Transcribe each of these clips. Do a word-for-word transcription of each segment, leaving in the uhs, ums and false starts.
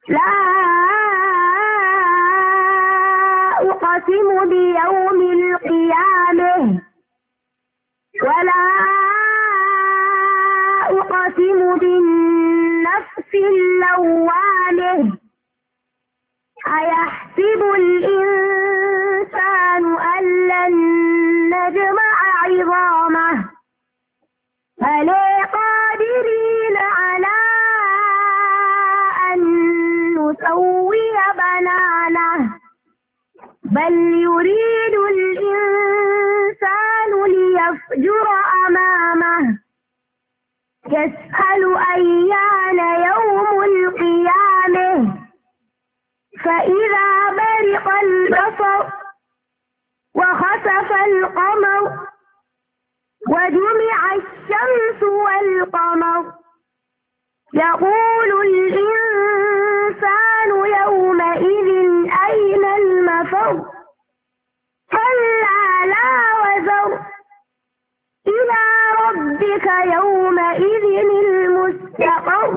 لا أقسم بيوم القيامة ولا أقسم بالنفس اللوامة أيحسب الإنسان أن لن نجمع عظامه بلى قادرين على أن نسوي بنانه بل يريد الإنسان ليفجر أمامه يسأل أيان يوم القيامة فإذا برق البصر وخسف القمر وجمع الشمس والقمر يقول الإنسان يومئذ أين المفر كلا لا وزر إلى ربك يومئذ المستقر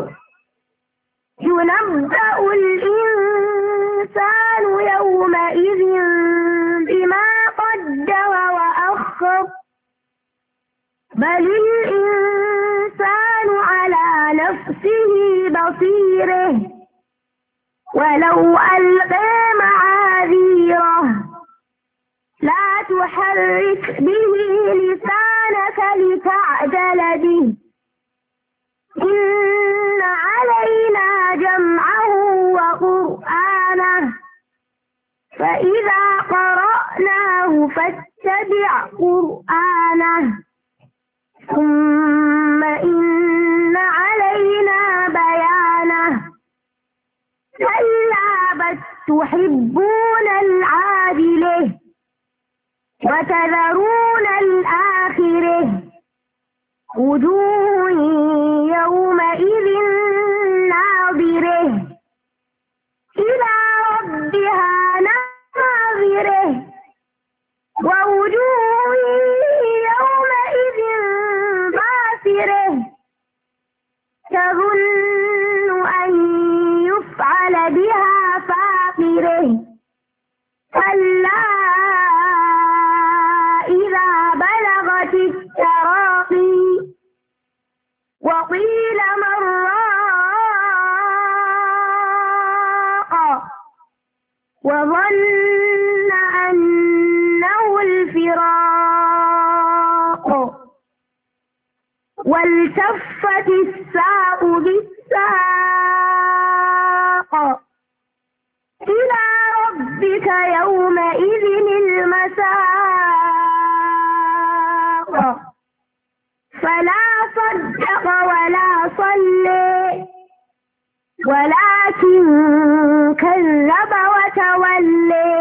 ينبأ الإنسان يومئذ بما قدم وأخر بل الإنسان على نفسه بصيره ولو ألقى معاذيره لا تحرك به لسانك لتعجل به إن علينا جمعه وقرآنه فإذا قرأناه فاتبع قرآنه ثم إن علينا بيانه كلا بل تحبون العاجلة وتذرون الآخرة وجوه يومئذ ناظرة إلى ربها ناظرة ووجوه يومئذ باسرة تظن أن يفعل بها فاقرة كلا إذا بلغت التراقي وقيل من راق وظن أنه الفراق والتفت الساق بالساق إلى ربك يومئذ المساق فلا صدق ولا صلى ولكن كذب وتولى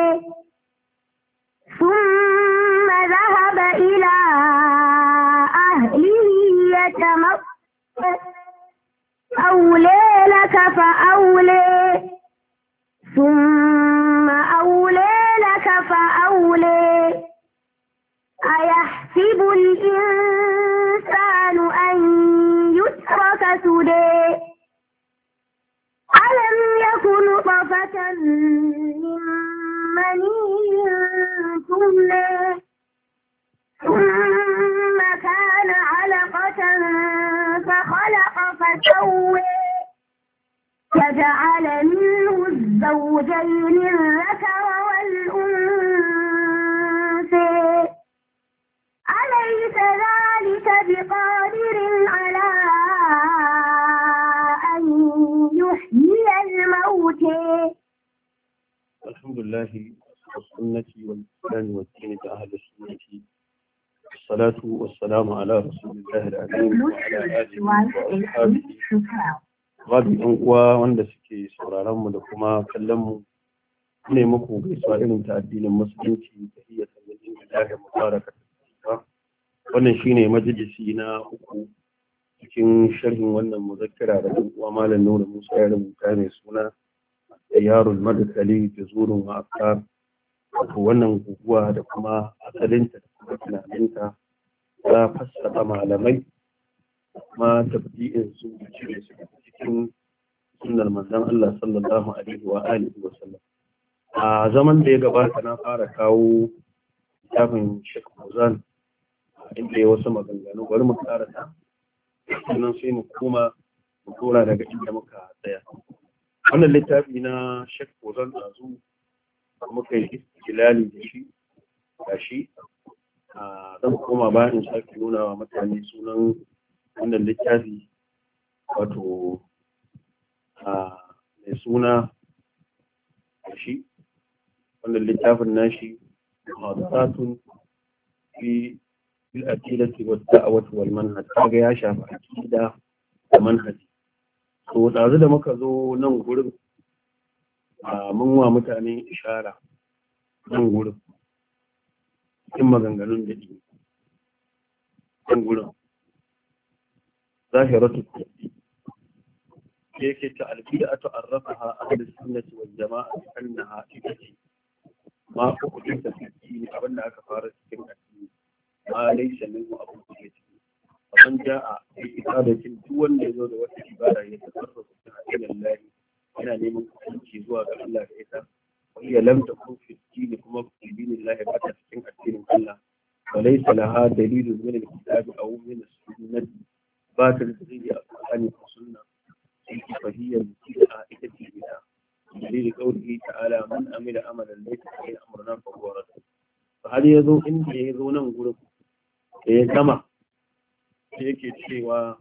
ثم ذهب إلى أهله يتمطى أولى لك فأولى ثم أولى لك فأولى أيحسب الإنسان أن يترك سدى ألم يكن نطفة من مني تمنى ثم كان علقة فخلق فسوى فجعل منه الزوجين الذكر والأنثى أليس ذلك بقادر على أن يحيي الموتى. الحمد لله والسنة والإسلام والدين أهل السنة والصلاة والسلام على رسول الله الأمين وعلى آله وأصحابه babu yan uwa wanda suke sauraron mu da kuma kallon mu ne muku gaisuwa irin ta addinin musulunci da iya sanin da mubaraka wannan shine majalisi na uku cikin sharhin wannan muzakkira da ɗan uwa malam Nura Musa ya rubuta mai suna Yarul Madkhali Jazurun wa Afkar wato wannan guguwa da kuma asalinta da kuma tunaninta ta fassara malamai kuma tabbi'in su cire su cikin sunnar manzon Allah sallallahu alaihi wa alihi wa sallam. A zaman da ya gabata na fara kawo littafin Sheikh Fauzan inda ya wasu maganganu, bari mu karanta sannan sai mu koma mu tura daga inda muka tsaya. Wannan littafi na Sheikh Fauzan azu muka yi istilali da shi gashi a zan koma bayan in sake nuna wa mutane sunan wannan littafi, wato a mai suna gashi wannan littafin nashi muhadaratun fi fil aqidati wad da'wati wal manhaj, kaga ya shafi aqida da manhaji. to dazu da muka zo nan gurin mun wa mutane ishara nan gurin cikin maganganun da ke nan gurin zahiratu tawhid yake ta albid'atu arrafaha ahlus sunnati wal jama'a annaha ibati ma hukumin da cikin abin da aka fara cikin addini ma laysa minhu abu ciki abin ja'a bi ibadatin duk wanda yazo da wata ibada ya tasarrufu cikin Allah yana neman kusanci zuwa ga Allah da ita وهي لم تكن في الدين كما في دين الله بات cikin addinin Allah وليس لها دليل من الكتاب أو من السنة بات الدليل القرآن والسنة فهي البدعة التي دليل قوله تعالى من عمل عملا ليس عليه أمرنا فهو رد. فهل يذو إن يذو نقول إيه كما هيك شيء و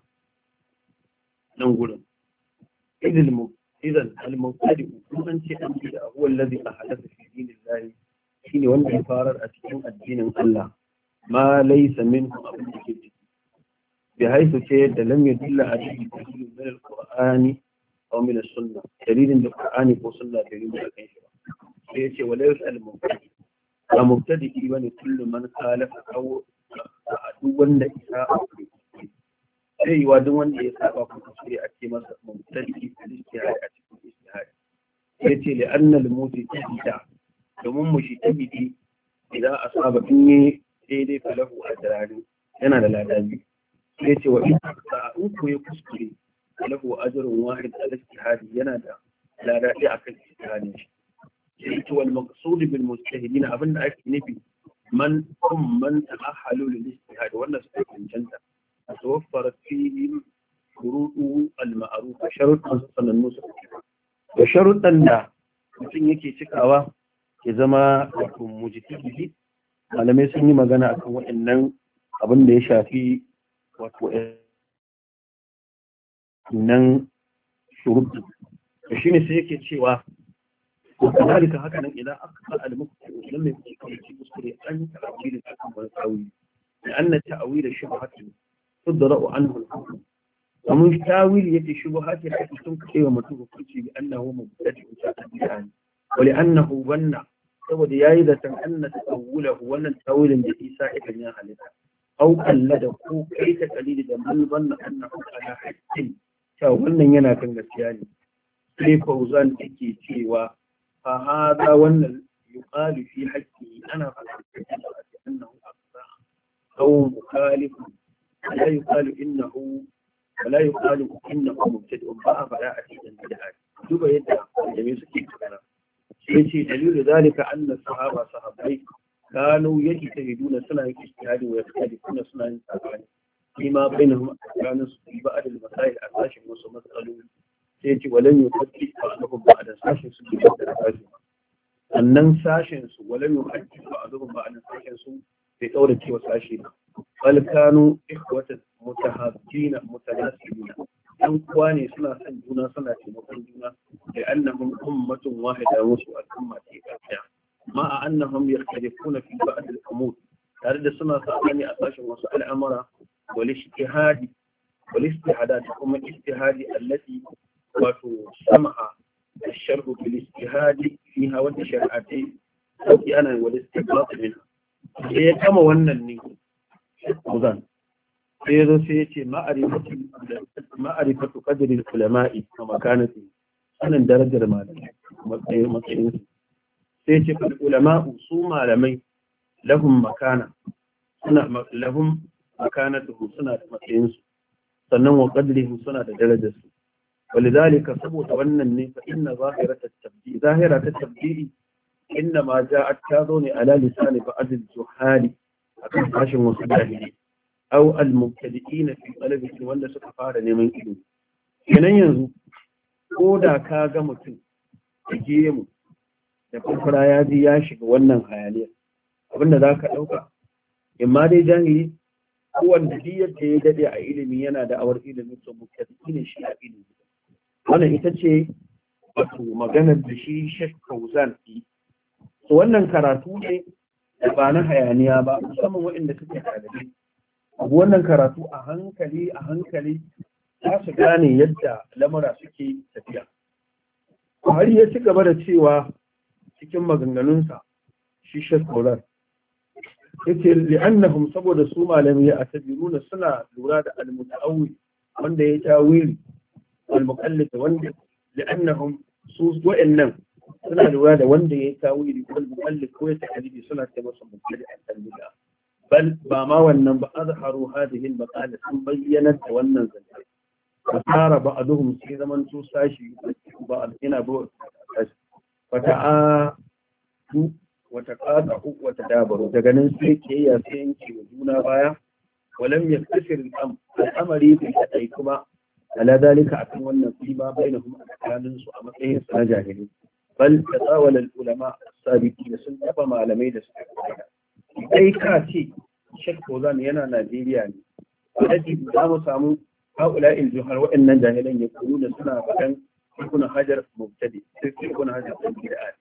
نقول إذا الم إذا المبتدئ من شيء أنبياء هو الذي أحدث في دين الله حين وانت فارر أتكلم الدين الله ما ليس منه أبو جديد بحيث شيء لم يدل عليه دليل من القرآن أو من السنة دليل من القرآن أو السنة دليل من الكنشة شيء ولا يسأل المبتدئ المبتدئ من كل من خالف أو عدوا لإساءة sai yi wa duk wanda ya saba ku kuskure a ce masa mubtadi fil ijtihad a cikin ijtihad yace li anna al mujtahida domin mujtahidi idan asaba in yi daidai falahu ajrani yana da ladabi yace wa in ka in ku yi kuskure falahu ajrun wahid al ijtihad yana da ladabi akan ijtihadin shi yace wal maqsud bil mujtahidin abinda ake nufi man kum man ta'ahalu lil ijtihad wannan sai cancanta توفرت فيهم شروط المعروفة شروط أنصصنا النوسى وشروط أن mutum yake cikawa ya zama wato mujtahidi. Malamai sun yi magana akan waɗannan abin da ya shafi wato nan shuruɗi. To shine sai yake cewa ko kadalika haka nan idan aka al-mukti idan mai kuke kuskure an ta'awili akan wani tawili لأن التأويل شبهة تدرأ عنه الحكم ومن تاويل يتي شبهات التي تنكشف ومتوه كلشي بأنه مبتدئ تأويلان ولأنه بنى سوى ديايدة أن تأوله وأن التأويل التي سائقا يا حلتا أو قلده كيف تقليد من ظن أنه على حد تأولنا ينا كان نسياني في فوزان تكي تيوى فهذا وأن يقال في حقه أنا فلسفة أنه أقصى أو مخالف ولا يقال إنه ولا يقال إنه مبتدئ بقى فلا أتيت البدعات دوبا يدعى جميع سكين كنا سيتي دليل ذلك أن الصحابة صحابي كانوا يجتهدون سنة اجتهاد ويختلفون سنة تابعين فيما بينهم كانوا في بعض المسائل أساش مسألون سيتي ولن يفتش بعضهم بعد ساشن سبيل الأساس أنن ساشن ولن يفتش بعضهم بعد ساشن في دورة وساشن بل كانوا إخوة متهابين متناسبين أنقواني سنة سنجونا سنة مقنجونا لأنهم أمة واحدة وسوء الأمة كافية مع أنهم يختلفون في بعض الأمور تارد سنة ثانية أساس وسوء الأمر والاجتهاد والاجتهادات هم الاجتهاد التي وتسمح الشرع بالاجتهاد فيها والشرعتين التي أنا والاستقراط منها هي كما ونن Muzan sai ya zo sai ya ce ma'arifatu qadri ulama'i a makanati sanin darajar malamai matsayin su sai ya ce fal ulama'u su malamai lahum makana suna lahum makanatuhum suna da matsayin su sannan wa qadrihim suna da darajar su ولذلك ثبت wannan فإن ظاهرة التبديع ظاهرة التبديع إنما جاءت تاذون على لسان بعض الجهال akan fashin wasu jahili أو المبتدئين في طلب wanda suka fara neman ilimi kenan yanzu ko da ka ga mutum da gemu da furfura ya ji ya shiga wannan hayaniyar abinda za ka ɗauka imma dai jahili ko wanda duk yadda ya daɗe a ilimi yana da awar ilimi to mubtadi'i ne shi a ilimi wannan ita ce wato maganar da shi Sheikh Fauzan yi to wannan karatu ne da ba na hayaniya ba musamman waɗanda suke ɗalibai abu wannan karatu a hankali a hankali za su gane yadda lamura suke tafiya har ya ci gaba da cewa cikin maganganunsa shi Sheikh Fauzan yace li'annahum saboda su malami a tabiruna suna lura da al-muta'awwi wanda ya tawili al-muqallid wanda li'annahum su wa'annan suna lura da wanda ya tawili ko al-muqallid ko ya taqlidi suna ce masa mubtadi al-bid'a bal ba ma wannan ba azharu hadhihi al-maqala sun bayyana da wannan zance fasara ba'duhum sai zaman su sashi ba ina ba fata'a wata ƙasa uku wata dabaru daga nan sai kiyayya sai yanke wa juna baya walam yaktasir al'amari bai kadai kuma ala dalika akan wannan fiba bainahum a tsakanin su a matsayin su na jahili bal tatawala ulama as-sabiqi da sun taba malamai da suka kada kai ka ce Sheikh Fauzan yana Najeriya ne wadda za mu samu haula il-juhal wa'annan jahilan ya kulu da suna fadan ibn Hajar mubtadi sai ibn Hajar bid'a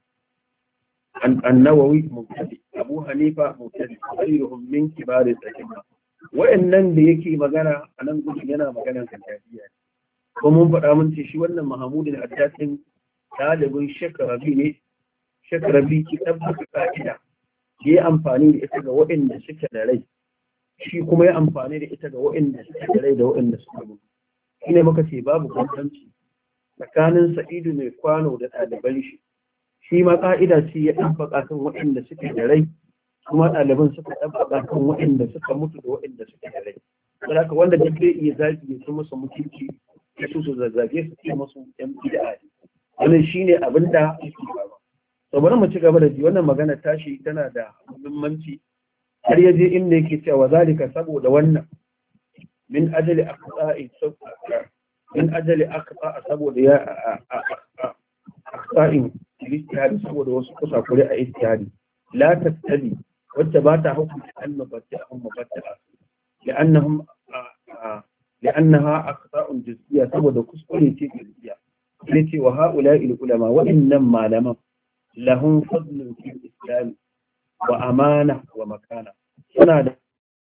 النووي مبتدئ أبو حنيفة مبتدئ غيرهم من كبار الأئمة وإنن da yake magana anan gudu yana magana kan tafiya ko mun faɗa mun ce shi wannan Mahmud al-Addasin talibin Sheikh Rabi ne Sheikh Rabi ki tabbata ka'ida yayi amfani da ita ga waɗanda suke da rai shi kuma ya amfani da ita ga waɗanda suke da rai da waɗanda suke mutu shine muka ce babu bambanci tsakanin Sa'idu mai kwano da ɗaliban shi shi ma ƙa'ida ce ya ɗabbaka kan waɗanda suke da rai kuma ɗaliban suka ɗabbaka kan waɗanda suka mutu da waɗanda suke da rai saboda wanda duk zai iya zagi ya ci musu mutunci ya su su zazzage su ce musu yan bid'a wannan shine abin da yake faruwa to bari mu ci gaba da ji wannan magana tashi tana da muhimmanci har ya je inda yake cewa zalika saboda wannan min ajali aqta'i min ajali aqta'a saboda ya aqta'in الاجتهاد saboda wasu kusakure a ijtihadi la tattabi wacce ba ta hukunta an mubatta'un mubatta'a li'annahum li'annaha aqta'un juz'iyya saboda kuskure ce juz'iyya yace wa ha'ula'i ulama wa innam malaman lahum fadlun fil islam wa amana wa makana suna da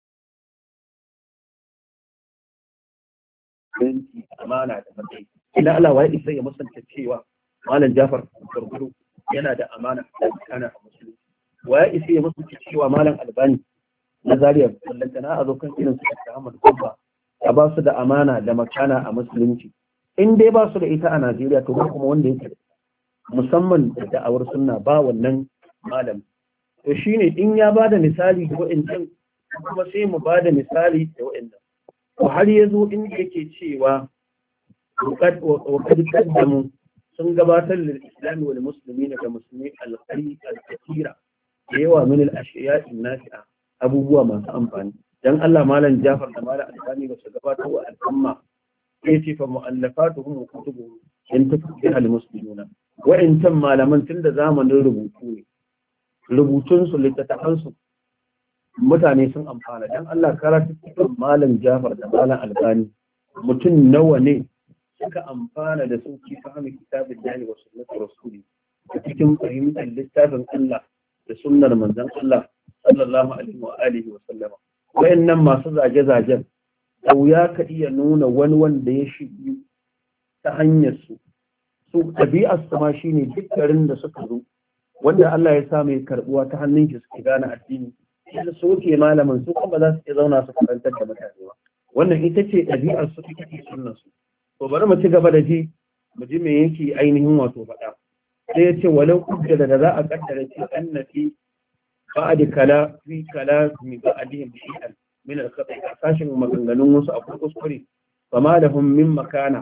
amana da matsayi ila Allah wa isa ya musanta cewa Malam Jafar Gargado yana da amana da kana a musulunci. Wa ya isa ya musu cewa Malam Albani na Zaria ballantana a zo kan irin su da Ahmad Kubba a ba su da amana da makana a musulunci. In dai ba su da ita a Najeriya to ba kuma wanda yake da musamman da da'awar sunna ba wannan malam. To shine in ya bada misali da wa'ancan kuma sai mu bada misali da wa'annan. To har yazo inda yake cewa wa kad qaddamu sun gabatar da islami wal musulmi ga musulmi alƙari al-kasira da yawa min al-ashiya nafi'a abubuwa masu amfani dan Allah malam Jafar da malam Albani ba su gabatar wa al'umma sai ce fa mu'allafatuhum wa kutubuhum in tafi al-muslimuna wa in tan malaman tun da zamanin rubutu ne rubutun su littattafan su mutane sun amfana dan Allah karatu malam Jafar da malam Albani mutum nawa ne suka amfana da su ki fahimi kitabin jani wa sunnatu rasuli a cikin fahimtar littafin Allah da sunnar manzon Allah sallallahu alaihi wa alihi wa sallama wayannan masu zage-zagen da wuya ka iya nuna wani wanda ya shigi ta hanyar su su tabi'ar sama shine dukkanin da suka zo wanda Allah ya sa mai karbuwa ta hannun shi suke gane addini sai su ke malamin su kuma za su iya zauna su karantar da mutane ba wannan ita ce ɗabi'ar su ita ce sunnar su to bari mu ci gaba da ji mu ji me yake ainihin wato faɗa sai ya ce walau kujjala da za a kaddara ce annati ba'd kala fi kala mi ba'dihim shay'an min al-khata' sashin maganganun wasu akwai kuskure fama lahum min makana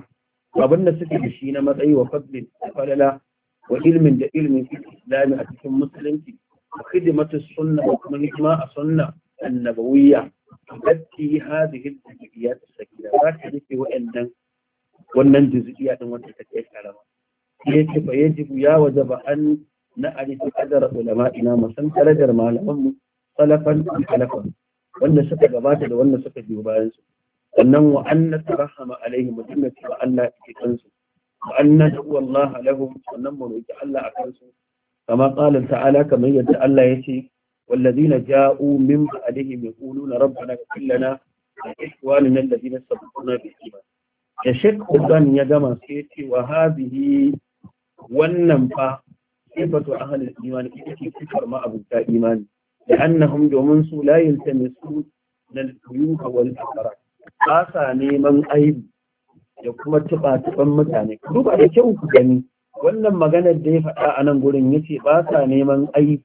abin da suke da shi na matsayi wa fadlin falala wa ilmin da ilmin islami a cikin musulunci wa khidmatu sunna wa kuma hikma a sunna annabawiyya gatti hadhihi al-juz'iyat as-sakila za ta rike wa'annan wannan juz'iyya din wanda take karama yake fa yajibu ya wajaba an na'rifu qadar ulama'ina musan darajar malaman mu salafan salafan wanda suka gabata da wanda suka biyo bayan su sannan wa an natarahama alaihim mutum ya cewa Allah ya kansu wa an nad'u Allah lahum sannan mu roki Allah a kansu kama qala ta'ala kamar yadda Allah yace والذين جاءوا من بعدهم يقولون ربنا اغفر لنا ولإخواننا الذين سبقونا بالإيمان ya shek Uban ya gama sai ce wa hadhihi wannan fa sifatu ahlul iman ita ce sifar ma abuta imani da annahum domin su la yaltamisu lil uyuha wal asrar ba sa neman aibi da kuma tuba tuban mutane duba da kyau ku gani wannan maganar da ya faɗa a nan gurin yace ba sa neman aibi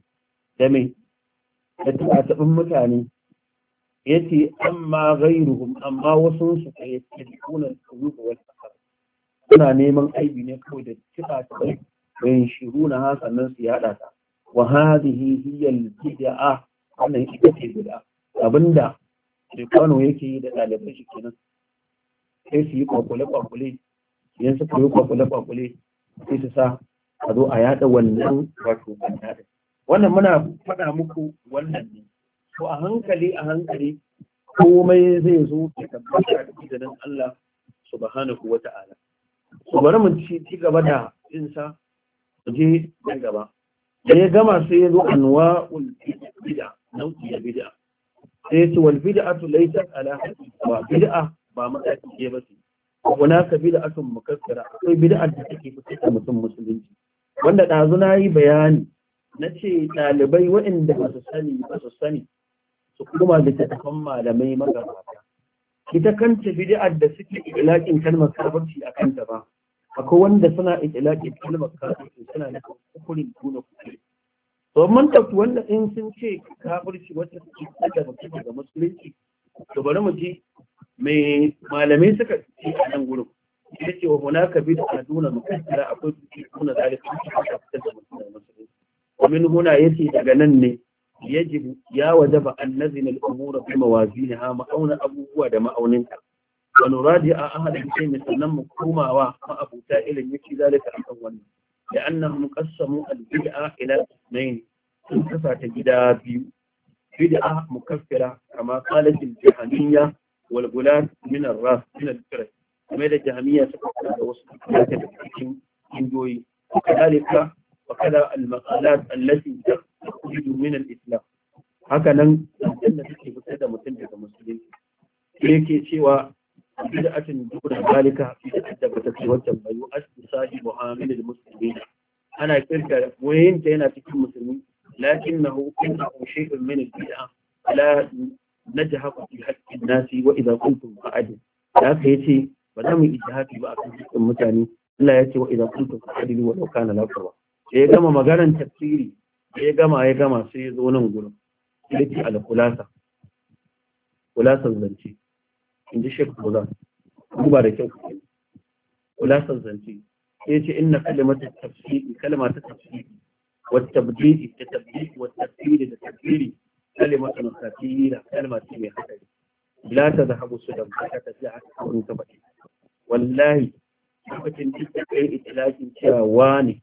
da me da tuba tuban mutane yace amma ghairuhum amma wasu su kai kuna uyuha wal asrar suna neman aibi ne kawai da tuba tuban bayan shiruna ha sannan su yada ta wa hadhihi hiya al-bid'a wannan ita ce bid'a abinda Kano yake yi da ɗalibai shi kenan sai su yi kwakwale kwakwale idan suka yi kwakwale kwakwale sai su sa a zo a yada wannan wato banda da wannan muna faɗa muku wannan ne to a hankali a hankali komai zai zo ya tabbata da izinin Allah subhanahu wata'ala so bari mu ci gaba da insa je nan gaba da ya gama sai ya zo anwa'ul bid'a nau'i da bid'a sai ya ce wal bid'atu laysat ala wa bid'a ba mataki ce ba ce hunaka bid'atun mukaffira akwai bid'a da take fitar da mutum musulunci wanda dazu na yi bayani na ce ɗalibai waɗanda ba su sani ba su sani su kuma da tattafan malamai magabata ita kanta bid'ar da suke ilaƙin kalmar kafirci a kanta ba akwai wanda suna ikilaƙi kalmar kafirci suna da kukurin tuna kukuri to mun tafi wanda in sun ce kafirci wacce suke da mutum daga musulunci to bari mu ji mai malamai suka ce a nan gurin ya ce wa hunaka bi da duna mukaddara akwai suke tuna zalika suke fitar da mutum daga musulunci ومن هنا يتي daga nan ne yajibu ya wajaba an nazina al-umura bi mawazinha ma'auna abubuwa da ma'auninta wa nuradi'a ahadan shay'in sannan mu komawa ma abuta ilin yake zalika akan wannan da annahum qassamu al-bid'a ila ithnayn sun kasa ta gida biyu bid'a mukaffira kama qalat al-jahmiyya wal gulat min ar-ras min al-firq kuma da jahmiyya suka da wasu da cikin indoyi kadalika وكذا المقالات التي تخرج من الإسلام هكذا الجنة تكي بسيدة متنجة مسلمين يكي سوى بدعة دون ذلك بدعة بتسوى ويؤسس صاحبها من المسلمين أنا كلك وين تينا تكي مسلمين لكنه إنه شيء من البدعة لا نجح في حق الناس وإذا قلتم فعدل لا كيتي ودام إجهاتي بأكل المتاني لا يتي وإذا قلتم فعدل ولو كان لا قوة da ya gama maganar tafsiri da ya gama ya gama sai ya zo nan gurin yake al-khulasa khulasan zance inji Sheikh Bozan duba da kyau khulasan zance sai ce inna kalimatu tafsiri kalimatu tafsiri wa tabdili da tabdili wa tafsiri da tafsiri kalimatu khatira kalimatu mai hadari la tadhhabu sudan ka tafi haka kun ka bade wallahi lokacin da kai itlaqin cewa wani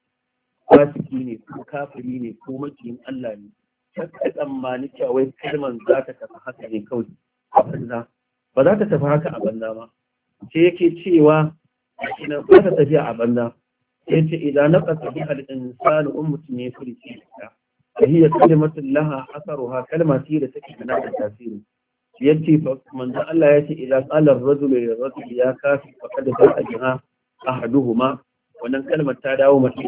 fasiki ne ko kafiri ne ko makiyin Allah ne kakka tsammani cewa wai kalman za ta tafi haka ne kawai a banza ba za ta tafi haka a banza ba sai yake cewa ina ba ta tafiya a banza sai ce idan na qasa bi al insanu ummatu ne furici ta hiya kalimatu laha asaruha kalma ce da take da nata tasiri yace manzo Allah yace idan qala ar-rajulu lir-rajuli ya kafi faqad ba'a jiha ahaduhuma wannan kalmar ta dawo mace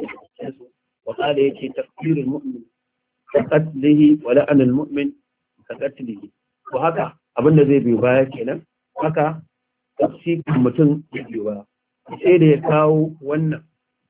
وقال يكي تكفير المؤمن كقتله ولعن المؤمن كقتله وهكا abinda zai biyo baya kenan haka tafsirin mutum ya biyo baya sai da ya kawo wannan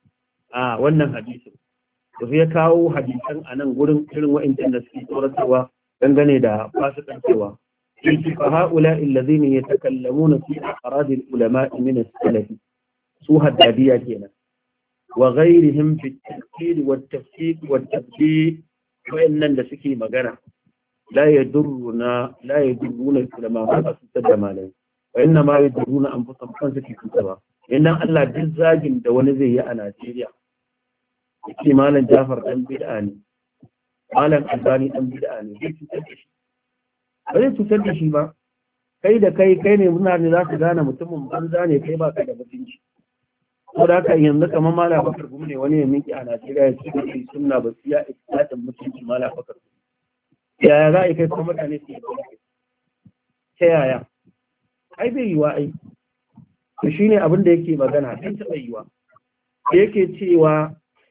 a wannan hadisin to sai ya kawo hadisan a nan gurin irin wa'ancan da suke tsoratarwa dangane da fasikancewa fa haula alladhina yatakallamuna fi aqrad al-ulama min as-salaf su haddadiya kenan wa ghayrihim fi at-tafsir wa at-tafsir wa at-tabdil wa'annan da suke magana la yadurruna la yadurruna al-ulama ba su tada malai wa inna ma yadurruna anfusahum kan suke kusa idan Allah duk zagin da wani zai yi a Najeriya yake malam Jafar dan bid'a ne malam Albani dan bid'a ne zai cutar da shi ba zai cutar da shi ba kai da kai kai ne muna ne za su gane mutumin banza ne kai ba ka da mutunci ko da haka yanzu kamar malam Bakar Gumi ne wani ya miki a Najeriya ya ce da sunna ba su ya ikhlasin mutunci malam Bakar Gumi yaya za a yi kai kuma mutane su yi ta yaya ai bai yiwa ai to shine abin da yake magana bai taɓa yiwa yake cewa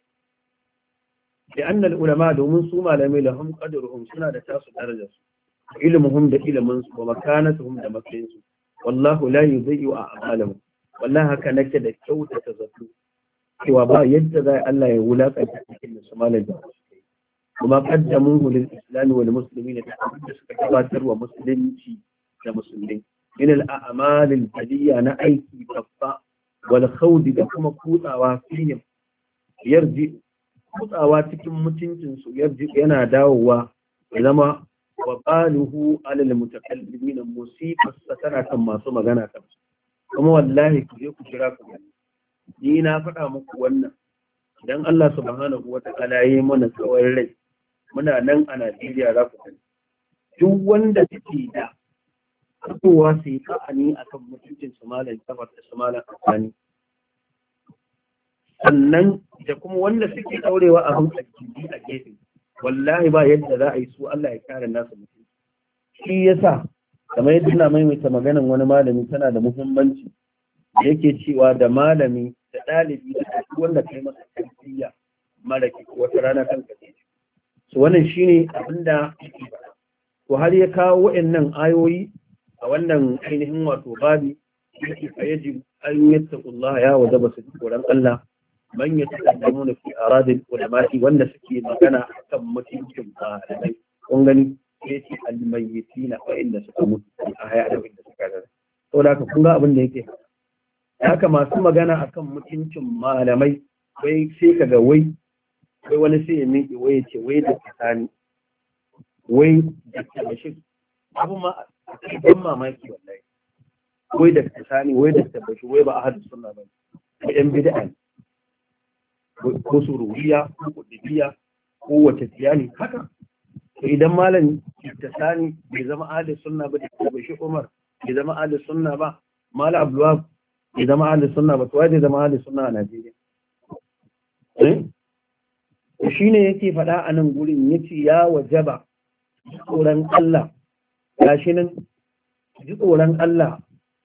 da annal ulama domin su malamai lahum qadruhum suna da tasu darajar su ilmuhum da ilmin su wa makanatuhum da matsayin su wallahu la yudhi'u a'malahum wallahi haka nake da kyautata zato cewa ba yadda za Allah ya wulakanta cikin su malamai kuma qaddamuhu lil islam wal muslimin da suka gabatar wa musulunci da musulmai min al a'mal al badiyya na aiki babba wal khawd da kuma kutsawa fihim yarji kutsawa cikin mutuncin su yarji yana dawowa ya zama wa qaluhu alal mutakallimin musifas satara kan masu magana kan kuma wallahi ku je ku kira ku ni na faɗa muku wannan idan Allah subhanahu wata'ala yayi mana tsawon rai muna nan a Najeriya za ku gani duk wanda suke da fitowa su yi ka'ani akan mutuncin su malam kafar da su malam akani sannan da kuma wanda suke daurewa a hankali a gefe wallahi ba yadda za a yi su Allah ya kare nasu mutum shi yasa kamar yadda ina maimaita maganan wani malami tana da muhimmanci yake cewa da malami da ɗalibi da duk wanda kai masa tarbiyya mara ki wata rana kanka ce so wannan shine abinda yake faɗa to har ya kawo waɗannan ayoyi a wannan ainihin wato babi yake fayaji ayyuttaqullaha ya wajaba su tsoron Allah man yataqaddamuna fi aradil ulama'i wanda suke magana akan mutuncin malamai kun gani yace almayyitina wa inda suka mutu a haya da inda suka rasa to da kun ga abin da yake haka masu magana akan mutuncin malamai wai sai kaga wai wai wani sai ya miƙe wai yace wai da tsani wai da tabashi abu ma ban mamaki wallahi wai da tsani wai da tabashi wai ba ahadu sunna ba ko yan bid'a ko sururiya ko kudibiya ko wata tiyani haka to idan malam tasani bai zama ahli sunna ba da tabashi Umar bai zama ahli sunna ba malam Abdulwahab bai zama ahli sunna ba to wai zama ahli sunna a Najeriya eh shine yake faɗa a nan gurin yace ya wajaba tsoron Allah gashi nan ji tsoron Allah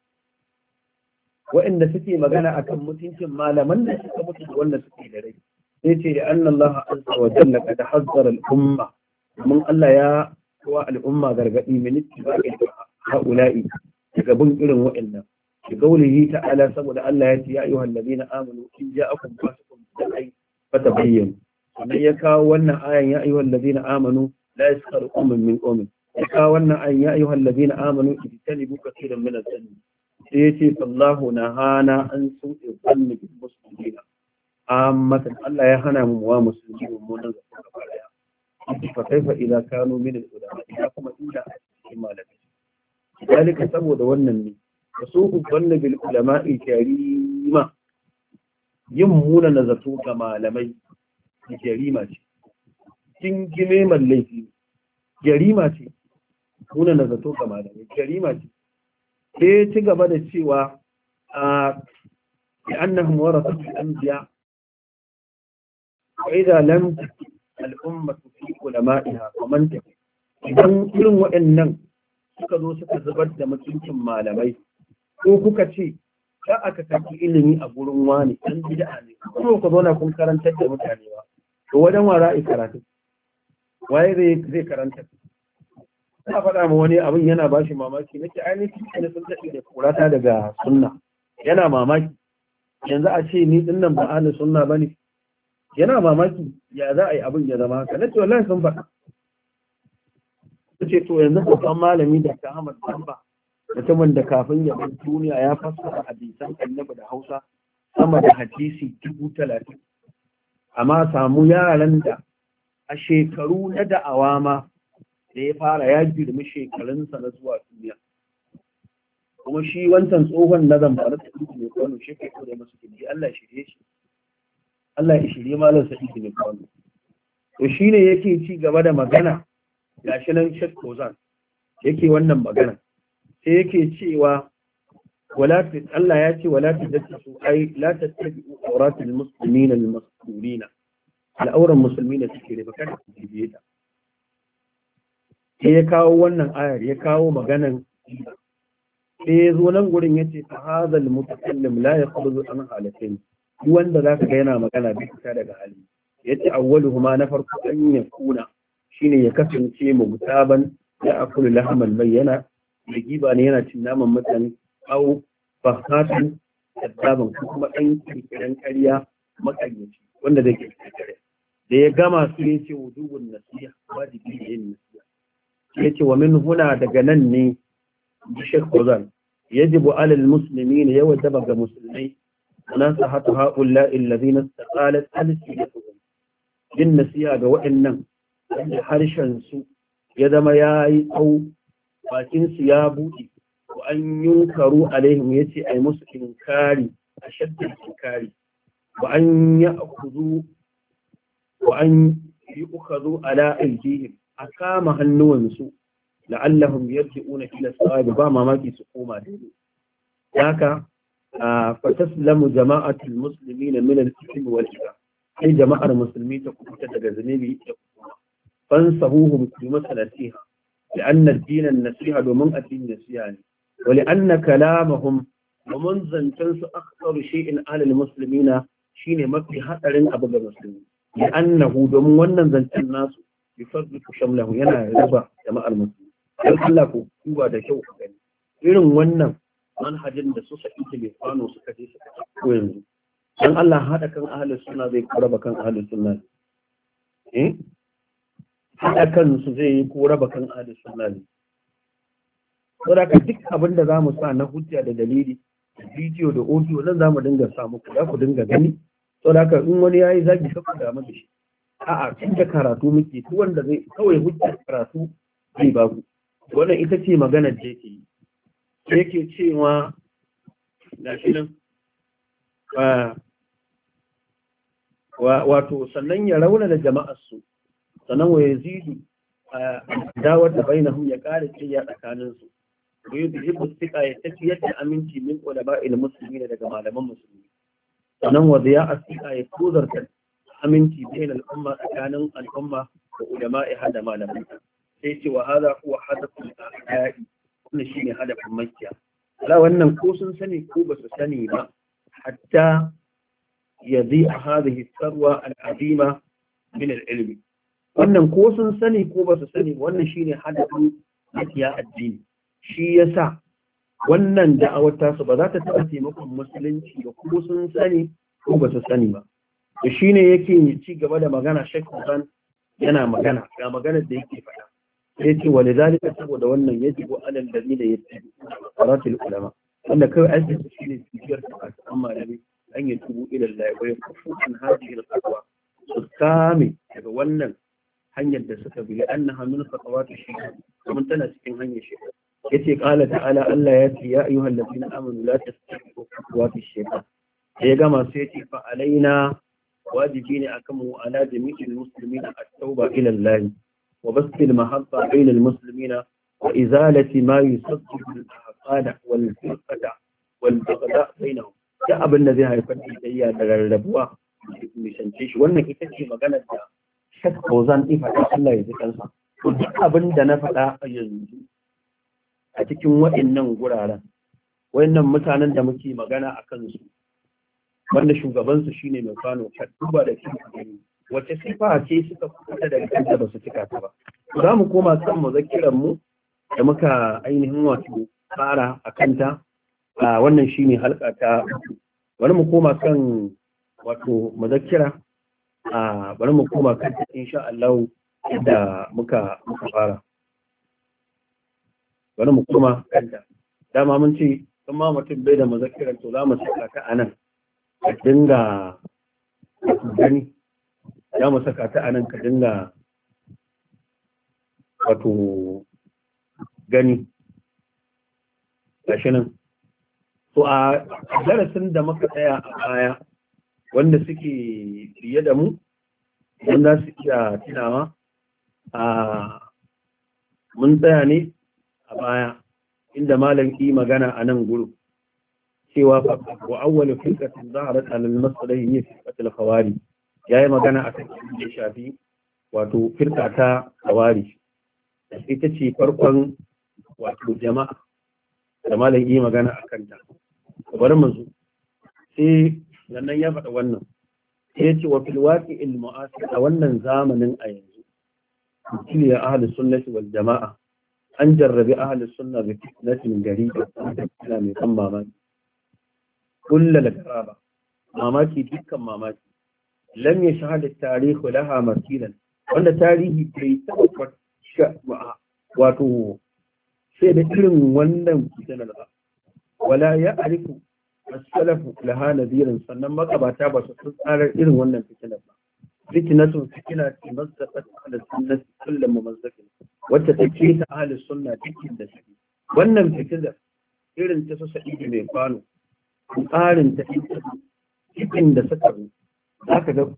waɗanda suke magana akan mutuncin malaman da suka mutu da wanda suke da rai sai ce da annan Allah azza wa jalla kad hazzara al-umma mun Allah ya wa al-umma gargadi min ittiba'i haula'i daga bin irin waɗannan da kaulihi ta'ala saboda Allah ya ce ya ayyuhal ladina amanu in ja'akum fasiqun bi'ayyin fatabayyanu sannan ya kawo wannan ayan ya ayyuhal ladina amanu la yaskhar qawmun min qawmin ya kawo wannan ayan ya ayyuhal ladina amanu ijtanibu katiran min adh-dhanbi sai yace sallahu nahana an su'i dhanni bil muslimin amma Allah ya hana mu wa musulmi mu nan gaba daya fa kaifa idza kanu min al-ulama ida kuma inda cikin malamai dalika saboda wannan ne wasu'u dhanni bil ulama'i jarima yin muna nazato ga malamai jarima ce kin gime mallafi jarima ce muna nazato ga malamai jarima ce sai ci gaba da cewa a annahum warasatul anbiya wa idza lam al-ummatu fi ulama'iha wa man tafi idan irin waɗannan suka zo suka zubar da mutuncin malamai ko kuka ce ka aka tafi ilimi a gurin wani dan bid'a ne kuma ku zauna kun karantar da mutane ba to wajen wa ra'i karatu waye zai zai karanta ina faɗa ma wani abin yana ba shi mamaki nake ainihin ne sun daɗe da kurata daga sunna yana mamaki yanzu a ce ni din nan ba ahli sunna bane yana mamaki ya za a yi abin ya zama haka nace wallahi sun faɗa ce to yanzu babban malami da ta Ahmad Bamba mutumin da kafin ya bar duniya ya fassara hadisan annabi da Hausa sama da hadisi dubu talatin amma samu yaran da a shekaru na da'awa ma da ya fara ya girmi shekarunsa na zuwa duniya kuma shi wancan tsohon na zamfara ta ɗin ne kwano shi kai kore masu kindi Allah ya shirye shi Allah ya shirye malar sa ɗin ne kwano to shi ne yake ci gaba da magana gashi nan Sheikh Kozan yake wannan magana sai yake cewa wala Allah ya ce wala tajassu ai la tattabi'u awratil muslimina al masturina al'auran musulmi da suke da bakar su biye ta sai ya kawo wannan ayar ya kawo maganan sai ya zo nan gurin yace fa hadal mutakallim la yakhruju an halatayn duk wanda zaka ga yana magana bai fita daga hali yace awwaluhuma na farko an yakuna shine ya kasance mutaban ya akulu lahmal bayyana da giba ne yana cin naman mutane au fahatan kadaban kuma dan kirkiran ƙarya makayyaci wanda zai kirkire da ya gama su ya ce wujubun nasiha wajibi ne yin nasiha ya ce wa min huna daga nan ne bishir kozan yajibu alal musulmi ne ya wajaba ga musulmai nasa hatu ha'ulla illazina istaqalat alsiyatuhum yin nasiha ga waɗannan wanda harshen su ya zama yayi tsau bakin su ya buɗe wa an yunkaru alaihim yace ai musu inkari ashaddu inkari wa an ya'khudhu وأن يؤخذوا على أيديهم أقام هنوانسو لعلهم يرجعون إلى الصواب بما ما في سقوما دين ذاك فتسلم جماعة المسلمين من الإثم والإثم أي جماعة المسلمين تكون تتجزنبي فانصحوهم في مسألتها لأن الدين النصيحة ومن الدين النصيحة ولأن كلامهم ومن زنتنس أخطر شيء على المسلمين شين ما في حتر أبدا المسلمين لأنه دوم wannan zancen nasu yufarriqu shamlahu yana raba jama'ar musulmi dan Allah ko duba da kyau ka gani irin wannan manhajin da su saki telefano suka je suka ko yanzu dan Allah hada kan ahlus sunna zai raba kan ahlus sunna eh hada kan su zai ko raba kan ahlus sunna ne saboda duk abin da zamu sa na hujja da dalili bidiyo da audio nan zamu dinga sa muku za ku dinga gani sau da in wani ya yi zagi kafa da da shi a'a tun da karatu muke tu wanda zai kawai hujjar karatu zai babu wannan ita ce maganar da yake yi yake cewa ga shi nan wato sannan ya rauna da jama'ar su sannan wa yazidu dawar da bainahum ya kare tsiya tsakanin su wa yuhibbu thiqa ya tafi yadda aminci min ulama'il muslimin daga malaman musulmi sannan wa ya asika ya kozarta aminci bayan al'umma tsakanin al'umma da ulama'i hada malamai sai ce wa hada huwa hadathul a'da'i wannan shine hadafin makkiya ala wannan ko sun sani ko ba su sani ba hatta yadhi hadhihi sarwa al'azima min al'ilmi wannan ko sun sani ko ba su sani wannan shine hadafin makkiya addini shi yasa wannan da'awar tasu ba za ta taɓa taimakon musulunci ba ko sun sani ko ba su sani ba da shi ne yake ci gaba da magana Sheikh Hassan yana magana ga maganar da yake faɗa sai ce wa lidalika saboda wannan yajibu alal ladina yattabi'una qaratul ulama wanda kai aiki shi ne tafiyar ta amma da an yi tubu ila Allah wa yakufu an hadhihi al-qadwa su kame daga wannan hanyar da suka bi annaha min khatawati shaytan kuma tana cikin hanyar shaytan yace qala ta'ala Allah ya ce ya ayyuhal ladina amanu la tastabiqu khutuwati shaytan ya gama sai ce fa alaina wajibi ne akan mu ala jami'il muslimina at-tauba ila Allah wa basil mahabba bainal muslimina wa izalati ma yusabbibu al-ahqada wal firqata wal baghdha bainahum da abin da zai haifar da tsayya da rarrabuwa misance shi wannan ita ce maganar da Sheikh Fauzan ɗin faɗa Allah ya ji kansa duk abin da na faɗa a yanzu a cikin waɗannan guraren waɗannan mutanen da muke magana a kansu wanda shugabansu shine mai Kano ka duba da cikin wace sifa ce suka fita daga kanta ba su cika ta ba za mu koma kan muzakiran mu da muka ainihin wato fara a kanta a wannan shine halka ta bari mu koma kan wato muzakira a bari mu koma kan insha Allah da muka muka fara bari mu kuma kanta dama mun ce kuma mutum bai da mazakiran to za mu saka ta anan ka dinga gani za mu saka ta anan ka dinga wato gani gashi nan to a darasin da muka tsaya a baya wanda suke fiye da mu don za su iya tunawa a mun tsaya ne a baya inda malam ki magana a nan guru cewa wa awwalu firqatin zaharat ala al-masalahi ne firqatul khawari yayi magana akan da shafi wato firqa ta khawari ita ce farkon wato jama'a da malam yi magana akan ta bari mu zo sai nan ya faɗa wannan sai ya ce wa fil waqi'il mu'asir a wannan zamanin a yanzu kiliya ahli sunnati wal jama'a an jarrabi ahli sunna bi fitnatin gariba tana mai kan mamaki kullal garaba mamaki dukkan mamaki lam yashhad at-tarikh laha masilan wanda tarihi bai taɓa wato sai da irin wannan fitinar ba wala ya arifu as-salafu laha nadiran sannan makabata ba su tsarar irin wannan fitinar ba fitnatun fitina ce mazzaqat ala sunnati kullu mumazzakin wacce take ta ahli sunna cikin da shi wannan fitinar irin ta su sa'idi mai kwano tsarin ta cikin da suka zo zaka ga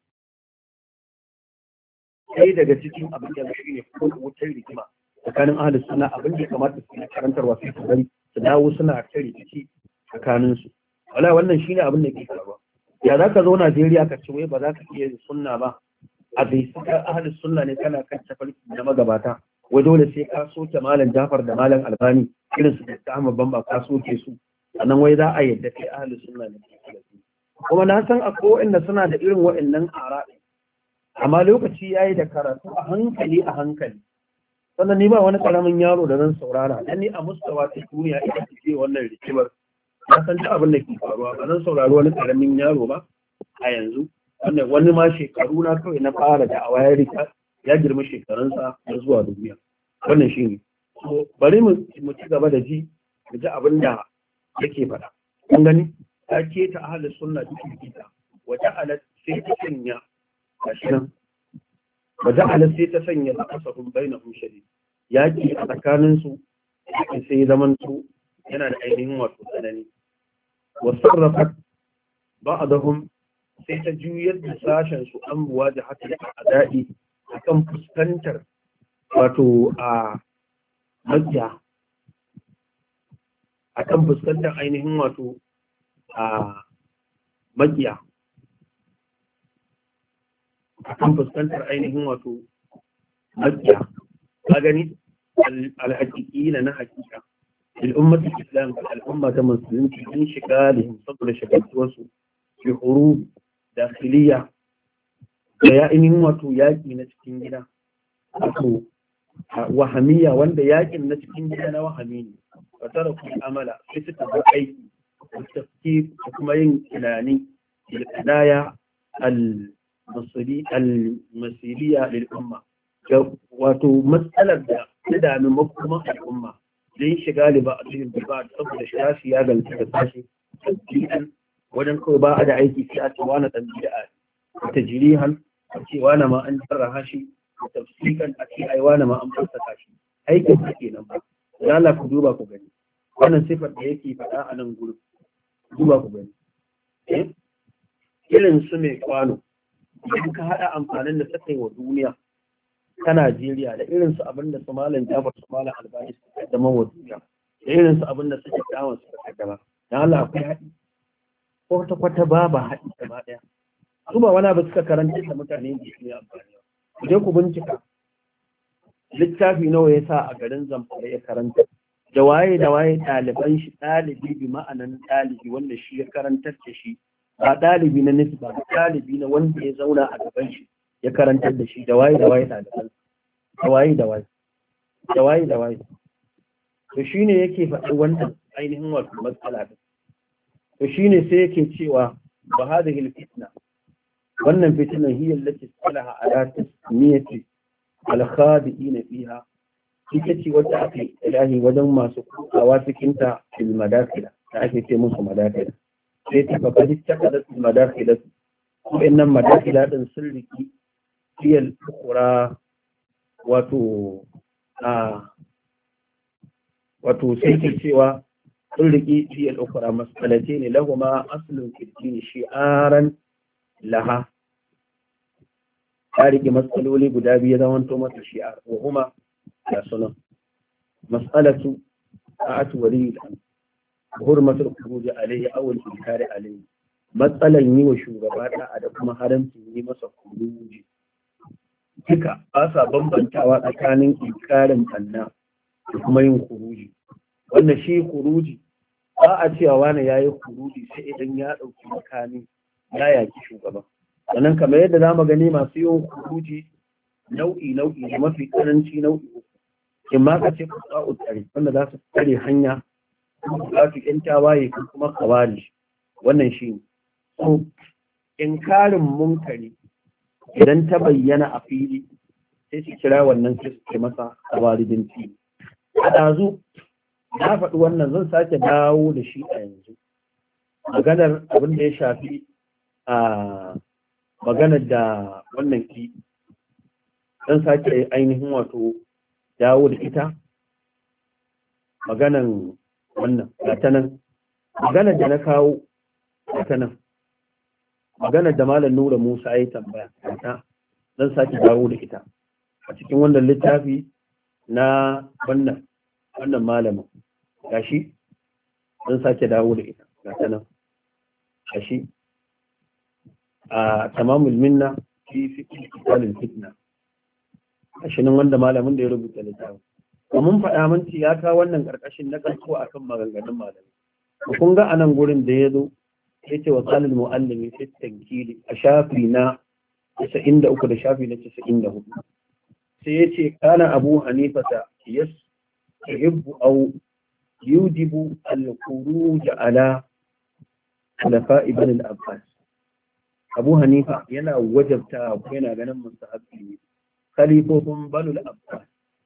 sai daga cikin abin da shi ne ko wutar rikima tsakanin ahlus sunna abin da kamata su yi karantarwa sai su bari su dawo suna ta rikici tsakanin su wala wannan shine abin da ke faruwa ya za ka zo Najeriya ka ce wai ba za ka iya sunna ba a bai saka ahlus sunna ne kana kan tafarki na magabata wai dole sai ka soke malam Jafar da malam Albani irin su da Ahmad Bamba ka soke su sannan wai za a yadda kai ahlus sunna ne kuma na san akwai wanda suna da irin wa'annan ara'i amma lokaci yayi da karatu a hankali a hankali sannan ni ba wani karamin yaro da zan saurara dan ni a mustawa ta duniya ita ce wannan rikimar na san duk abin da ke faruwa ba zan saurari wani karamin yaro ba a yanzu wannan wani ma shekaru na kawai na fara da awa ya rika ya girma shekarunsa na zuwa duniya wannan shine so bari mu mu ci gaba da ji mu ji abin da yake faɗa kun gani ta ce ta ahlus sunna cikin kita wata alat sai ta sanya gashi nan waja'ala sai ta sanya takasahum bainahum shadid yaki a tsakanin su sai zaman su yana da ainihin wato tsanani wa sarrafat ba'dahum sai ta juyar da sashen su an muwajahatu a'da'i akan fuskantar wato a makiya akan fuskantar ainihin wato a makiya akan fuskantar ainihin wato makiya ka gani al-haqiqina na haqiqa al-ummatu islam al-umma ta musulunci in shigalihim saboda shagaltuwar su fi hurub dakhiliya da ya ainihin wato yaki na cikin gida wato wahamiya wanda yakin na cikin gida na wahami ne wa taraku amala sai suka ga aiki da tafkir da kuma yin tunani da kadaya al al-masiriya lil'umma wato matsalar da ta dami makoman al'umma don shiga liba a cikin ba saboda shafi ya ganta da sashi tajirihan wajen kawai ba a da aiki sai a cewa na ɗan bid'a ta jirihan a cewa na ma an jarraha shi da tafsikan a ce aiwa na ma an fassaka shi aikin sa kenan ba lala ku duba ku gani wannan sifar da yake faɗa a nan gurin duba ku gani eh irin su mai kwano idan ka haɗa amfanin da suka yi wa duniya ta Najeriya da irinsu abin da su malam Jafar su malam Albani su kaddama wa duniya da irinsu abin da suke dawon su kaddama dan Allah akwai haɗi ko ta kwata babu haɗi gaba ɗaya su ba wani abu suka karanta da mutane da su ne amfani ku je ku bincika littafi nawa ya sa a garin Zamfara ya karanta da waye da waye ɗaliban shi ɗalibi bi ma'anan ɗalibi wanda shi ya karantar da shi ba ɗalibi na nufi ba ɗalibi na wanda ya zauna a gaban shi ya karantar da shi da waye da waye ɗaliban da waye da waye da waye da waye to shine yake faɗi wannan ainihin wato matsala din to shine sai yake cewa ba hadhihi alfitna wannan fitna hiya allati salaha ala tasmiyati alkhadi'ina fiha ita ce wacce aka yi ilahi wajen masu kukawa cikin ta fil madakila da ake ce musu madakila sai ta baka ta kada fil madakila ko innan madakila din sun riki fiyal ukura wato a wato sai ke cewa sun riki fiyal ukura mas'alati ne lahuma aslun fiddini shi'aran laha ta riki matsaloli guda biyu zaman to mata shi'ar wa huma ya sunan mas'alatu ta'atu wali hurmatul khuruj alayhi aw al-inkar alayhi matsalan yi wa shugaba da'a da kuma haramcin yi masa khuruji duka ba sa bambantawa tsakanin inkarin banna da kuma yin khuruji wannan shi khuruji ba a cewa wani yayi khuruji sai idan ya dauki makami ya yaki shugaba sannan kamar yadda zamu gani masu yin khuruji nau'i nau'i da mafi karanci nau'i uku in ma ka ce kusa'u tsari wanda za su tsare hanya kuma za su yan tawaye ko kuma kawari wannan shi ne so inkarin munkari idan ta bayyana a fili sai su kira wannan sai su ce masa kawaridinci a ɗazu na faɗi wannan zan sake dawo da shi a yanzu maganar abin da ya shafi a maganar da wannan ki zan sake ainihin wato dawo da ita maganan wannan gata nan maganar da na kawo gata nan maganar da malam Nura Musa ya tambaya gata zan sake dawo da ita a cikin wannan littafi na wannan wannan malamin gashi zan sake dawo da ita gata nan gashi a tamamul minna fi fiqh kitabul fitna gashi nan wanda malamin da ya rubuta littafin mun faɗa mun ci ya kawo wannan karkashin na karko akan maganganun malami kun ga anan gurin da ya zo yace wa qalil muallimi fi tankili a shafi na casa'in da uku da shafi na casa'in da hudu sai yace kana abu hanifata yas yuhibbu aw yujibu al-khuruj ala khulafa ibn al-abbas abu hanifa yana wajabta ko yana ganin mustahabbi ne khalifofin banu al-abbas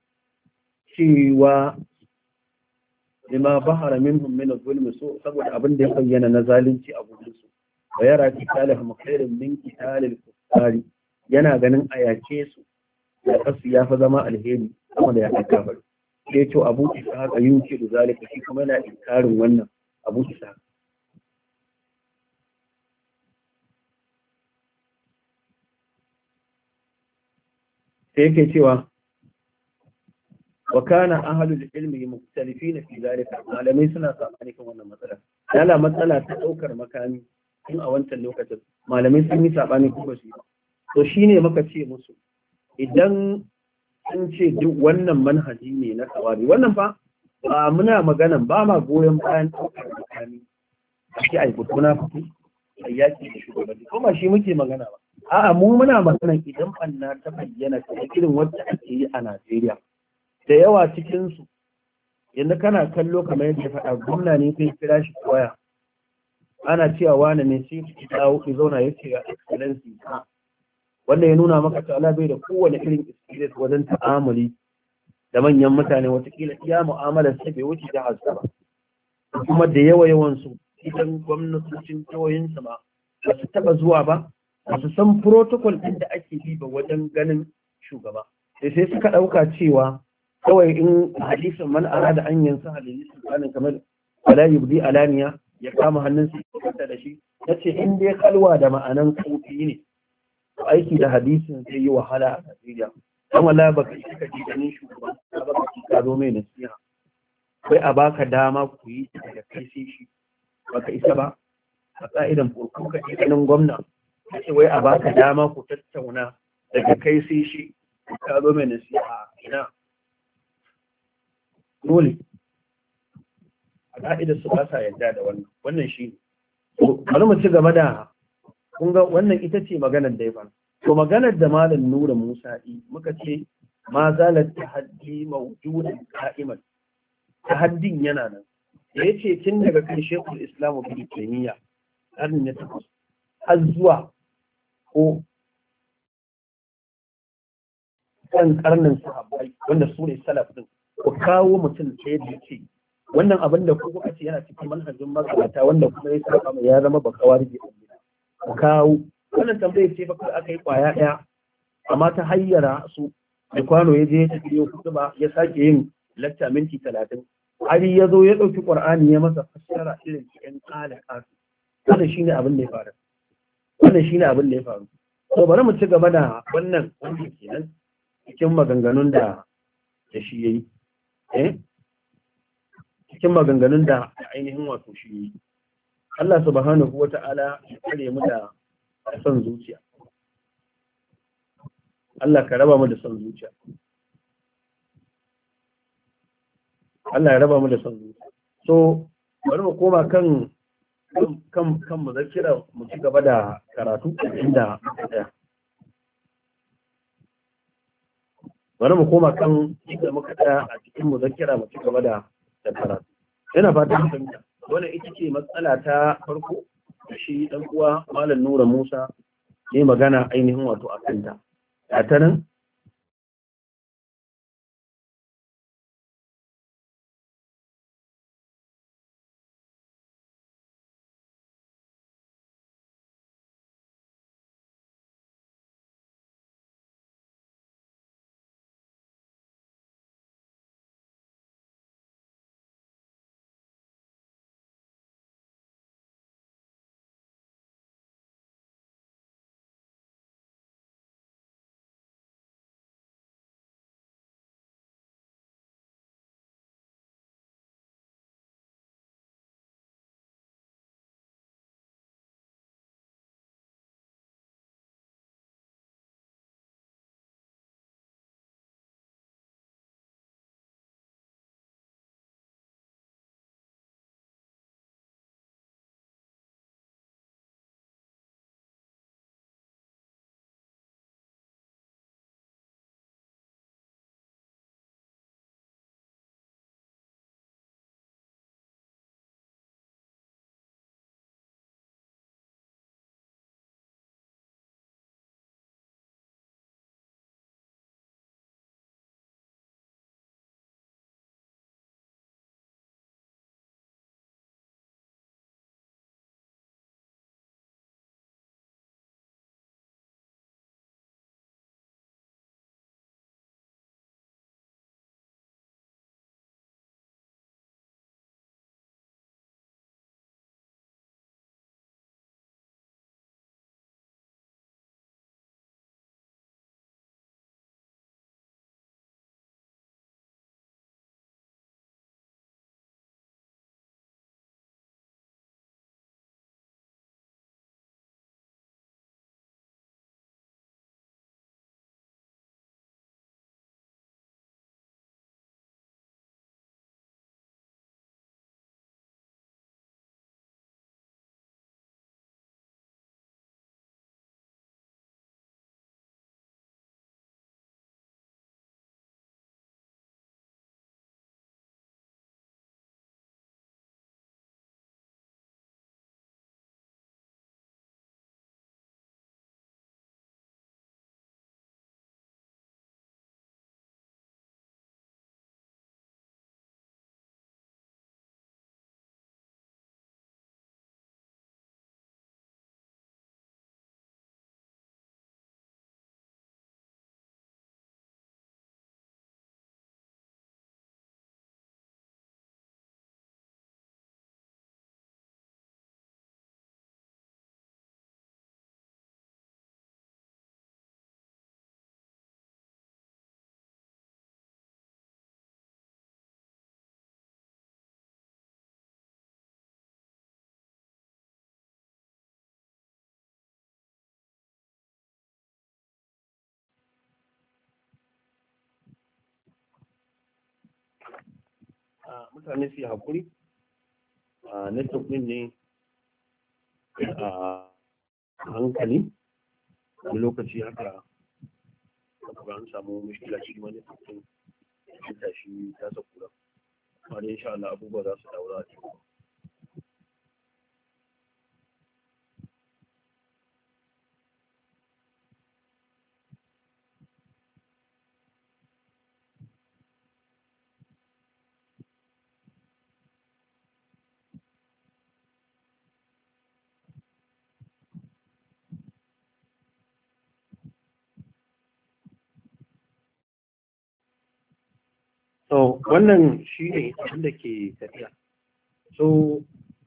cewa lima bahara minhum min al-zulm so saboda abin da ya bayyana na zalunci a gurin su wa yara kitalahum khairan min kitalil kuffari yana ganin ayace su da kasu ya fa zama alheri kuma da ya kafir sai to abu isa ga yunki da zalika shi kuma yana inkarin wannan abu isa sai yake cewa wa kana ahlul ilmi mukhtalifin fi zalika malamai suna sabani kan wannan matsala dala matsala ta daukar makami tun a wancan lokacin malamai sun yi sabani ko ba su ba to shine muka ce musu idan sun ce duk wannan manhaji ne na sawabi wannan fa ba muna magana ba ma goyon bayan daukar makami ake ai fito na fito ayyaki da shugabanci kuma shi muke magana ba a'a mu muna magana idan banna ta bayyana ta irin wacce ake yi a Najeriya da yawa cikinsu yadda kana kallo kamar yadda ya faɗa gwamna ne kai kira shi waya ana cewa wani ne sai ki dawo ki zauna ya ce ya excellency ha wanda ya nuna maka ta'ala bai da kowane irin experience wajen ta'amuli da manyan mutane watakila iya mu'amalar sai bai wuce ta hasa ba kuma da yawa yawan su idan gwamnatocin jihohin su ma ba su taba zuwa ba ba su san protocol ɗin da ake bi ba wajen ganin shugaba sai sai suka ɗauka cewa kawai in hadisin man arada an yansa hadisin sanin kamar wala yubdi alaniya ya kama hannun sa da shi yace in dai kalwa da ma'anan kofi ne aiki da hadisin zai yi wahala a Najeriya dan wallahi baka yi ka ji ganin shugaba ba baka ci ka zo mai nasiha kai a baka dama ku yi daga kai sai shi baka isa ba a ka'idan farko ka ji ganin gwamna yace wai a baka dama ku tattauna daga kai sai shi ka zo mai nasiha ina dole a ka'idar su ba sa yadda da wannan wannan shi bari mu ci gaba da kun ga wannan ita ce maganar da ya fara to maganar da malam Nura Musa yi muka ce ma zalat tahaddi mawjudan qa'iman tahaddin yana nan da yace tun daga kan Sheikhul Islam Ibn Taymiyyah karni na takwas har zuwa ko kan karnin sahabbai wanda su ne salaf din ku kawo mutum ɗaya da yake wannan abin da kuka ce yana cikin manhajin magabata wanda kuma ya saba mai ya zama bakawar da ku kawo wannan tambayar ce fa aka yi kwaya ɗaya amma ta hayyara su da kwano ya je ya tafi yau kudu ba ya sake yin lacca minti talatin Ali ya zo ya ɗauki ƙur'ani ya masa fassara irin cikin ƙala ƙasu wannan shine abin da ya faru wannan shine abin da ya faru to bari mu ci gaba da wannan wannan kenan cikin maganganun da da shi yayi eh cikin maganganun da ainihin wato shi yayi Allah subhanahu wata'ala ya kare mu da son zuciya Allah ka raba mu da son zuciya Allah ya raba mu da son zuciya so bari mu koma kan kan kan mu zakira mu ci gaba da karatu inda muka bari mu koma kan inda muka tsaya a cikin mu zakira mu ci gaba da da karatu ina fatan kun fahimta wannan ita ce matsala ta farko shi dan uwa Malam Nura Musa ne magana ainihin wato akan ta ta nan mutane su yi haƙuri a network ɗin ne a hankali wani lokaci haka ba an samu mushkila shi wani mutum ya tashi ta sakura amma dai insha Allah abubuwa za su daura a cikin wannan shi ne abinda ke tafiya. So,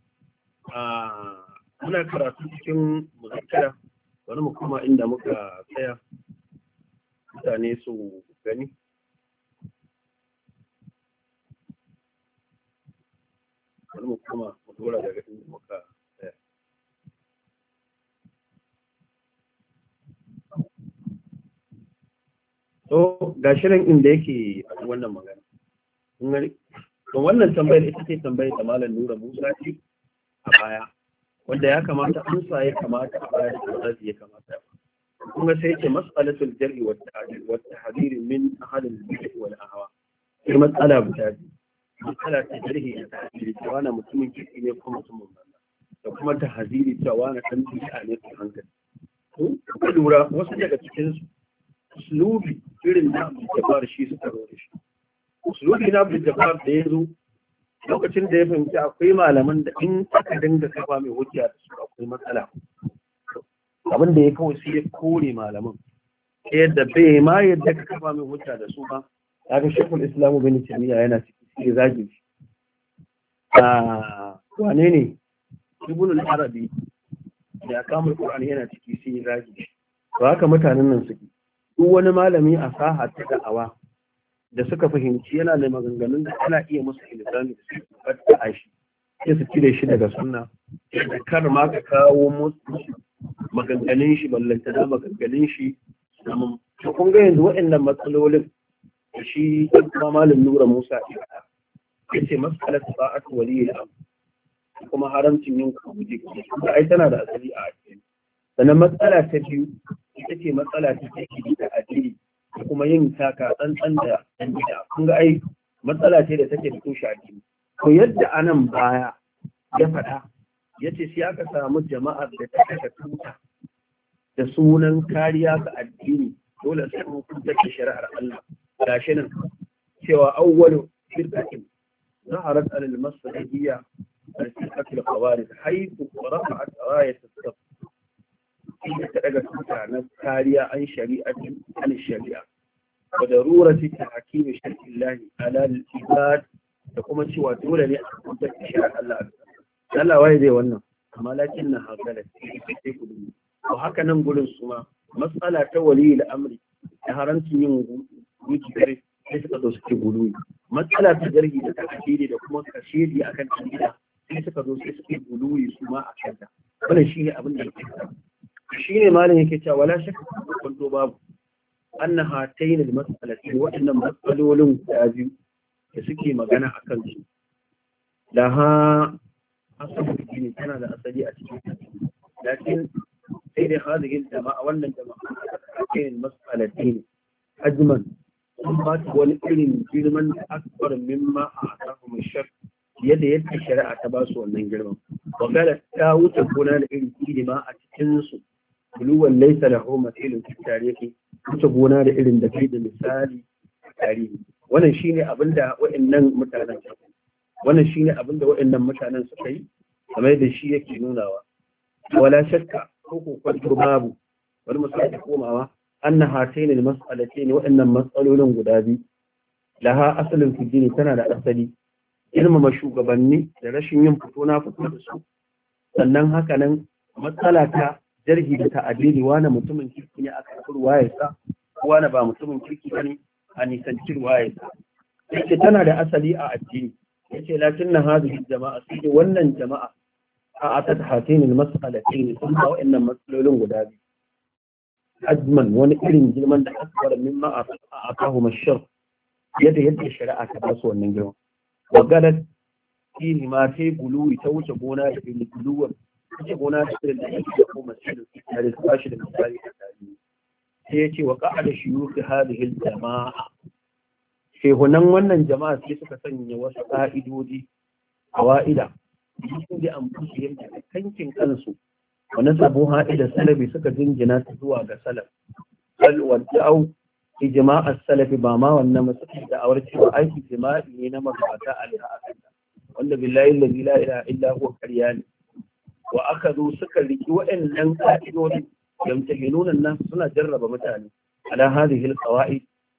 muna karatu cikin muzakkara, wani mu kuma inda muka tsaya mutane su gani. Wani mu kuma mu dora daga inda muka tsaya. So, ga shirin inda yake a wannan magana. Don wannan tambayar ita ce tambayar da Malam Nura Musa ce a baya, wanda ya kamata amsa ya kamata a baya da zafi ya kamata. Kuma sai ce mas'alatul jar'i wa ta'dil wa tahdhir min ahad al-bid'ah wal ahwa. Sai matsala guda biyu. Matsala ta jar'i da ta'dil cewa na mutumin kirki ne kuma mutumin banza. Da kuma tahdhiri cewa na dan bid'a ne ko hankali. To, ka lura wasu daga cikin su uslubi irin da Jabbar shi suka rode shi. Usulubi na Abdul Jabbar da ya zo lokacin da ya fahimci akwai malaman da in aka dinga kafa mai hujja da su akwai matsala. Abin da ya kawai sai ya kore malaman. Yadda bai ma yadda ka kafa mai hujja da su ba, ya ga Shekul Islamu bin Taymiyyah yana ciki sai zagi shi. Wane ne? Ibn al-Arabi da Akamul Qur'ani yana ciki sai zagi shi. To haka mutanen nan suke. Duk wani malami a saha ta da'awa da suka fahimci yana da maganganun da ana iya musu ilzami da su fata a shi sai su cire shi daga sunna da kar ma ka kawo musu maganganun shi ballanta da maganganun shi amma to kun ga yanzu waɗannan matsalolin da shi kuma Malam Nura Musa ya ce mas'alat sa'at wali al-amr kuma haramcin yin kuji kuma ai tana da asali a addini. Sannan matsala ta biyu ita ce matsala ta take da addini da kuma yin taka tsantsan da ɗan gida. Kun ga ai matsala ce da take da tushe addini. To yadda anan baya ya faɗa ya ce sai aka samu jama'ar da ta kashe tuta da sunan kariya ga addini dole sai mun kunta da shari'ar Allah. Gashi nan cewa awwalu firqatin zaharat al-masdahiyya al-firqat al-khawarij haythu rafa'at rayat as-saff inda ta daga tuta na kariya an shari'ati an shari'a wa darurati tahkim shar'illah ala al-ibad da kuma cewa dole ne a kunta da shari'ar Allah. Allah waye zai wannan amma lakin na hakala sai ku dubi to haka nan gurin su ma matsala ta wali al-amri da haramcin yin wuce dare sai suka zo suke guluwi matsala ta zargi da takashiri da kuma kashiri akan gida sai suka zo sai suke guluwi su ma a kanta wannan shine abin da yake shine malam yake cewa wala shakka kwanto babu anna hatayn al-mas'alati waɗannan matsalolin guda biyu da suke magana akan su laha asali ne tana da asali a cikin lakin sai dai hadihin jama'a wannan jama'a hatayn al-mas'alati ajman sun ba ta wani irin girman da akbar mimma a asahum shar yadda yadda shari'a ta ba su wannan girman wagala ta wuce gona da irin ilima a cikin su buluwan laysa lahu mathilun fi tarihi wuce gona da irin da kai da misali a tarihi wannan shine abinda waɗannan mutanen suka yi wannan shine abinda waɗannan mutanen suka yi kamar da shi yake nunawa wala shakka ko ko kwanto babu wani misali komawa أن هاتين المسألتين وإن المسألة قدابي لها أصل في الدين تنا لا أصلي إنما مشوق بني لرشين ينفتونا فتنا بسو sannan haka nan matsala ta jarhi da ta'adili wani mutumin kirki ne aka fi ruwayarsa wani ba mutumin kirki ba ne a nisanci ruwayarsa yake tana da asali a addini yace lakin na hadhihi jama'a sai wannan jama'a a atat hatin al-mas'alatin sun ba wa'annan matsalolin guda biyu ajman wani irin girman da akbar mimma a akahu mashar yadda yadda shari'a ta basu wannan girman wa galat fihi ma sai buluwi ta wuce gona da irin buluwar wuce gona da irin da yake da kuma sirri da su bashi da misali da tarihi sai ya ce wa qa'ada shuyukh hadhihi al-jama'a shehunan wannan jama'a sai suka sanya wasu ka'idodi qawaida sun da amfushi yadda kankin kansu wani sabon haɗi da salafi suka jingina ta zuwa ga salaf wadda au ijma'ar salafi ba ma wannan masu da awar cewa aiki jima'i ne na mabata a liha akan wanda billahi lazi la ilaha illa huwa ƙarya ne wa aka zo suka riki waɗannan ƙa'idodin yamtahinuna nan suna jarraba mutane ala hadhihi alqawaid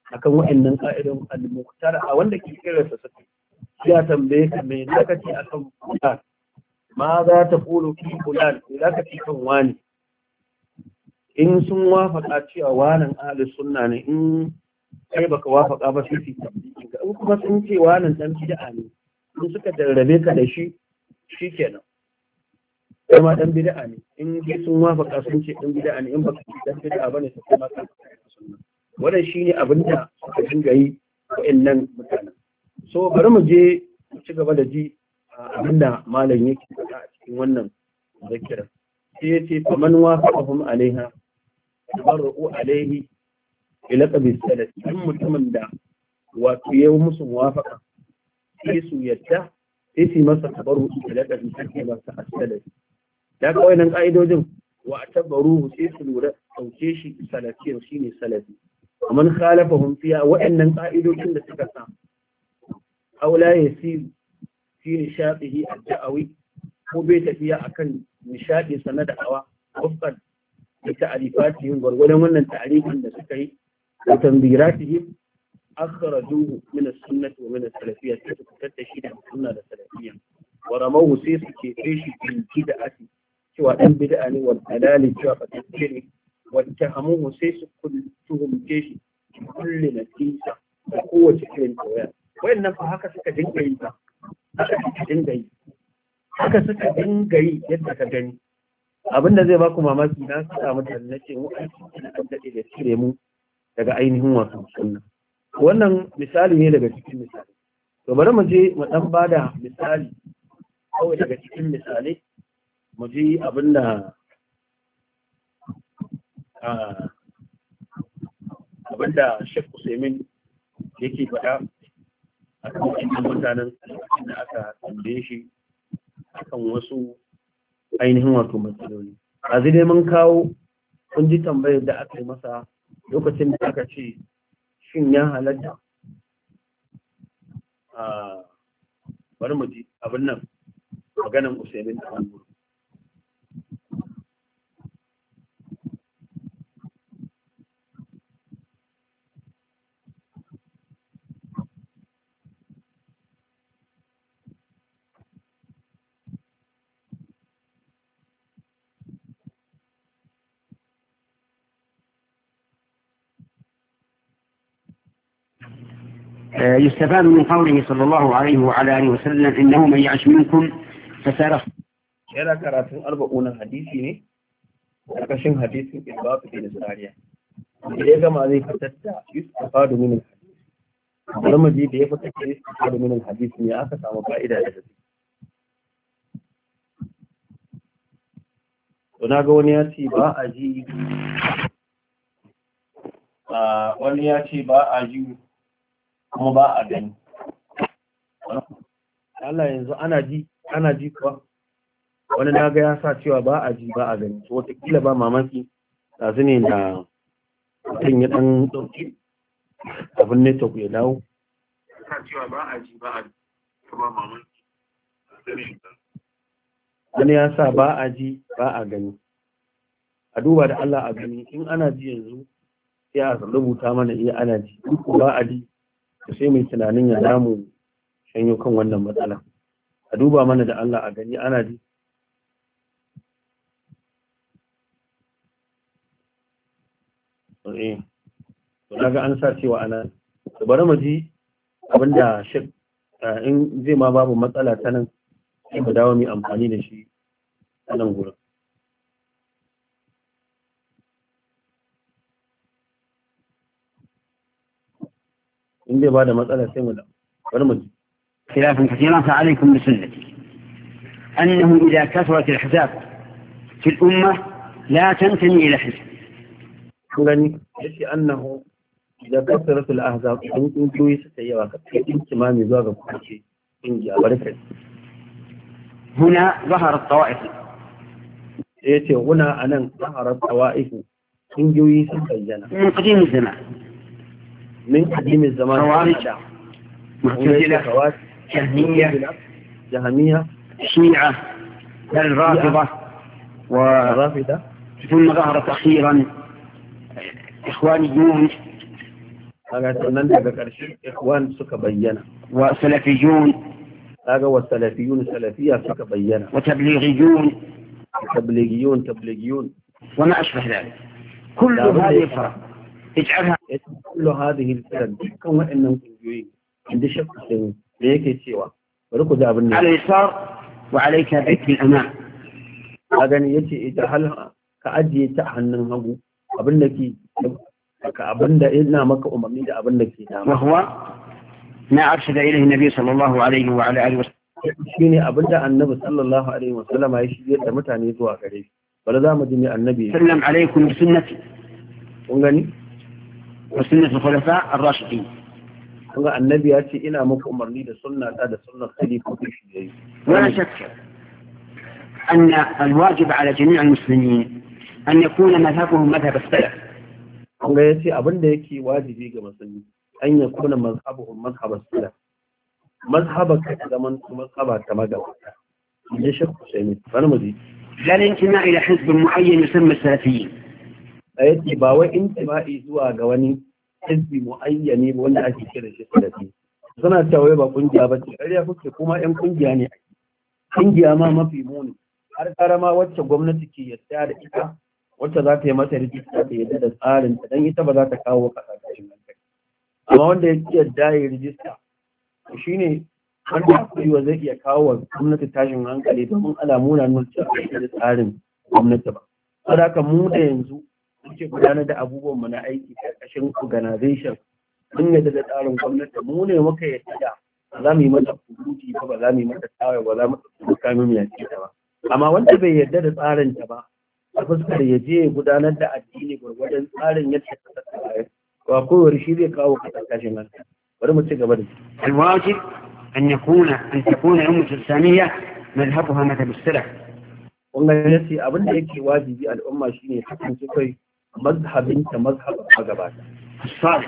akan wa'annan ƙa'idon al-muqtar a wanda ke kira sa saki ya tambaye ka me zaka ce akan fulan ma za ta kulu fi fulan me zaka ce kan wani in sun wafaka cewa wanan ahlus sunna ne in kai baka wafaka ba sai su tabbiki in kuma sun ce wanan dan bid'a ne in suka jarrabe ka da shi shikenan kai ma dan bid'a ne in dai sun wafaka sun ce dan bid'a ne in baka ce dan bid'a bane sai kuma ka sunna wannan shine abin da suka dinga yi wa'annan mutanen so bari mu je mu ci gaba da ji abinda malam yake faɗa a cikin wannan zakira sai ya ce faman wafaqahum alaiha tabarru alaihi ila qabi salat in mutumin da wato yayi musu muwafaqa sai su yadda sai su masa tabarru ila qabi salat masa as-salat da kawai nan ka'idojin wa tabarru sai su lura dauke shi salafiyan shine salafi man khalafahum fiha wa'annan ka'idojin da suka sa aula yasir fi nishadihi ad-da'awi ko bai tafiya akan nishadi sana da awa wafqan da ta'rifatihim gurgurdan wannan ta'rifin da suka yi da tanbiratihim akhrajuhu min as-sunnah wa min as-salafiyyah sai su fitar da shi da sunna da salafiyya wa ramahu sai su ke shi bil bid'ati cewa dan bid'a ne wal dalali cewa fatacce ne wa tahamuhu sai su tuhumce shi kullu natisa da kowace irin tawaya wayannan fa haka suka dinga yi ba haka suka dinga yi haka suka dinga yi yadda ka gani abinda zai baku mamaki na sa mutane na ce mu aiki da daɗe da cire mu daga ainihin wasu sunna wannan misali ne daga cikin misali to bari mu je mu dan bada misali kawai daga cikin misalai mu je abinda abinda Sheikh Usaimin yake faɗa a kan wannan mutanen da aka tambaye shi akan wasu ainihin wato matsaloli a zai dai mun kawo kun ji tambayar da aka yi masa lokacin da aka ce shin ya halatta a bari mu ji abin nan maganan Usaimin da Alburu يستفاد من قوله صلى الله عليه وعلى آله وسلم إنه من يعش منكم فسيرى yana karatun arba'unan hadisi ne ƙarƙashin hadisin ilbafi da nasariya da ya gama zai fitar da yustafadu min al-hadis bari mu ji da ya fitar da yustafadu min al-hadis ne aka samu fa'ida da hadisi to na ga wani ya ce ba a ji wani ya ce ba a ji kuma ba a gani Allah yanzu ana ji ana ji kuwa wani na ga ya sa cewa ba a ji ba a gani to wataƙila ba mamaki ɗazu ne da mutum ya ɗan ɗauki abin network ya dawo sa cewa ba a ji ba a gani ba mamaki wani ya sa ba a ji ba a gani a duba da Allah a gani in ana ji yanzu sai a rubuta mana iya ana ji in ba a ji sai mai tunanin ya damu shanyo kan wannan matsala a duba mana da Allah a gani ana ji eh to daga an sa cewa ana to bari mu ji abinda shek in zai ma babu matsala ta nan sai mu dawo mu amfani da shi a nan gurin in bai ba da matsala sai mu da bari mu ji خلافا كثيرا فعليكم بسنتي أنه إذا كثرت الأحزاب في الأمة لا تنتمي إلى حزب gani yace annahu idan kasarat al-ahzab in kungiyoyi suka yawa ka cikin kimami zuwa ga kuce kungiya barkai هنا ظهر الطوائف yace huna anan zahara tawaif kungiyoyi sun bayyana من قديم الزمان من قديم الزمان خوارج معتزلة جهمية جهمية شيعة الرافضة والرافضة ثم ظهرت أخيرا إخوانيون kaga sannan daga ƙarshe ikhwan suka bayyana wa salafiyun kaga wa salafiyun salafiyya suka bayyana wa tablighiyun tablighiyun tablighiyun wa ma ashbah dhalik kullu hadhihi al-farq ij'alha kullu hadhihi al-farq dukkan wa'annan kungiyoyi inda shakku sai da yake cewa bari ku ji abin ne al-yasar wa alayka bil amam a gani yace ita hal ka ajiye ta hannun hagu abin da ke ka abin da ina maka umarni da abin da ke dama wa huwa ma arshada ilayhi nabi sallallahu alaihi wa ala alihi wasallam shine abin da annabi sallallahu alaihi wasallam ya shirye da mutane zuwa gare shi bala za mu ji ne annabi sallam alaikum bi sunnati kun gani wa sunnati khulafa ar-rashidin kun ga annabi ya ce ina muku umarni da sunna ta da sunnar khalifofi shi yayi ولا شك أن الواجب على جميع المسلمين أن يكون مذهبهم مذهب السلف. kun ga yace abin da yake wajibi ga musulmi an ya kuna mazhabuhum mazhab as-salaf mazhaba ka zaman mazhaba ta magabata ya shakku sai ne bari mu ji لا الانتماء إلى حزب معين يسمى السلفيين. yace ba wai intima'i zuwa ga wani hizbi muayyani wanda ake kira shi salafi suna cewa ba kungiya ba ce ƙarya kuke kuma ƴan kungiya ne kungiya ma mafi muni har karama wacce gwamnati ke yadda da ita wacce za ta yi mata rijista ta yadda da tsarin ta dan ita ba za ta kawo kasashen hankali amma wanda ya ki yadda ya rijista shine wanda akwai zai iya kawo wa gwamnati tashin hankali domin alamu na nuna cewa ba da tsarin gwamnati ba saboda mu da yanzu muke gudanar da abubuwan mu na aiki karkashin organization mun yadda da tsarin gwamnati mu ne muka yadda da ba za mu yi mata kuruti ba ba za mu yi mata tawaye ba za mu ɗauki kamin ya ce ta ba amma wanda bai yarda da tsarin ta ba a fuskar ya je ya gudanar da addini gwargwadon tsarin yadda ta tsaya ba kowar shi zai kawo kasashen nan bari mu ci gaba da shi الواجب أن يكون أن تكون الأمة الإسلامية مذهبها مذهب السلف. wannan yace abin da yake wajibi al'umma shine kasance kai mazhabin ta mazhab magabata الصالح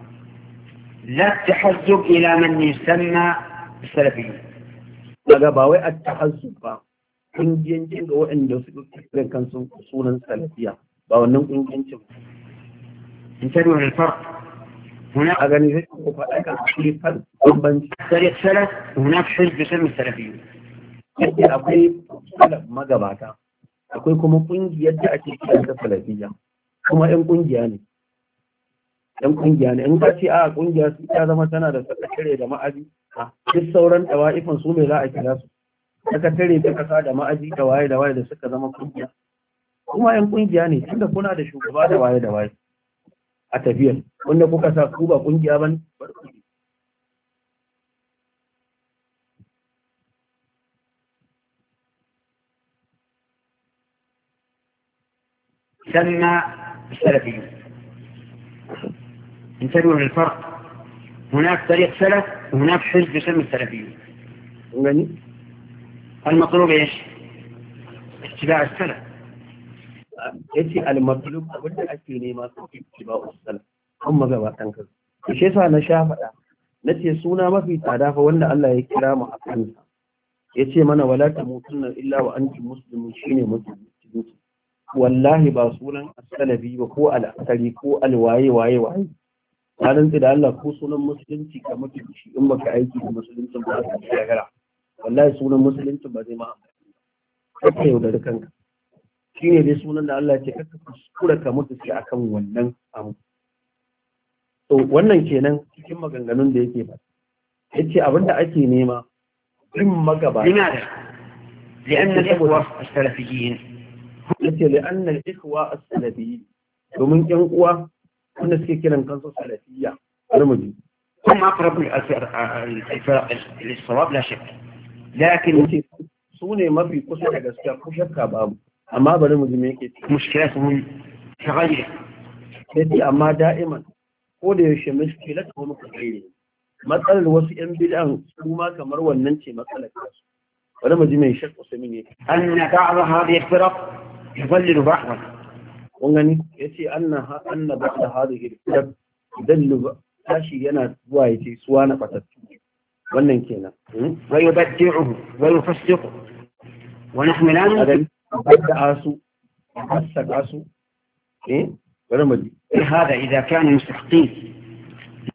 لا التحزب إلى من يسمى السلفيين. daga ba wai at-tahazzub ba kungiyancin ga waɗanda suka kiran kansu sunan salafiya ba wannan kungiyancin انتبهوا للفرق. هناك a gani zai ko faɗa kan shi fan bambanci فريق سلف وهناك حزب يسمى السلفيين. yadda akwai salaf magabata akwai kuma kungiyar da ake kira ta salafiya kuma yan kungiya ne yan kungiya ne in ka ce a kungiya su ta zama tana da sakatare da ma'aji duk sauran dawa'ifan su mai za a kira su sakatare ta kasa da ma'aji da waye da waye da suka zama kungiya kuma yan kungiya ne tunda kuna da shugaba da waye da waye a tafiyar wanda kuka sa ku ba kungiya bane سمى السلفيون. انتبهوا للفرق. هناك طريق سلف وهناك حزب يسمى السلفيون. يعني المطلوب ايش؟ اتباع السلف. yace al-matlub wanda ake nema su ittiba usul amma gaba dan ka shi yasa na sha faɗa nace suna mafi tsada fa wanda Allah ya kira mu a kansa yace mana wala tamutunna illa wa antum muslimun shine musulmi wallahi ba sunan as-salafi ba ko al-asari ko al-waye waye waye ranar da Allah ko sunan musulunci ka mutu shi in baka aiki da musulunci ba ka shagara wallahi sunan musulunci ba zai ma amfani kake yau da kanka shine dai sunan da Allah ya ce kaka kuskura ka mutu sai akan wannan abu to wannan kenan cikin maganganun da yake ba yace abinda ake nema in magaba لماذا؟ لأن الإخوة السلفيين yace لأن الإخوة السلفيين domin ƴan uwa wanda suke kiran kansu salafiyya almuji هم أقرب الفرق للصواب لا شك لكن su ne mafi kusa da gaskiya ko shakka babu amma bari mu ji me yake مشكلتهم تغير yace amma da'iman ko da yaushe mushkilatu muka gaire matsalar wasu ƴan bid'an su ma kamar wannan ce matsalar su bari mu ji me shakku sai ne أن بعض هذه الفرق يضلل بعضا kun gani yace anna anna ba'da hadhihi al-kitab dallu tashi yana zuwa yace suwa na fatattu wannan kenan ويبدعه ويفسقه ونحن لا adan badda asu fasaka su eh bari mu ji هذا إذا كانوا مستحقين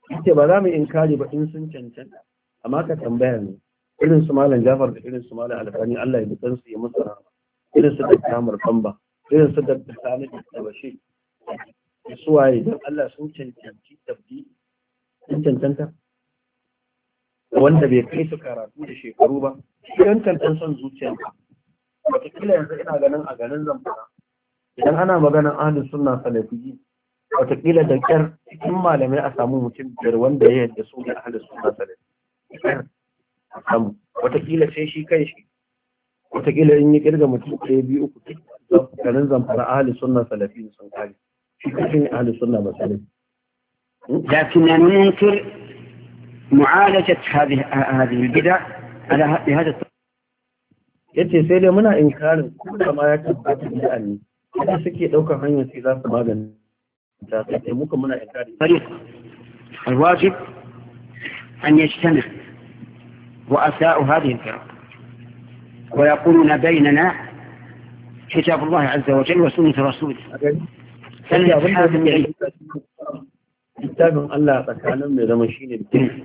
yace ba za mu inkari ba in sun cancanta amma ka tambaya ne irin su malam Jafar da irin su malam Albani Allah ya bi kansu ya musu rahama irin su da Kamar Kamba irin su da Sani da Bashir su waye dan Allah sun cancanci tabbi sun cancanta wanda bai kai su karatu da shekaru ba idan cancan son zuciyarka wataƙila yanzu ina ganin a ganin Zamfara idan ana maganar ahlus sunna salafi wataƙila da ƙyar cikin malamai a samu mutum biyar wanda ya yadda su ne ahlus sunna salafi a samu wataƙila sai shi kai shi wataƙila in yi kirga mutum ɗaya biyu uku garin Zamfara ahlus sunna salafi sun kare shi kai ne ahlus sunna ba salafi. لكننا ننكر معالجة هذه هذه البدع على بهذا الطريق. yace sai dai muna inkarin kuma ma ya tabbata bid'a ne kuma suke daukar hanyar sai za su magani ta sai muka muna inkari طريق الواجب أن يجتمع رؤساء هذه الفرق ويقولون بيننا كتاب الله عز وجل وسنة رسوله فلنتحاذ بعيد kitabin Allah tsakanin mai zama shine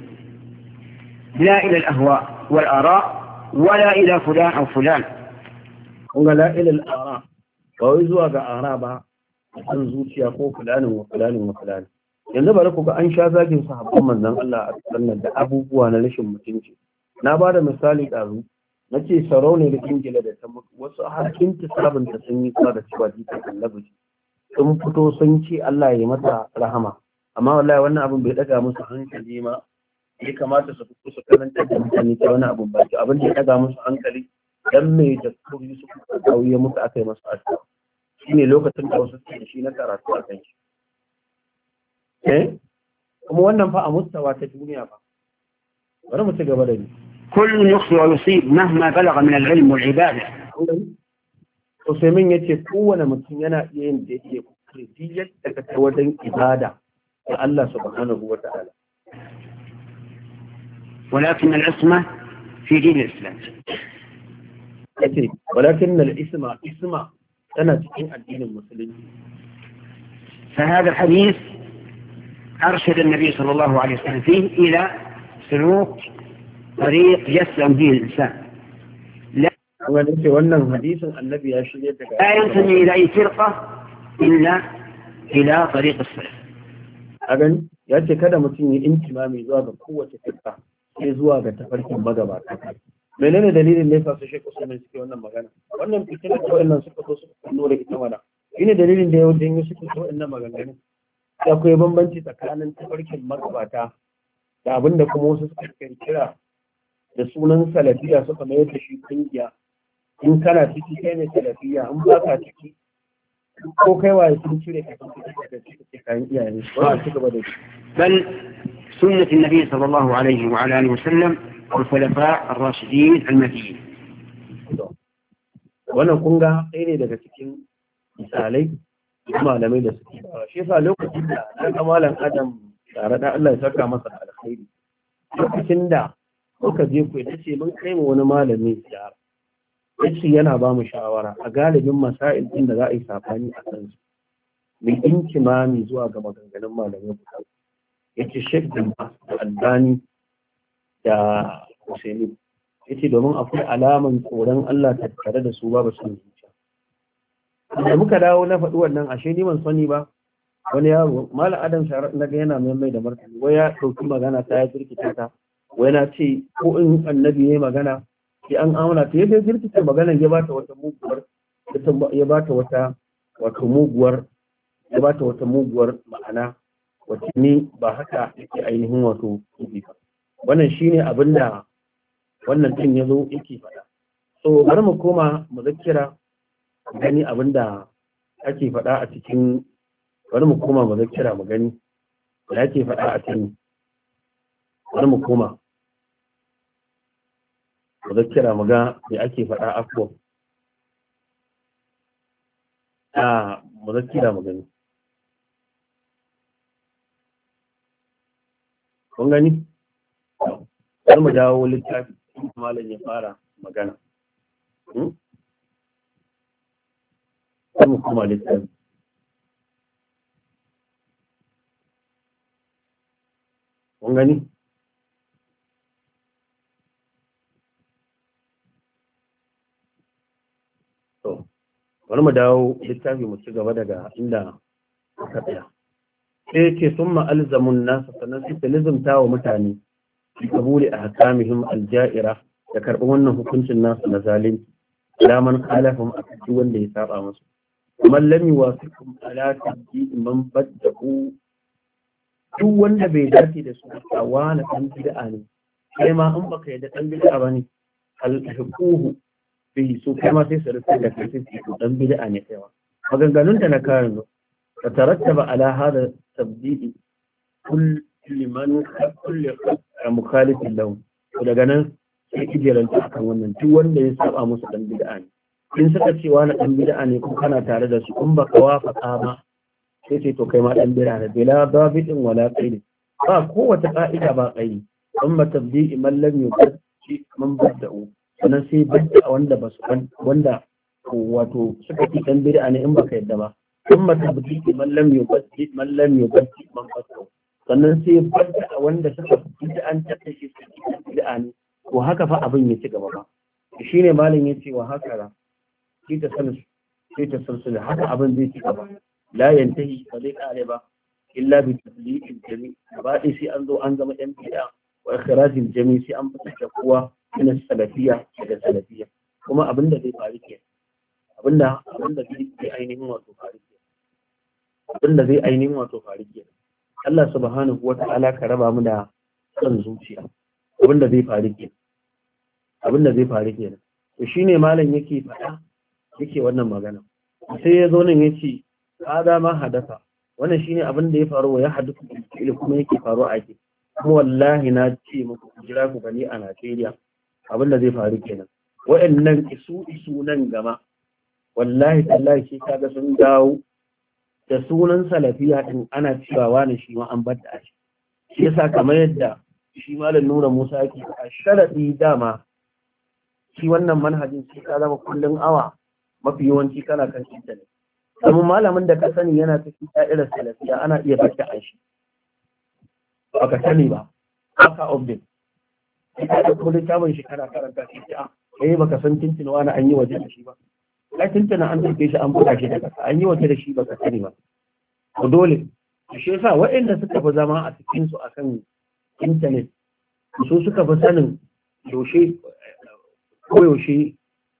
لا إلى الأهواء والآراء ولا إلى فلان أو فلان kunga la ila al-ara ba wai zuwa ga ara ba san zuciya ko fulanin wa fulanin wa fulani yanzu bari ku ga an sha zagin sahabban manzon Allah a sannan da abubuwa na rashin mutunci na ba da misali ɗazu nace sarauni da ingila da ta wasu harkin tisabin ta sun yi tsara da cewa jikin annabi sun fito sun ce Allah ya mata rahama amma wallahi wannan abin bai daga musu hankali ma ya kamata su fito su karanta da mutane ta wani abin ba ce abin da ya daga musu hankali dan mai da kuri su kuka kauye musu aka yi masu addu'a shine lokacin da wasu suke da shi na karatu a kan shi eh kuma wannan fa a mustawa ta duniya ba bari mu ci gaba da ni كل يخطئ ويصيب مهما بلغ من العلم والعبادة. Usaimin yace kowane mutum yana iya yin da yake kuskure daga ta wajen ibada ga Allah subhanahu wa ta'ala. ولكن العصمة في دين الإسلام. yace ولكن الاسم اسم tana cikin addinin musulunci. فهذا الحديث أرشد النبي صلى الله عليه وسلم فيه إلى سلوك طريق يسلم فيه الإنسان. لا wannan hadisin annabi ya shirye daga لا ينتمي إلى أي فرقة إلا إلى طريق السلف. agan yace kada mutum ya intimami zuwa ga kowace firqa sai zuwa ga tafarkin magabata. menene dalilin ne fa su Sheikh Usman suke wannan magana wannan fitilar da wannan suka so su nuna ita wala shine dalilin da yau dan suke so wannan maganganu akwai bambanci tsakanin tafarkin magabata da abinda kuma wasu suka kirkira da sunan salafiya suka mayar da shi kungiya in kana ciki kai ne salafiya in ba ka ciki ko kai waye sun cire ka daga cikin kayan iyaye ba su gaba da shi بل سنة النبي صلى الله عليه وعلى آله وسلم والخلفاء الراشدين المهديين. wannan kun ga ɗaya ne daga cikin misalai malamai da suke ba shi yasa lokacin da na ga malam Adam tare da Allah ya saka masa alkhairi lokacin da muka je ku ita ce mun kai mu wani malami ziyara yace yana ba mu shawara a galibin masail din da za a yi safani a kan su mai inkimami zuwa ga maganganun malamai guda yace Sheikh bin Albani da Husaini yace domin akwai alaman tsoron Allah tattare da su babu son zuciya da muka dawo na faɗi wannan ashe ni ban sani ba wani yaro malam Adam Sharar na ga yana mai da martani wai ya ɗauki magana ta ya kirkita ta wai na ce ko in annabi ya magana sai an auna ta yadda kirkita maganar ya bata wata muguwar ya bata wata wato muguwar ya bata wata muguwar ma'ana wacce ni ba haka yake ainihin wato kuɗi ba wannan shine abin da wannan din ya zo yake faɗa so bari mu koma mu zakkira gani abin da ake faɗa a cikin bari mu koma mu zakkira mu gani da ake faɗa a cikin bari mu koma mu zakkira mu ga me ake faɗa afwa a mu zakkira mu gani kun gani har mu dawo littafi malam ya fara magana har mu kuma littafi kun gani to bari mu dawo littafi mu ci gaba daga inda aka tsaya sai ce sun ma'alzamun nasa sannan su lizumta wa mutane su kabuli a hakamihim alja'ira da karɓi wannan hukuncin nasu na zalunci alaman kalafin a kaji wanda ya saba musu kamar lami wasu kuma alaƙa ji man baddaku duk wanda bai dace da su a wani ɗan bid'a ne kai ma in baka yadda ɗan bid'a ba ne alhaƙuhu bai so kai ma sai su rufe da kai sai su ɗan bid'a ne kaiwa maganganun da na kayan zo ka tarattaba ala hada tabdidi kulli man kulli mukhalifin lahu daga nan sai ijeranta akan wannan duk wanda ya saba musu ɗan bid'a ne in suka ce wani ɗan bid'a ne ko kana tare da su in baka wafaka ba sai ce to kai ma ɗan bid'a ne bila babitin wala qaidi ba kowace ka'ida ba qaidi amma tabdi'i man lam yubdi man bada'u sannan sai badda wanda basu wanda wato suka ci ɗan bid'a ne in baka yadda ba amma tabdi'i man lam yubdi man lam yubdi man bada'u sannan sai badda wanda suka ci an tattace su ɗan bid'a ne to haka fa abin ya ci gaba ba shine malam yace wa haka sai ta san sai ta sulsula haka abin zai ci gaba la yantahi ba zai kare ba illa bi tabliqil jami ba dai sai an zo an zama yan bid'a wa ikhrajil jami sai an fitar da kowa min salafiyya daga salafiyya kuma abin da zai faru ke abinda abinda zai ainihin wato faru ke abinda zai ainihin wato faru ke Allah subhanahu wata'ala ka raba mu da son zuciya abinda zai faru ke abinda zai faru ke to shine malam yake faɗa yake wannan magana sai ya zo nan ya ce hada ma hadasa wannan shine abin da ya faru wa ya hadisu ilmi kuma yake faru a ke kuma wallahi na ce muku jira ku gani a Najeriya abin da zai faru kenan waɗannan isu isu nan gama wallahi tallahi shi kaga sun dawo da sunan salafiya din ana cewa wani shi ma an bada shi shi yasa kamar yadda shi malam Nura Musa yake a sharadi dama shi wannan manhajin sai ka zama kullun awa mafi yawanci kana kan intanet amma malamin da ka sani yana cikin da'irar salafiya ana iya bata an shi ba ka sani ba haka update sai ka da kuma littafin shi kana karanta shi a eh baka san tintin wani an yi waje da shi ba ai tintin an dauke shi an buga shi daga an yi waje da shi baka sani ba to dole shi yasa waɗanda suka fi zama a cikin su akan intanet su suka fi sanin yaushe ko yaushe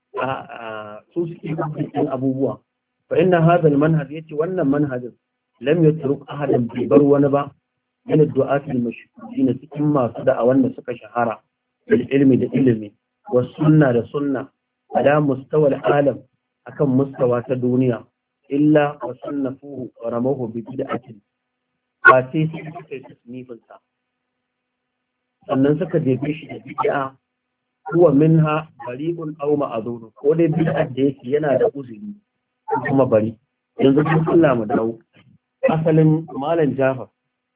su suke cikin abubuwa fa inna hadha almanhaj yace wannan manhajin lam yatruk ahadan bi bar wani ba min ad-du'at al-mashhurin cikin masu da'awan da suka shahara bil ilmi da ilmi was sunna da sunna ala mustawa al-alam akan mustawa ta duniya illa wa sunnafuhu wa ramahu bi bid'atin ba sai suka yi tasnifin sa sannan suka jefe shi da bid'a huwa minha bari'un aw ma'dhur ko dai bid'a da yake yana da uzuri kuma bari yanzu kun Allah mu dawo asalin malam Jafar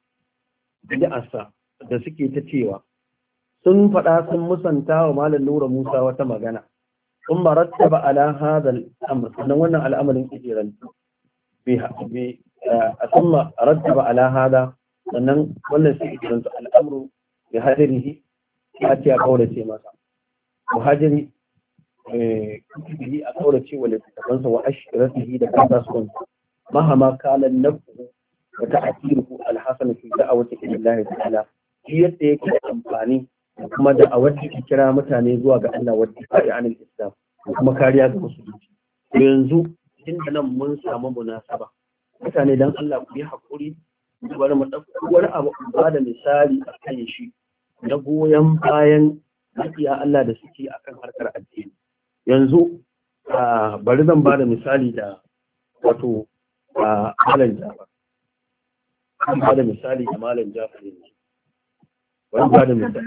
bid'arsa da suke ta cewa sun faɗa sun musanta wa malam Nura Musa wata magana sun marattaba ala hadha al-amr sannan wannan al'amarin kijiran bi bi thumma rattaba ala hada sannan wannan sai kijiran al'amru bi hadirihi ya ce a kaurace masa muhajiri kutubihi a kaurace wa littattafansa wa ashiratihi da kasasuwan mahama kalan nafu wa ta'asiruhu alhasan fi da'awati ila Allah ta'ala shi yadda yake amfani kuma da'awar da ke kira mutane zuwa ga Allah wadda fa'i anil islam kuma kariya ga musulunci yanzu inda nan mun samu munasaba mutane dan Allah ku yi hakuri bari mu dauko wani abu ba da misali a kan shi na goyon bayan makiya Allah da suke akan harkar addini yanzu bari zan ba da misali da wato malam Jafar zan ba da misali da malam Jafar yanzu bari ba da misali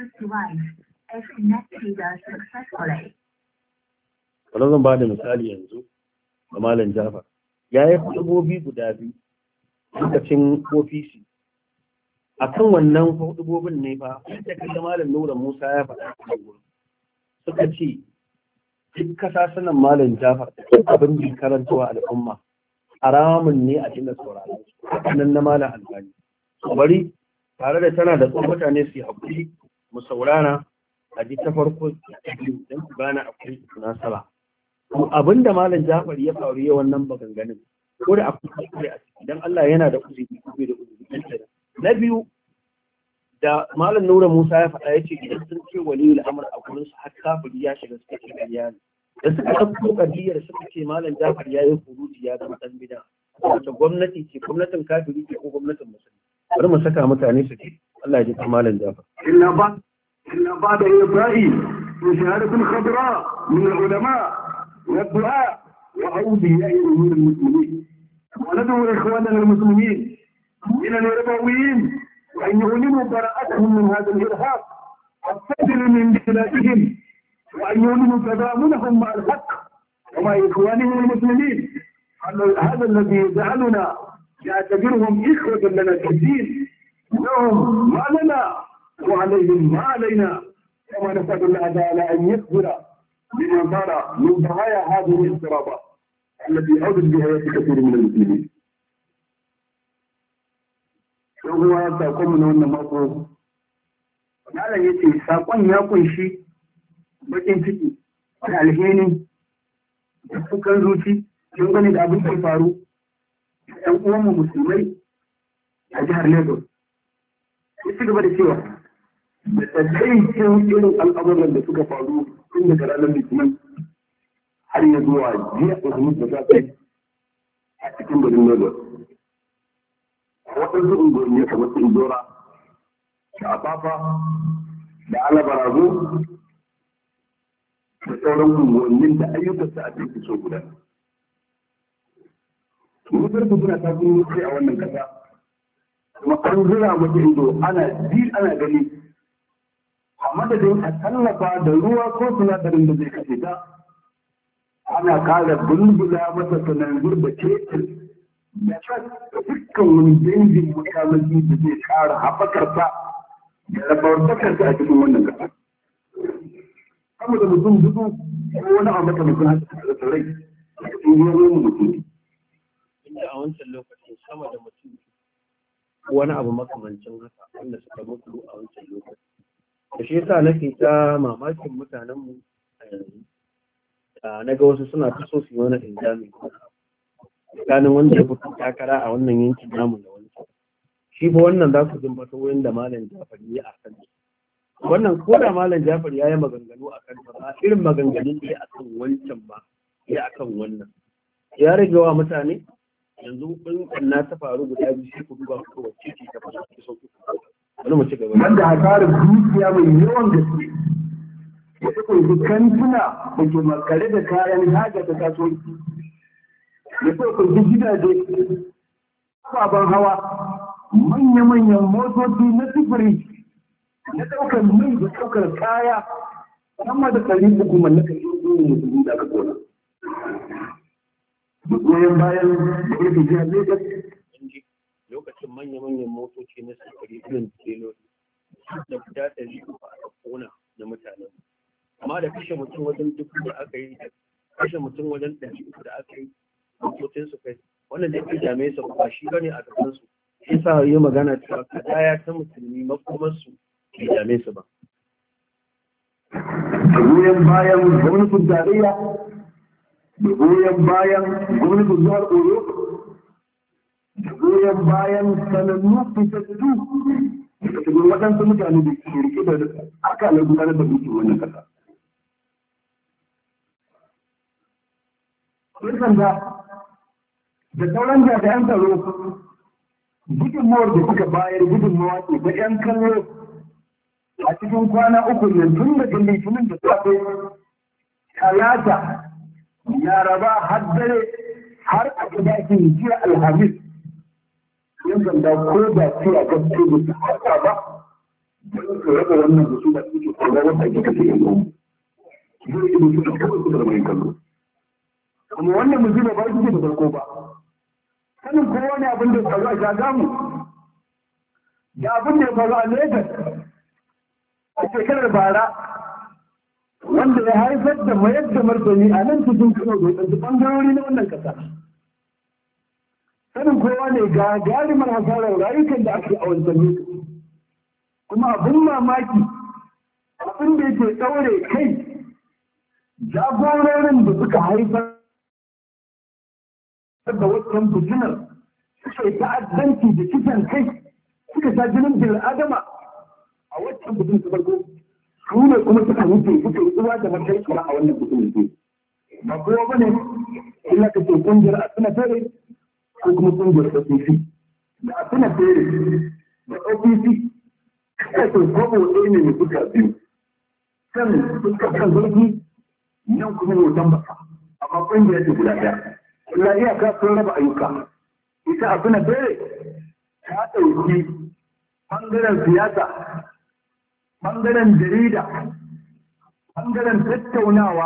bari zan ba da misali yanzu da malam Jafar ya yi hudubobi guda biyu lokacin ofisi akan wannan hudubobin ne fa da kaga malam Nura Musa ya faɗa suka ce duk kasa sanan malam Jafar abin da karantawa al'umma haramun ne a cikin sauraron nan na malam Albani bari tare da tana da tsohon mutane su yi haƙuri mu saurara a ji ta farko don ku gane akwai nasara. Abin da Malam Jafar ya faru yau wannan maganganun ko da akwai kuskure a ciki dan Allah yana da uzuri ko bai da uzuri. Na biyu da Malam Nura Musa ya faɗa yace idan sun ce waliyul amr a gurin su har kafiri ya shiga suka ce ƙarya ne. Da suka ɗauko kadiyar suka ce Malam Jafar ya yi kuruci ya zama ɗan bida. Wace gwamnati ce gwamnatin kafiri ce ko gwamnatin musulmi? Bari mu saka mutane su ce Allah ya ji ta Malam Jafar. إلا بعد إلا بعد إبراء وشهادة خضراء من العلماء والدعاء وأولياء أمور المسلمين. وندعو إخواننا المسلمين من الإرهابيين وأن يعلنوا براءتهم من هذا الإرهاب والصدر من بلادهم وأن يعلنوا تضامنهم مع الحق ومع إخوانهم المسلمين. هذا الذي يجعلنا نعتبرهم إخوة لنا في الدين. لهم ما لنا وعليهم ما علينا. كما نسأل الله تعالى أن يغفر لمن صار من ضحايا هذه الاضطرابات التي عودت بحياة كثير من المسلمين. هو ساقون من هنا مطلوب. Malam ya ce saƙon ya kunshi bakin ciki da alheri da kukan zuci don gani da abin da faru ‘yan uwanmu musulmai a jihar Lagos. Ya ci gaba da cewa da tsaddaikin irin al'amuran da suka faru tun daga ranar litinin har ya zuwa jiya alhamis da safe a cikin garin Lagos. A waɗansu unguwanni kamar su Indora, da Afafa, da Alabarago, da sauran unguwannin da ayyukansa a cikin so guda. Mutar su suna tafi mutu a wannan kasa, kuma an zura mata ido ana ji ana gani, a madadin a tallafa da ruwa ko sinadarin da zai kashe ta, ana kara bulbula mata sanarwar da ke da dukkan wani dangin makamashi da zai kara haɓakarta da rabartakarta a cikin wannan kasa. Kama da mutum dubu ko wani a makamakin haka da rai a cikin yawon mutum. Inda a wancan lokacin sama da mutum wani abu makamancin haka wanda suka mutu a wancan lokacin. Da shi yasa nake ta mamakin mutanenmu a yanzu. Na ga wasu suna ta so su yi wani injami tsakanin wanda ya fito takara a wannan yankin namu da wancan. Shi fa wannan za ku jin fata wurin da Malam Jafar ya a kan wannan ko da Malam Jafar ya yi maganganu a kan ba irin maganganun da ya a kan wancan ba ya a kan wannan. Ya rage wa mutane yanzu in kanna ta faru guda biyu sai ku duba ku wacce ce ta faru ki sauki wani mu ci gaba. Wanda hasarar dukiya mai yawan gaske ya kunshi kantuna da ke makare da kayan haja ta kasuwanci. Ya so kunshi gidaje, ababen hawa, manya-manyan motoci na sifiri, na ɗaukar mai da ɗaukar kaya, sama da ɗari uku mallakar yin musulmi da aka kona. Goyon bayan da ya fi jihar Lagos. Lokacin manya-manyan motoci na sifiri irin teloli da guda ɗari uku a kona na mutanen. Amma da kashe mutum wajen dubu da aka yi da kashe mutum wajen ɗari uku da aka yi motocin su kai wannan da ke jami'ai su ba shi bane a gaban su shi sa yi magana cewa kadaya ta musulmi makomar su ke jami'ai su ba. Da goyon bayan gwamnatin tarayya da goyon bayan gwamnatin jihar Oyo da goyon bayan sanannu fitattu daga cikin waɗansu mutane da ke rike da akalar gudanar da mulkin wannan ƙasa. Kun sanda da sauran jami'an tsaro gudunmawar da suka bayar gudunmawa ce ga 'yan kallo a cikin kwana uku yanzu daga litinin da safe talata yaraba har dare har a gidajen jiya alhamis yan sanda ko da cewa gaske ba su haka ba don su raba wannan da su da suke kwanar wata ake kashe yan umu zai yi musu da kawai su da mai kallo kuma wannan mutum ba su da farko ba sanin kowa ne abin da ya faru a Shagamu da abin da ya faru a Lagos a shekarar bara wanda ya haifar da mayar da martani a nan cikin Kano da wadansu bangarori na wannan kasa. Sanin kowa ne ga garimar hasarar rayukan da ake a wancan lokaci kuma abin mamaki abin da yake ɗaure kai jagororin da suka haifar da wasu fitinar suka yi ta'addanci da kisan kai suka sa jinin bil'adama a wancan fitin su farko su ne kuma suka wuce suka yi uwa da matar kuma a wannan fitin su ba kowa ba ne illa ka ce kungiyar a suna fere ko kuma kungiyar O P C da a suna fere da O P C suka ce kwabo ɗaya ne mai suka biyu kan suka kan zurfi nan kuma hoton baka amma kungiyar ce guda ɗaya illa iyaka sun raba ayyuka ita a suna fere ta ɗauki ɓangaren siyasa ɓangaren jarida ɓangaren tattaunawa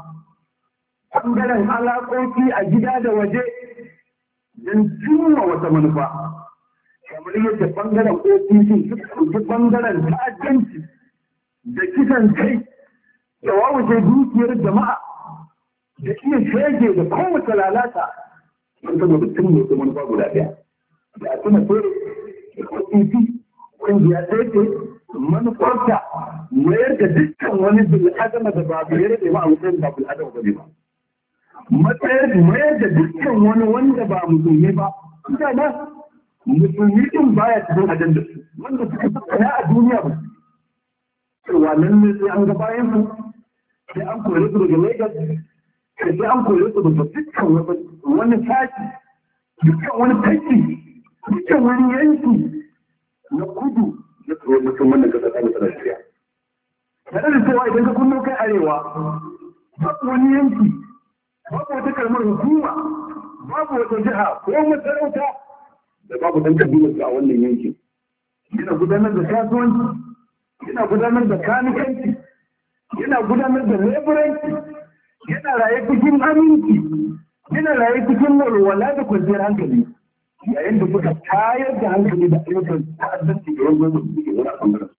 ɓangaren alaƙoƙi a gida da waje don cimma wata manufa kamar yadda ɓangaren O P C suka ɗauki ɓangaren ta'addanci da kisan kai da wawuce dukiyar jama'a da iya shege da kowace lalata don saboda cimma wata manufa guda ɗaya da a tuna fere da O P C ƙungiya ɗaya ce manufarta mayar da dukkan wani bil'adama da ba biyar da ba a matsayin ba bil'adama ba ne ba. Matsayar mayar da dukkan wani wanda ba musulmi ba, mutane musulmi din baya cikin ajandar su, wanda suka tsaya a duniya ba. Cewa nan ne sai an ga bayan su, sai an kore su daga Lagos, sai an kore su daga dukkan wani sashi, dukkan wani kashi, dukkan wani yanki na kudu na tsoron mutum wannan kasa ta mutu Najeriya. Tare da cewa idan ka kunno kai arewa, babu wani yanki, babu wata kalmar hukuma, babu wata jiha ko masarauta da babu ɗan kabilar a wannan yankin. Yana gudanar da kasuwanci, yana gudanar da kanikanci, yana gudanar da leburanci, yana raye cikin aminci, yana raye cikin walwala da kwanciyar hankali. Yayin da suka tayar da hankali da ayyukan ta'addanci da yanzu da suke wani a ɓangaren.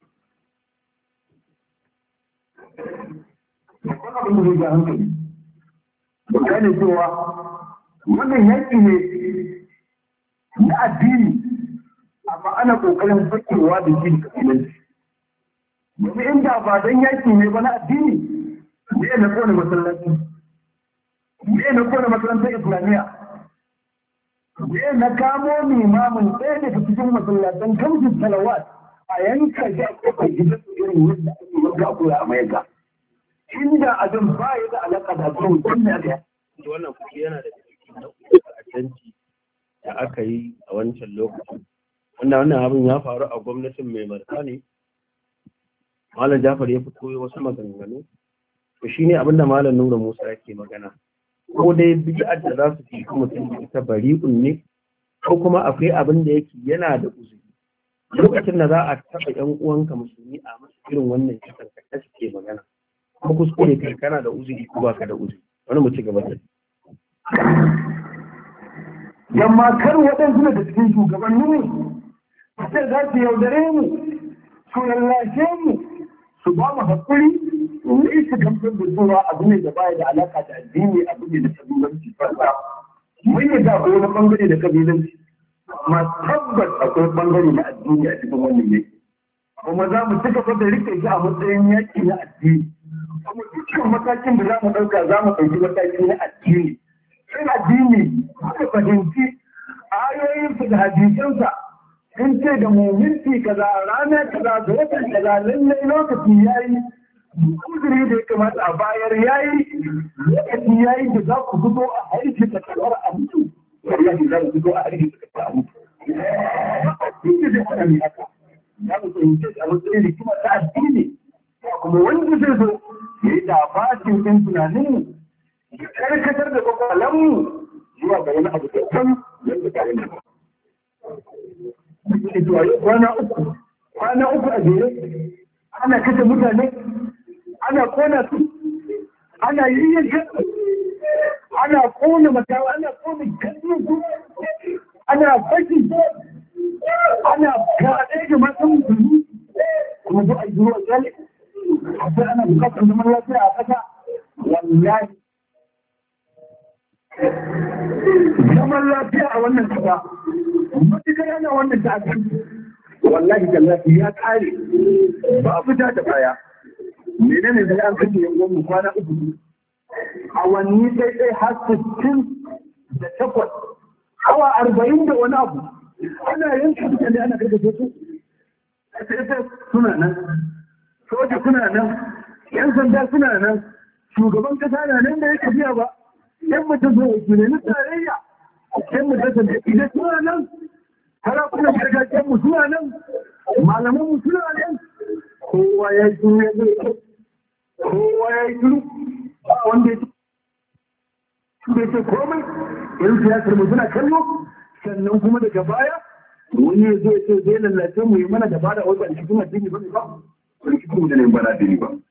Babban abin da zai ga hankali, da gane cewa wannan yanki ne na addini, amma ana ƙoƙarin fakewa da shi da kabilanci. Domin inda ba don yanki ne ba na addini, me na kone masallaci, me na kone makarantar Islamiyya, me na kamo limamin ɗaya daga cikin masallatan kamshin salawat a yanka shi a kofar gidan irin yadda ake yanka a koya a mayanka. Inda abin ba ya da alaƙa da abin wanda aka yi. Wannan kuɗi yana da cikin nau'in ta'addanci da aka yi a wancan lokacin. Wanda wannan abin ya faru a gwamnatin mai marka ne. Malam Jafar ya fito wasu maganganu. To shi ne abin da Malam Nura Musa yake magana. Ko dai bid'ar da za su fi mutum ita bari'un ne, ko kuma akwai abin da yake yana da uzuri. Lokacin da za a taɓa ‘yan uwanka musulmi a masu irin wannan kisan ka ke magana. Kuma kuskure kai kana da uzuri ko baka da uzuri. Wani mu ci gaba da yamma kar waɗansu daga cikin shugabanni sai za su yaudare mu su lallashe mu su ba mu haƙuri mu isa gamsar da cewa abu ne da baya da alaƙa da addini abu ne da kabilanci fasa mun yi da wani bangare da kabilanci amma tabbas akwai bangare na addini a cikin wannan yaki kuma za mu ci gaba da rike shi a matsayin yaki na addini kuma dukkan matakin da za mu ɗauka za mu ɗauki mataki na addini sai addini muka fahimci ayoyinsa da hadisansa sun ce da mu minti kaza rana kaza da watan kaza lallai lokaci ya yi kudiri da ya kamata a bayar ya yi lokaci ya yi da za ku fito a harshe ta kalwar a mutu wallahi za ku fito a harshe ta kalwar a mutu addini zai hana ni haka za mu fahimci a matsayin hikima ta addini kuma wanda zai zo ya yi tafashin ɗin tunaninmu ya karkatar da kwakwalenmu zuwa ga wani abu da kan yadda tare da kwana uku kwana uku a jere ana kashe mutane ana kona su ana yayyanka ana kona matawa ana kona kasu ana fashi ana kaɗe da matan musulmi kuma zo a yi zuwa tsali a sai ana bukatar zaman lafiya a ƙasa wallahi zaman lafiya a wannan ƙasa matuƙar ana wannan ta'addanci wallahi tallafi ya kare ba a fita da baya menene da an kace yan gwamnati kwana uku awanni sai sai har sittin da takwas awa arba'in da wani abu ana yanka mutane ana karkace su sai suna nan soja suna nan yan sanda suna nan shugaban kasa na nan da ya kafiya ba yan mutum zo wakilai na tarayya yan mutum da idan suna nan harakunan gargajiyar mu suna nan malaman mu suna nan kowa ya yi turu ya zai kowa ya yi turu ba wanda ya bai ce komai yan siyasar mu suna kallo sannan kuma daga baya wani ya zo ya ce zai lallace mu yi mana gaba da wata cikin addini ba ne ba wani cikin da ne ba na addini ba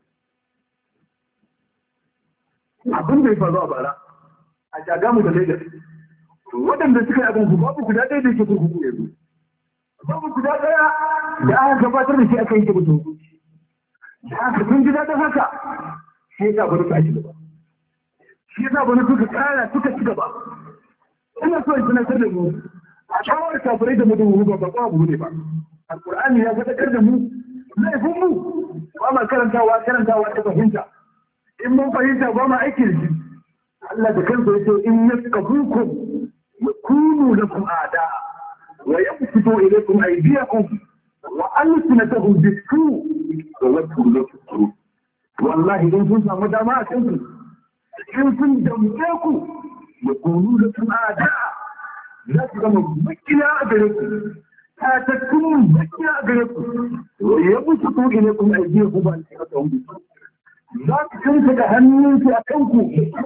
abin da ya faru a bara a Shagamu da Lagos waɗanda suka yi abin ku babu guda ɗaya da ke kurkuku yanzu babu guda ɗaya da aka gabatar da shi aka yi ta mutum da aka kun ji daɗin haka shi ya sa bari su ci gaba shi ya sa bari suka tsara suka ci gaba ina so in tunatar da mu a shawar kafirai da mutum ba ba abu ne ba alƙur'ani ya faɗakar da mu laifin mu ba ma karantawa karantawa ta fahimta in mun fahimta ba ma aikin shi Allah da kansa ya ce in yaskafukum yakunu lakum a'da wa yabsutu ilaykum aydiyakum wa alsinatahum bis-su' wa waddu lakum wallahi idan kun samu dama a kanku in sun damke ku yakunu lakum a'da za su zama makiya a gare ku tatattun makiya a gare ku wa yabsutu ilaykum aydiyakum wa alsinatahum bis-su' za ku kanta da hannunsu a kanku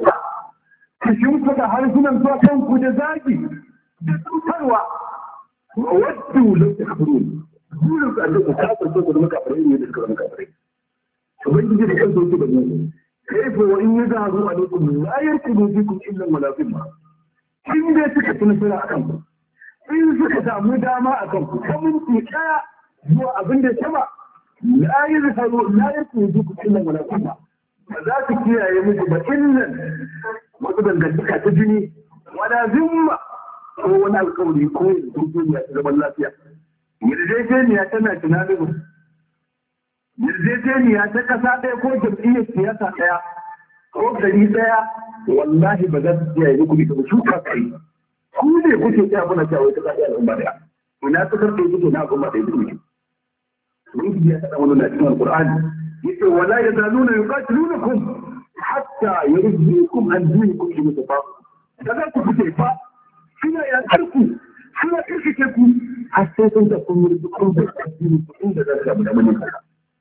ku shimfida harsunan su a kanku da zagi da cutarwa wa waddu lau ta kafiru burin su a ce ku kafin so ku zama kafirai ne da suka zama kafirai ubangiji da kansa yake da mu kaifa wa in ya zaru alaikum la yarkubu bikum illa wala zimma in dai suka ci nasara a kanku in suka samu dama a kanku ta minti ɗaya zuwa abin da ya ba la yarkubu la yarkubu bikum illa wala zimma ba za su kiyaye muku ba illan wasu dangantaka ta jini wada zimma ko wani alkawari ko duniya ta zaman lafiya yarjejeniya tana tunanin yarjejeniya ta kasa ɗaya ko jam'iyyar siyasa ɗaya ko gari ɗaya wallahi ba za su kiyaye muku ita ba shuka kai ku ne kuke tsaya muna cewa ta kasa al'umma ɗaya ina ta karɓe kuke na al'umma ɗaya duk ne ubangiji ya faɗa wani na cikin alƙur'ani yace wala yazaluna yuqatilunakum hatta yurdukum an dinikum in tafaku daga ku fice fa suna ya karku suna kirkice ku har sai sun da kun murdukum da addini ku inda za ka da mun haka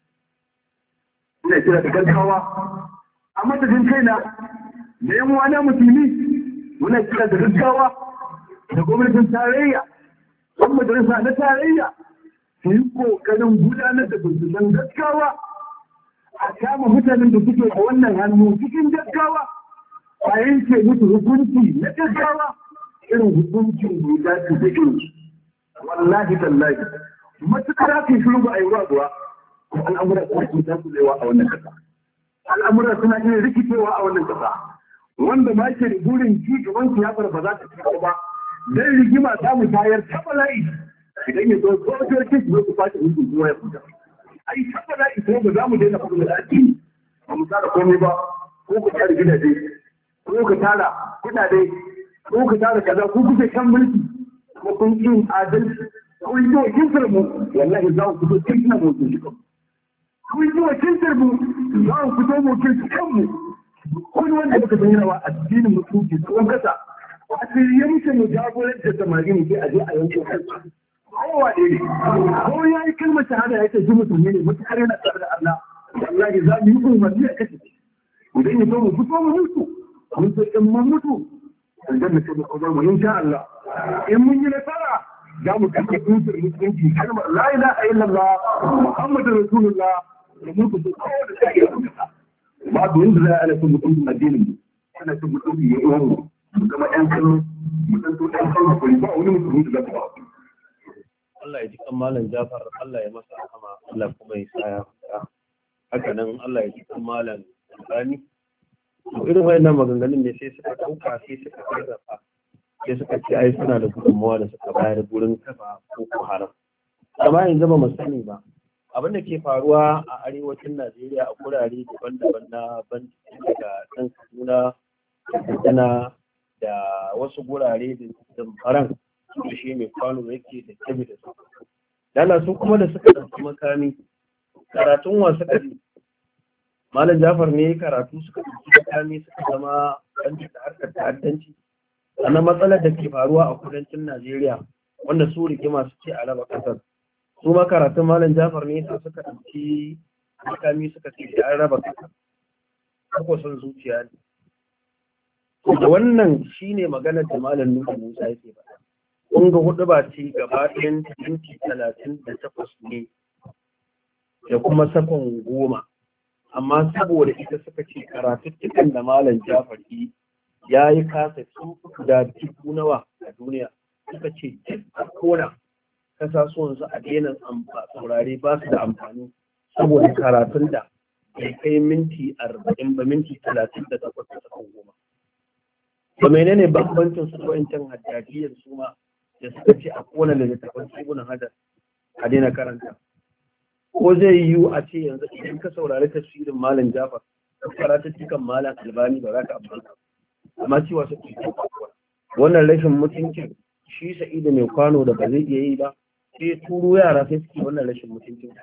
ina kira da gaggawa a madadin kaina da yan wani musulmi muna kira da gaggawa da gwamnatin tarayya kuma majalisa na tarayya su yi kokarin gudanar da binciken gaggawa a kama mutanen da suke a wannan hannu cikin gaggawa a yanke musu hukunci na gaggawa irin hukuncin da ya dace da irin wallahi tallahi matuƙar ake shiru ba a yi ruwa ko al'amura suna iya tasowa a wannan ƙasa al'amura suna iya rikicewa a wannan ƙasa wanda ma ke da burin ci gaban siyasar ba za ta ci ba dan rigima ta mu tayar ta bala'i idan ya zo sojoji su zo su fashe hukun kuma ya fita ai tabbata ita ba za mu daina faɗin da addini ba mu tsara komai ba ko ku tara gidaje ko ka tara kuɗaɗe ko ka tara kaza ko kuke kan mulki ko kun yin adalci ko yi wa kintar mu wallahi za ku fito cikin mu ku shiga ko yi wa kintar mu za ku fito mu cikin kanmu ko wanda muka san yana wa addinin mutunci tsawon kasa a shirye muke mu jagorantar da samari ne sai a je a yanke kansa kowa ne ko ya yi kalmar shahada ya ce ji musulmi ne matuƙar yana tsare da Allah wallahi za mu yi umarni a kashe idan ya zo mu fito mu mutu mun sai in mun mutu aljanna ce mu kawo mu insha Allah in mun yi nasara za mu kashe tutar musulunci kalmar la ilaha illallah muhammadur rasulullah da mutu su kawo da sai ya rubuta babu yanda za a alaƙa mutum addinin mu ana cin mutum ya yi wani mu zama ƴan kallo mu san to ɗan kallo ko ba wani musulmi da za ta ba Allah ya ji kan malam Jafar, Allah ya masa rahama, Allah kuma ya sa ya fita. Haka nan Allah ya ji kan malam Sani. To irin wayannan maganganun ne sai suka ɗauka sai suka sarrafa. Sai suka ce ai suna da gudunmawa da suka bayar gurin kafa Boko Haram. amma yanzu ba mu sani ba abin da ke faruwa a arewacin Najeriya a kurare daban-daban na ban daga kan Kaduna Katsina da wasu gurare da zamfaran da shi mai kwano yake da tabi da su dala su kuma da suka ɗauki makami karatun wa suka yi malam Jafar ne karatu suka ɗauki makami suka zama ɗan da harkar ta'addanci sannan matsalar da ke faruwa a kudancin Najeriya wanda su rigima su ce a raba ƙasar su ma karatun malam Jafar ne su suka ɗauki makami suka ce da an raba ƙasar ko son zuciya ne da wannan shine maganar da malam Nuhu Musa yake faɗa kun ga hudu ba ce gaba ɗayan minti talatin da takwas ne da kuma sakon goma amma saboda ita suka ce karatuttukan da malam Jafar yi ya yi kasa sun da dubu nawa a duniya suka ce duk a kona kasasuwansu a daina saurare ba su da amfani saboda karatun da bai kai minti arba'in ba minti talatin da takwas da sakon goma to menene bambancin su wa'incan haddadiyar su ma da suka ce a kona da littafin ibn Hajar a daina karanta ko zai yiwu a ce yanzu idan ka saurari tafsirin malam Jafar karatuttukan malam Albani ba za ka amfana amma cewa su ke wannan rashin mutuncin shi Sa'idu mai kwano da ba zai iya yi ba sai turo yara sai suke wannan rashin mutuncin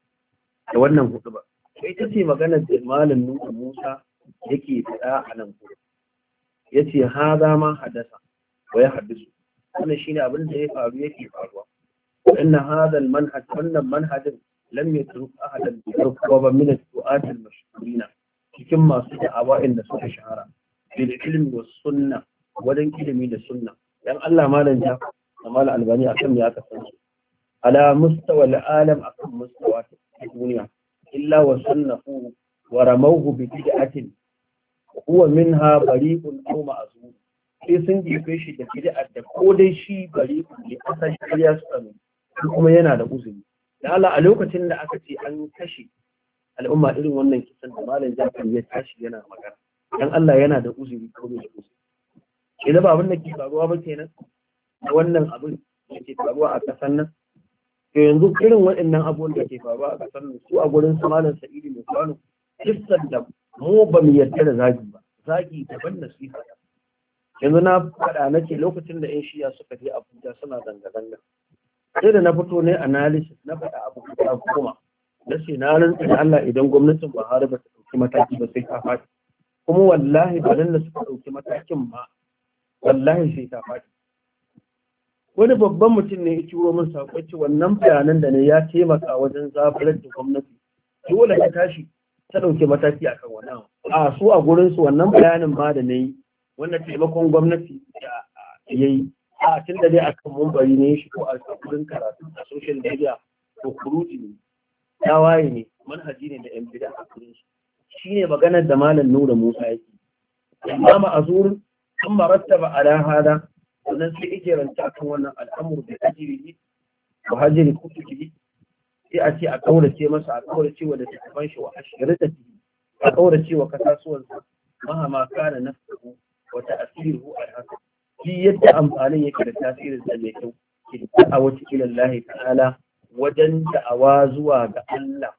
da wannan hudu ba sai ta ce maganar da malam Nuhu Musa yake faɗa a nan kuma yace haza ma hadasa wa ya hadisu wannan shine abin da ya faru yake faruwa inna hadha al-manhaj wannan manhajin lam yatruk ahadan bi rukba min al-du'at al-mashhurina cikin masu da'awa inda suka shahara bil ilmi was sunna wajen ilimi da sunna dan Allah malam ja malam Albani akan me aka san ala mustawa al-alam akan mustawa duniya illa wa sunnahu wa ramawhu bi bid'atin huwa minha bari'un aw ma'zur sai sun jefe shi da bid'a da ko dai shi bari'un ne asan shari'a su kuma yana da uzuri da Allah a lokacin da aka ce an kashe al'umma irin wannan kisan da malam Jafar ya tashi yana magana dan Allah yana da uzuri ko bai da uzuri idan ba abin da ke faruwa ba kenan da wannan abin da ke faruwa a kasan nan to yanzu irin waɗannan abubuwan da ke faruwa a kasan nan su a gurin su malam Sa'idu mai kwano kisan da mu ba mu yarda da zagi ba zagi daban nasiha yanzu na faɗa nake lokacin da yan shiya suka je Abuja suna zanga-zanga sai da na fito ne analysis na faɗa abu guda goma na ce na rantsa da Allah idan gwamnatin Buhari ba ta ɗauki mataki ba sai ta faɗi kuma wallahi ba nan da suka ɗauki matakin ba wallahi sai ta faɗi wani babban mutum ne ya turo min saƙon ce wannan bayanan da ne ya taimaka wajen zaburar da gwamnati dole ta tashi ta ɗauki mataki a kan wannan a su a gurin su wannan bayanin ma da na yi wannan taimakon gwamnati ya yi a tun da dai akan mumbari ne shi ko a kudin karatu a social media ko kuruji ne ya waye ne manhaji ne da yan bida a kudin shi shine maganar da malam Nura Musa yake amma ma'azur an marattaba ala hada sannan sai yake ranta akan wannan al'amur da ajiri wa hajiri kutubi sai a ce a kaurace masa a kaurace wa da tafan shi wa ashirati a kaurace wa kasasuwansa mahama kana nafsuhu wa ta'siruhu al-hasan shi yadda amfanin yake da tasirin sa mai kyau a wata ilallahi ta'ala wajen da'awa zuwa ga Allah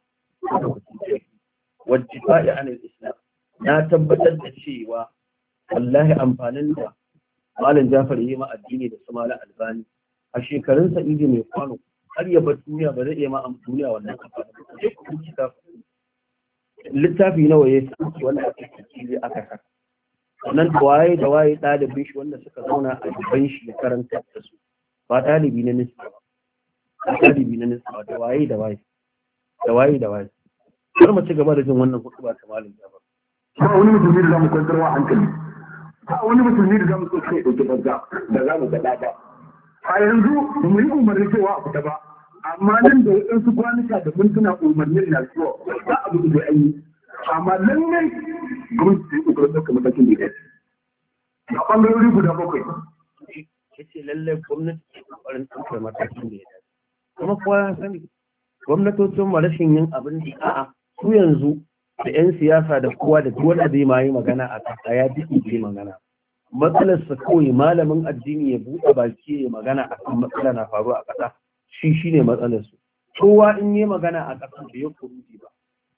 wajen fa'i anil islam na tabbatar da cewa wallahi amfanin da malam Jafar yi ma addini da su malam Albani a shekarun Sa'idu mai kwano har ya bar duniya ba zai iya ma duniya wannan amfanin ba littafi nawa ya sauke wanda ake cikin aka saka sannan da waye da waye ɗalibin shi wanda suka zauna a gaban shi da karanta da su ba ɗalibi na nisa ba ba ɗalibi na nisa ba da waye da waye da waye da waye har mu ci gaba da jin wannan hudu ba ta malin ba ba wani musulmi da zamu kwantarwa hankali ba wani musulmi da zamu so kai dauke banza da zamu gada ba a yanzu mu yi umarni cewa a fita ba amma nan da waɗansu kwanuka da mintuna umarnin na zuwa za a buɗe da an yi amma lallai gwamnati ta yi ƙoƙarin ɗaukar matakin da ya dace a ɓangarori guda bakwai ya ce lallai gwamnati ta yi ƙoƙarin ɗaukar matakin da ya dace kuma kowa ya sani gwamnatocin ma rashin yin abin da a'a su yanzu da 'yan siyasa da kowa da duk wanda zai ma yi magana a kasa ya ji ke magana matsalar sa kawai malamin addini ya buɗe baki ya magana a kan matsala na faruwa a ƙasa shi shine matsalar su kowa in yi magana a ƙasar da ya kuruji ba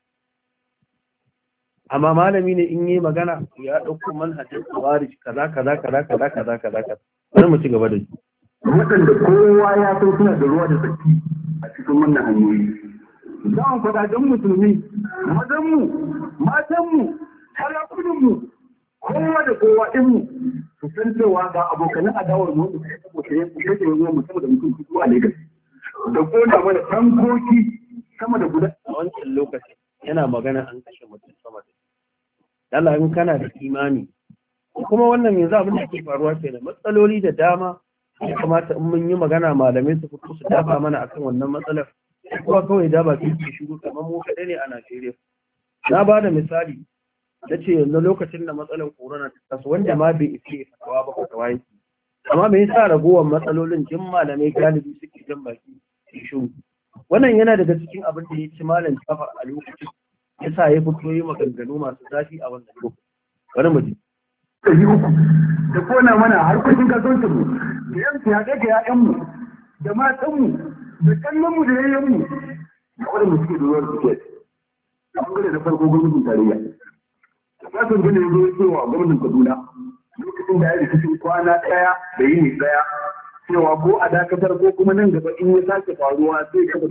amma malami ne in yi magana ya ɗauko manhajin khawarij kaza kaza kaza kaza kaza kaza kaza bari mu ci gaba da shi waɗanda kowa ya san suna da ruwa da tsaki a cikin wannan hanyoyi za mu faɗa don musulmi mazanmu matanmu talakunanmu kowa da kowa ɗinmu su san cewa ga abokanan adawar mu da suka yi kuka yi zuwa musamman da mutum fito a Lagos da kona mana tankoki sama da guda a wancan lokaci yana magana an kashe mutum sama da Allah in kana da imani kuma wannan yanzu abin da ke faruwa kenan matsaloli da dama ya kamata in mun yi magana malamai su fito su dafa mana akan wannan matsalar kuma kawai da ba su shigo kamar mu kaɗai ne a Najeriya na ba da misali na ce yanzu lokacin da matsalar corona ta taso wanda ma bai isa fatawa ba fatawa yake amma me yasa ragowar matsalolin jin malamai galibi suke jan baki su shiru wannan yana daga cikin abin da ya ci malam Jafar a lokacin yasa ya fito yi maganganu masu zafi a wannan lokacin bari mu ji ɗari uku da kona mana harkokin kasuwancinmu da yan fiyaɗe ga ‘ya'yanmu da matanmu da kallonmu da yayyanmu da waɗanda suke da ruwan suke a ɓangare da farko gwamnatin tarayya da kasan gane ya zo cewa gwamnatin kaduna lokacin da ya rikicin kwana ɗaya da yini ɗaya cewa ko a dakatar ko kuma nan gaba in ya sake faruwa sai ka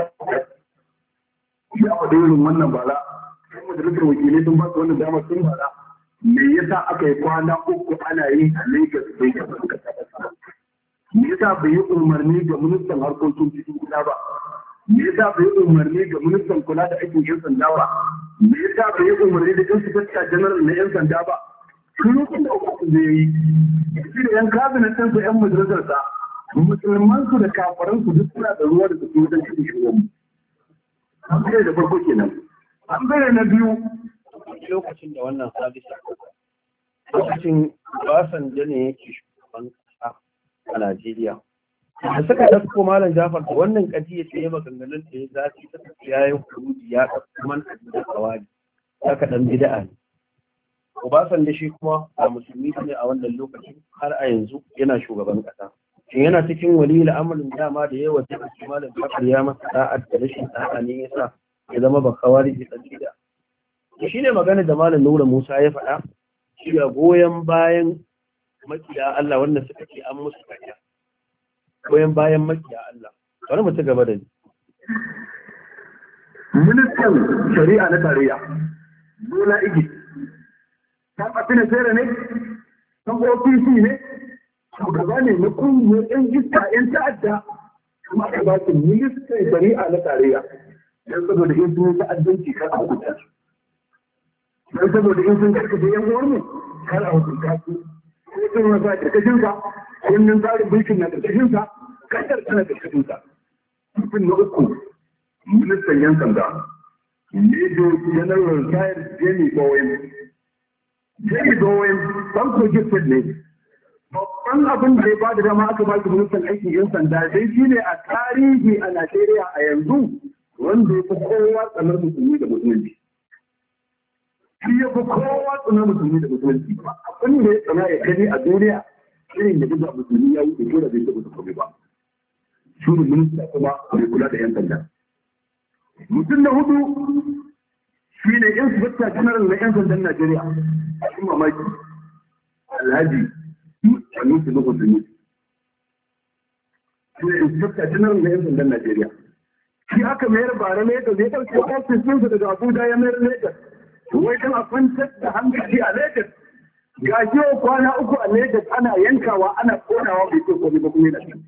ya faɗi irin wannan bala sai majalisar wakilai sun ba su wannan damar sun bala me yasa aka yi kwana uku ana yi a Lagos bai ka suka taɓa me yasa bai yi umarni ga ministan harkokin cikin gida ba me yasa bai yi umarni ga ministan kula da aikin yan sanda ba me yasa bai yi umarni da inspector general na yan sanda ba shi lokacin da uku zai yi shi da yan cabinet ɗin su yan majalisar sa musulman su da kafaran su duk suna da ruwa da su wajen cikin shugaban an bai da farko kenan an bai na biyu lokacin da wannan hadisa lokacin Obasanjo ne yake shugaban kasa a Najeriya da suka ɗauko malam Jafar da wannan kadiya ce ya maganganun da ya zafi ta tafiya ya kuruji ya ɗauko man da kawai ya kaɗan bid'a ne Obasanjo shi kuma a musulmi ne a wannan lokacin har a yanzu yana shugaban kasa shin yana cikin waliyul amrin dama da yawa da malam Jafar ya masa da'ad da rashin da'a ne yasa ya zama ba kawari da bid'a shi ne magana da malam Nura Musa ya faɗa shi ga goyon bayan makiya Allah wanda suka ce an musu kariya goyon bayan makiya Allah bari mu ci gaba da ni ministan shari'a na tarayya Bola Igi ta fatina fere ne ta O P C ne shugaba ne na kungiyar yan iska yan ta'adda kuma aka ba su ministan shari'a na tarayya dan saboda in sun ta'addanci kan a hukunta su don saboda in sun karkace yan uwarmu kar a hukunta su ko sun rasa karkashin sa kunnen tsarin mulkin na karkashin sa kasar tana karkashin sa mutum na uku ministan yan sanda Major General Retired Jamie Bowen Jamie Bowen ban projected ne babban abin da ya ba da dama aka ba shi ministan aikin yan sanda dai shine a tarihi a Najeriya a yanzu wanda ya fi kowa tsanar musulmi da musulunci shi ya fi kowa tsana musulmi da musulunci ba abin da ya tsana ya gani a duniya irin da duka musulmi ya wuce ko da bai taɓa kome ba shi ne minista kuma mai kula da yan sanda mutum na hudu shi ne inspector general na yan sandan Najeriya a cikin mamaki Alhaji Sanusi na musulmi shi ne inspector general na yan sandan Najeriya shi aka mayar bara Lagos ya ɗauke ofis ɗinsa daga Abuja ya mayar Lagos wai kan a kwantar da hankali a Lagos ga yau kwana uku a Lagos ana yankawa ana konawa bai ce komai ba kuma yana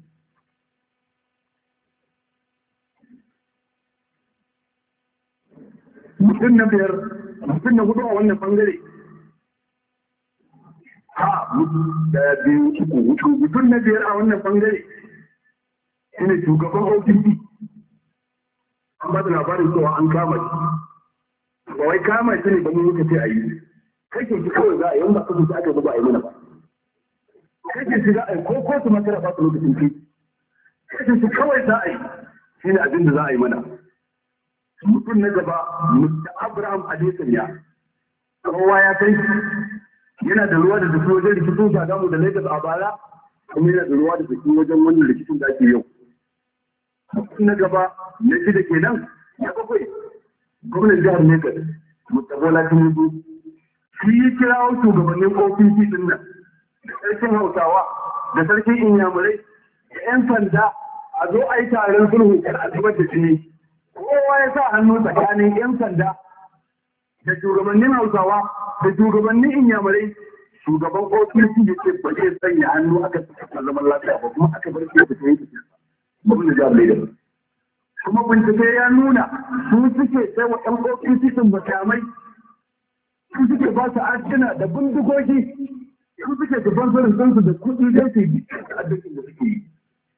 mutum na biyar mutum na hudu a wannan bangare ha da biyu uku hudu mutum na biyar a wannan bangare shine shugaban O P C an ba da labarin cewa an kama shi ba wai kama shi ne ba mun muka ce a yi kake shi kawai za a yi wanda aka zuci aka ba a yi mana ba kake shi za a yi ko kotu makara ba su lokacin ki kake shi kawai za a yi shi ne abin da za a yi mana mutum na gaba Mister Abraham Adesanya kowa ya kai yana da ruwa da zafi wajen rikicin Shagamu da Lagos a baya kuma yana da ruwa da zafi wajen wannan rikicin da ake yau na gaba na shida kenan ya bakwai gwamnan jihar Lagos Mustapha Tinubu shi ya kirawo shugabannin ofishi din nan da sarkin Hausawa da sarkin Inyamurai da 'yan sanda a zo a yi taron sulhu kar a zubar da jini. Kowa ya sa hannu tsakanin 'yan sanda da shugabannin Hausawa da shugabannin Inyamurai. Shugaban ofishi ya ce ba zai sanya hannu aka tsaka zaman lafiya ba kuma aka bar shi da tafiye tafiye. Gwamnan jihar Lagos. Kuma bincike ya nuna su suke sai wa ɗan ofishi sun makamai, su suke ba su ashina da bindigogi, su suke gaban sarin kansu da kuɗi da su yi addukin da suke yi.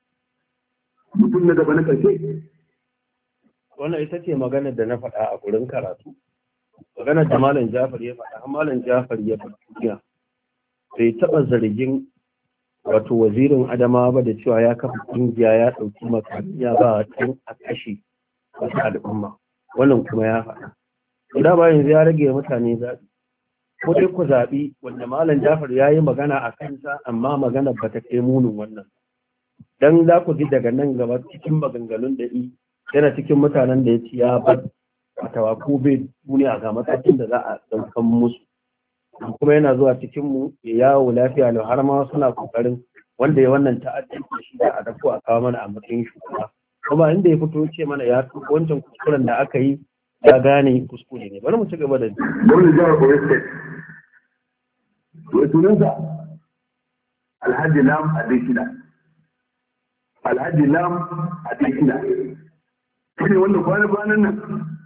Mutum na gaba na ƙarshe. Wannan ita ce maganar da na faɗa a gurin karatu. Maganar da Malam Jafar ya faɗa, Malam Jafar ya faɗa. Bai taɓa zargin wato wazirin Adamawa ba da cewa ya kafa ƙungiya ya ɗauki makami ya ba tun a kashe wasu al'umma. Wannan kuma ya faɗa. Da ba yanzu ya rage mutane zaɓi. Ko dai ku zaɓi wanda Malam Jafar ya yi magana a kansa amma magana ba ta kai munin wannan. Dan za ku ji daga nan gaba cikin maganganun da i yana cikin mutanen da ya ci ya bar fatawa ko bai duniya ga matakin da za a ɗaukan musu. Kuma yana zuwa cikin mu ya yawo lafiya lau har ma suna kokarin wanda ya wannan ta'addanci shi da a dako a kawo mana a matsayin shugaba. Kuma inda ya fito ce mana ya tuko wancan kuskuren da aka yi ya gane kuskure ne. Bari mu ci gaba da ji. Gwamnan jihar Oyo State. Wai sunansa Alhaji Lam Adekina. Alhaji Lam Adekina. Shi ne wanda kwana-kwanan nan.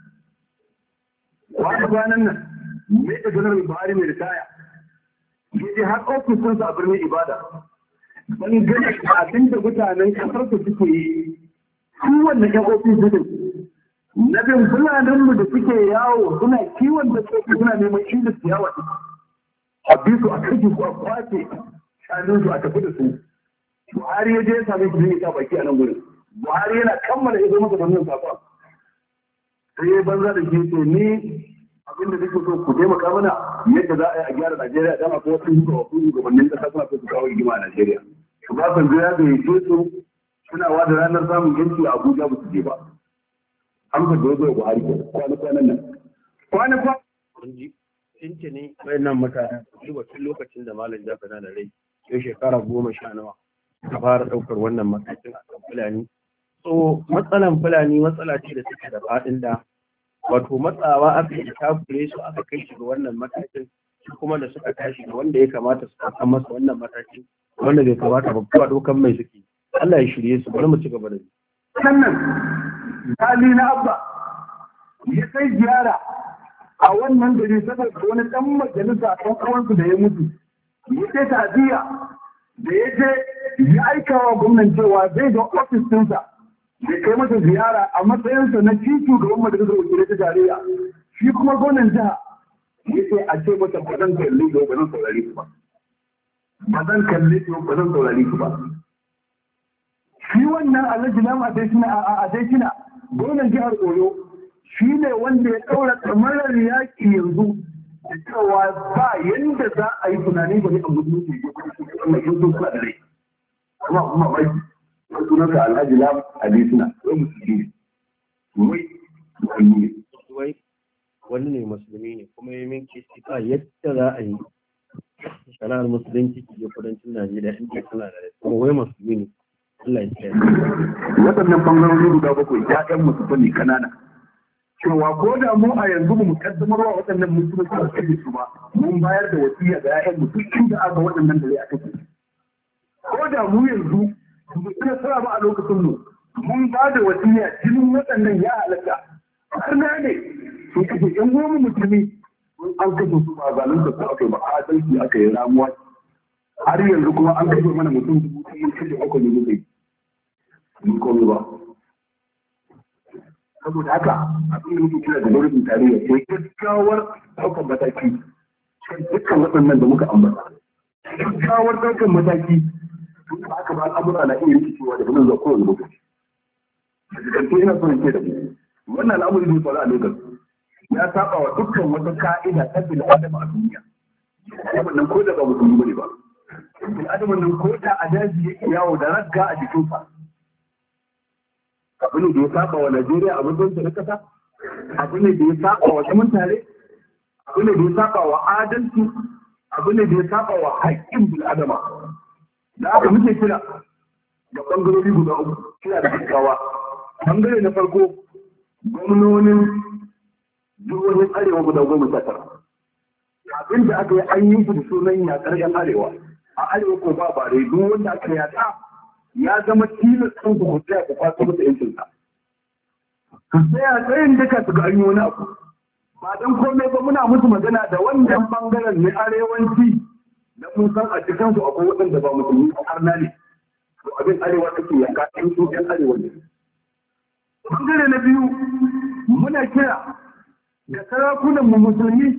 Kwana-kwanan nan. Mai da janar Buhari mai ritaya. Ya je har ofis ɗinsa a birnin Ibada. Wani gani abin da mutanen kasar su suke yi. Su wannan ƴan ofis ɗin. Na bin fulaninmu da suke yawo suna kiwon da suke suna neman inda su yawa. A bi su a kashe su a kwace shanunsu a tafi da su. Buhari ya je ya same shi zai ta baki a nan gurin. Buhari yana kammala ya zo masa da wannan sakon. Sai ya banza da shi ce ni abin da nake so ku taimaka mana yadda za a yi a gyara Najeriya dan akwai wasu shugabannin shugabannin kasa suna so su kawo rigima a Najeriya. Shugaban ya gayyace su suna wa da ranar samun yanci a Abuja ba su je ba. Amsa da ya zo Buhari ke kwana-kwanan nan. Kwana-kwanan. Tinke ne wayannan mutane duba tun lokacin da Malam Jafar na da rai yau shekara goma sha nawa ka fara ɗaukar wannan matakin a kan Fulani. So matsalan Fulani matsala ce da suke da faɗin da wato matsawa aka yi takure su aka kai shi ga wannan matakin kuma da suka tashi da wanda ya kamata su ɗauka masa wannan matakin wanda bai kamata ba kuma ɗaukan mai suke. Allah ya shirye su bari mu ci gaba da shi. Sannan Gali na Abba ya kai ziyara a wannan gari saboda wani ɗan majalisa a ɗan uwansu da ya mutu. Ya kai ta'aziyya da ya je ya aika wa gwamnan cewa zai ga ofis ɗinsa ya kai masa ziyara a matsayinsa na shi shugaban majalisar wakilai ta tarayya. Shi kuma gwamnan jiha ya ce a ce masa ba zan kalli ba ba zan saurari ku ba. Ba zan kalli ba zan saurari ku ba. Shi wannan Alhaji Lam Adekina gwamnan jihar Oyo shi ne wanda ya ɗaura tsamarar yaƙi yanzu da cewa ba yadda za a yi tunani ba ne a musulunci ko kuma mai yanzu suna da rai. Kuma kuma mai sunan ka Alhaji Lam Adekina wai musulmi ne. Wai musulmi ne. Wai wani ne musulmi ne kuma ya minke shi ba yadda za a yi shari'ar musulunci ke je kudancin Najeriya in ke suna da rai. Kuma wai musulmi ne. Allah ya kiyaye. Waɗannan ɓangarori guda bakwai ya'yan musulmi ne kanana. Cewa ko da mu a yanzu mu kaddamar wa waɗannan musulmi suna kashe su ba, mun bayar da wasiya ga ya'yan mu duk inda aka waɗannan da ya kashe. Ko da mu yanzu mu tsira sara ba a lokacin mu, mun ba da wasiya jinin waɗannan ya halatta. Har na ne sun kashe ƴan goma musulmi an kashe su ba zalunta su aka yi ba adalci aka yi ramuwa. Har yanzu kuma an kashe mana mutum dubu ɗaya kashe bakwai ne muke. Mun komi ba. Saboda haka abin da muke kira da gwamnatin tarayya sai gaggawar ɗaukar mataki kan dukkan waɗannan da muka ambata. Gaggawar ɗaukar mataki tun da aka ba al'amura na iya rikicewa da nan zuwa kowane lokaci. Daga ina son ce da mu wannan al'amuri ne faru a lokacin ya saba wa dukkan wata ka'ida ta bil adama a duniya. Adaman nan ko da ba musulmi bane ba. Bil adaman nan ko da a daji yake yawo da ragga a jikinsa. abu ne da ya saba wa Najeriya a matsayin na kasa, abu ne da ya saba wa zaman tare, abu ne da ya saba wa adalci, abu ne da ya saba wa haƙƙin bil'adama. Da aka muke kira da ɓangarori guda uku, kira da gaggawa. Ɓangare na farko, gwamnonin jihohin arewa guda goma sha tara. Abin da aka yi an yi su da sunan yaƙar yan arewa. A arewa ko ba bare duk wanda aka yaƙa ya zama tilas kan ku tsaya ku kwato masa yancinsa. Ku tsaya tsayin duka su ga an yi wani abu. Ba don komai ba muna musu magana da wannan ɓangaren na arewanci da mun san a cikin su akwai waɗanda ba musulmi a arna ne. To abin arewa take yaƙa ɗan su ɗan arewa ne. Ɓangare na biyu muna kira da sarakunan mu musulmi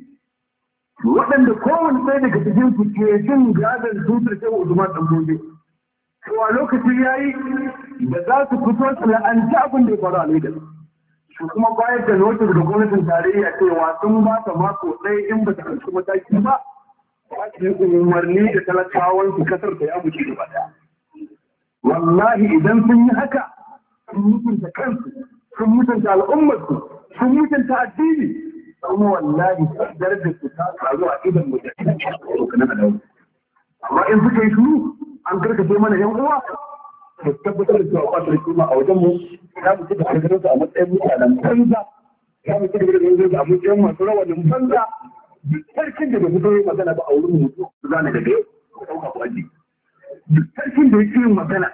waɗanda kowane ɗaya daga cikin su ke jin gadon tutar sai Usman dan gobe. To a lokaci yayi da za su fito su la'anci abin da ya faru a Lagos. Su kuma bayar da notis da gwamnatin tarayya cewa sun ba ta mako ɗaya in ba ta ɗauki mataki ba, ba su yi umarni da talakawan su kasar ta ya mutu gaba ɗaya. Wallahi idan sun yi haka sun mutunta kansu, sun mutunta al'ummarsu, sun mutunta addini, kuma wallahi darajar su ta karu a idan mu da abokanan adawa. Amma in suka yi shuru an karkace mana yan uwa da tabbatar da cewa ba su da kima a wajen mu, za mu ci da karkatar su a matsayin mutanen banza, za mu ci da karkatar su a matsayin masu rawanin banza. Duk sarkin da bai fito yi magana ba a wurin mutu su zane daga yau ku ɗauka ku aji. Duk sarkin da ya ƙi yin magana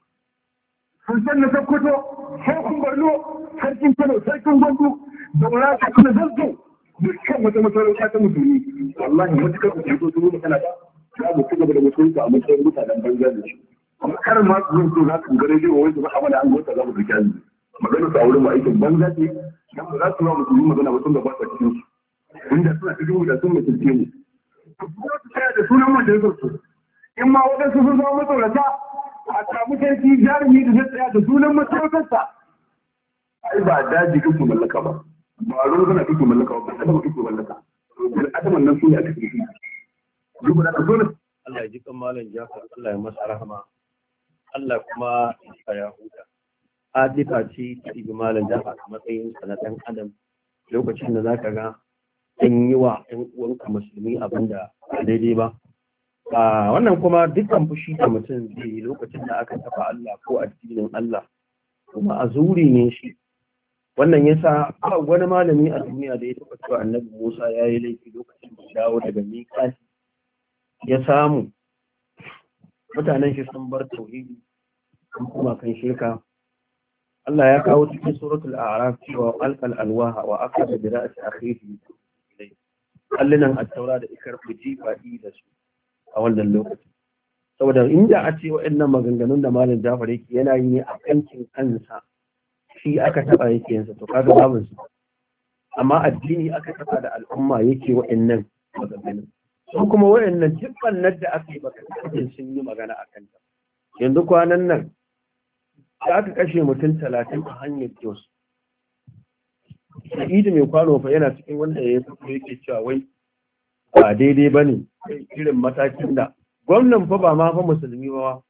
sun san na Sokoto, sarkin Borno, sarkin Kano, sarkin Gwandu, daura ta kuma zarto dukkan wata masarauta ta musulmi. Wallahi matukar ku fito su yi magana ba, za mu ci gaba da musulunci a matsayin mutanen banza da shi. Amma kar ma su zan so za su gare jiwa wai su ba abada an gwata za mu fi kyazi. Magana su a wurin aikin banza ce, dan ba za su ba musulmi magana ba tun da ba sa cikin su. Inda suna cikin mu da sun mutunce mu. Kuma su tsaya da sunan majalisar su. In ma waɗansu sun zama matsaurata, a samu sarki jarumi da zai tsaya da sunan masarautarsa. Ai ba daji kake mallaka ba, ba ruwan kana kake mallaka ba, ba adama kake mallaka. Bil adaman nan su ne aka kake. Duk da ka zo Allah ya ji kan malam Jafar, Allah ya masa rahama, Allah kuma ya huta. Adifa ce ta ibi malam Jafar a matsayin sa na ɗan adam lokacin da zaka ga an yi wa ɗan uwanka musulmi abin da ba daidai ba. Wannan kuma dukkan fushi da mutum zai yi lokacin da aka taɓa Allah ko addinin Allah kuma a zuri ne shi. Wannan yasa ba wani malami a duniya da ya taɓa cewa annabi Musa ya yi laifi lokacin da dawo daga miƙati ya samu mutanen shi sun bar tauhidi sun kuma kan shirka. Allah ya kawo cikin suratul a'raf cewa alqal alwaha wa akada bi ra'si akhihi ilayhi. Allinan at-taura da ikar fuji faɗi da su a wannan lokaci. Saboda inda a ce waɗannan maganganun da malam Jafar yake yana yi ne a kankin kansa shi aka taɓa yake yansa to kaga babu su. Amma addini aka taɓa da al'umma yake waɗannan maganganun. Su kuma waɗannan jibban nan da aka yi baka kajin sun yi magana a kanta. Yanzu kwanan nan da aka kashe mutum talatin a hanyar Jos. Sa'idu mai kwano fa yana cikin wanda ya fito yake cewa wai ba daidai ba ne irin matakin da gwamnan fa ba ma fa musulmi ba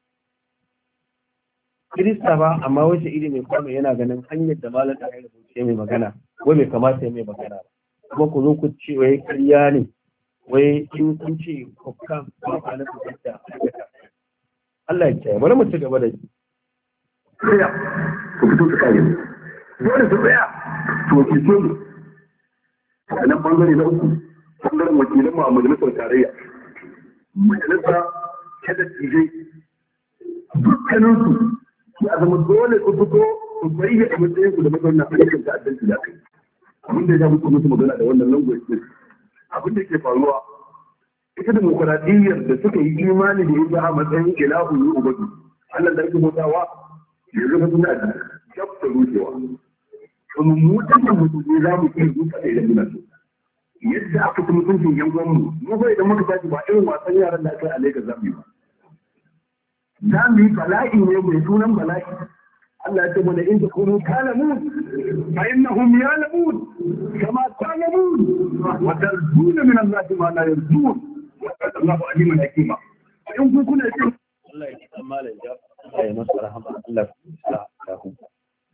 Kirista ba, amma wace iri mai kwano yana ganin hanyar da malam da ya rubuce mai magana wai bai kamata ya mai magana ba. Kuma ku zo ku ce wai karya ne wai in kun ce hukka ba ka na fita Allah ya kiyaye. Bari mu ci gaba da shi. tsaya su fito su kare mu dole su tsaya su wakilce mu a nan bangare na uku bangaren wakilan mu a majalisar tarayya majalisa ta dattijai dukkaninsu ya zama dole su fito su bayyana matsayin su da matsayin ayyukan ta'addanci da kai abin da ya mutu musu magana da wannan language din abin da ke faruwa ita demokuraɗiyyar da suka yi imani da ita a matsayin ilahu yi ubadu Allah da ake bautawa yanzu ka suna da gab da rushewa kuma mu ɗan mutum za mu iya zuka da idan muna so yadda aka ci mutuncin yan gwamnu mu bai idan muka tashi ba irin wasan yaran da aka yi a Lagos za mu yi ba za mu yi bala'i ne mai sunan bala'i Allah ya ce mana in takunu talamun fa innahum ya'lamun kama ta'lamun wa tarjuna min Allah ma la yarjun wa Allahu aliman hakima in ku kuna ce Allah ya san malam ja Allah ya masa rahama Allah ya sa ya huta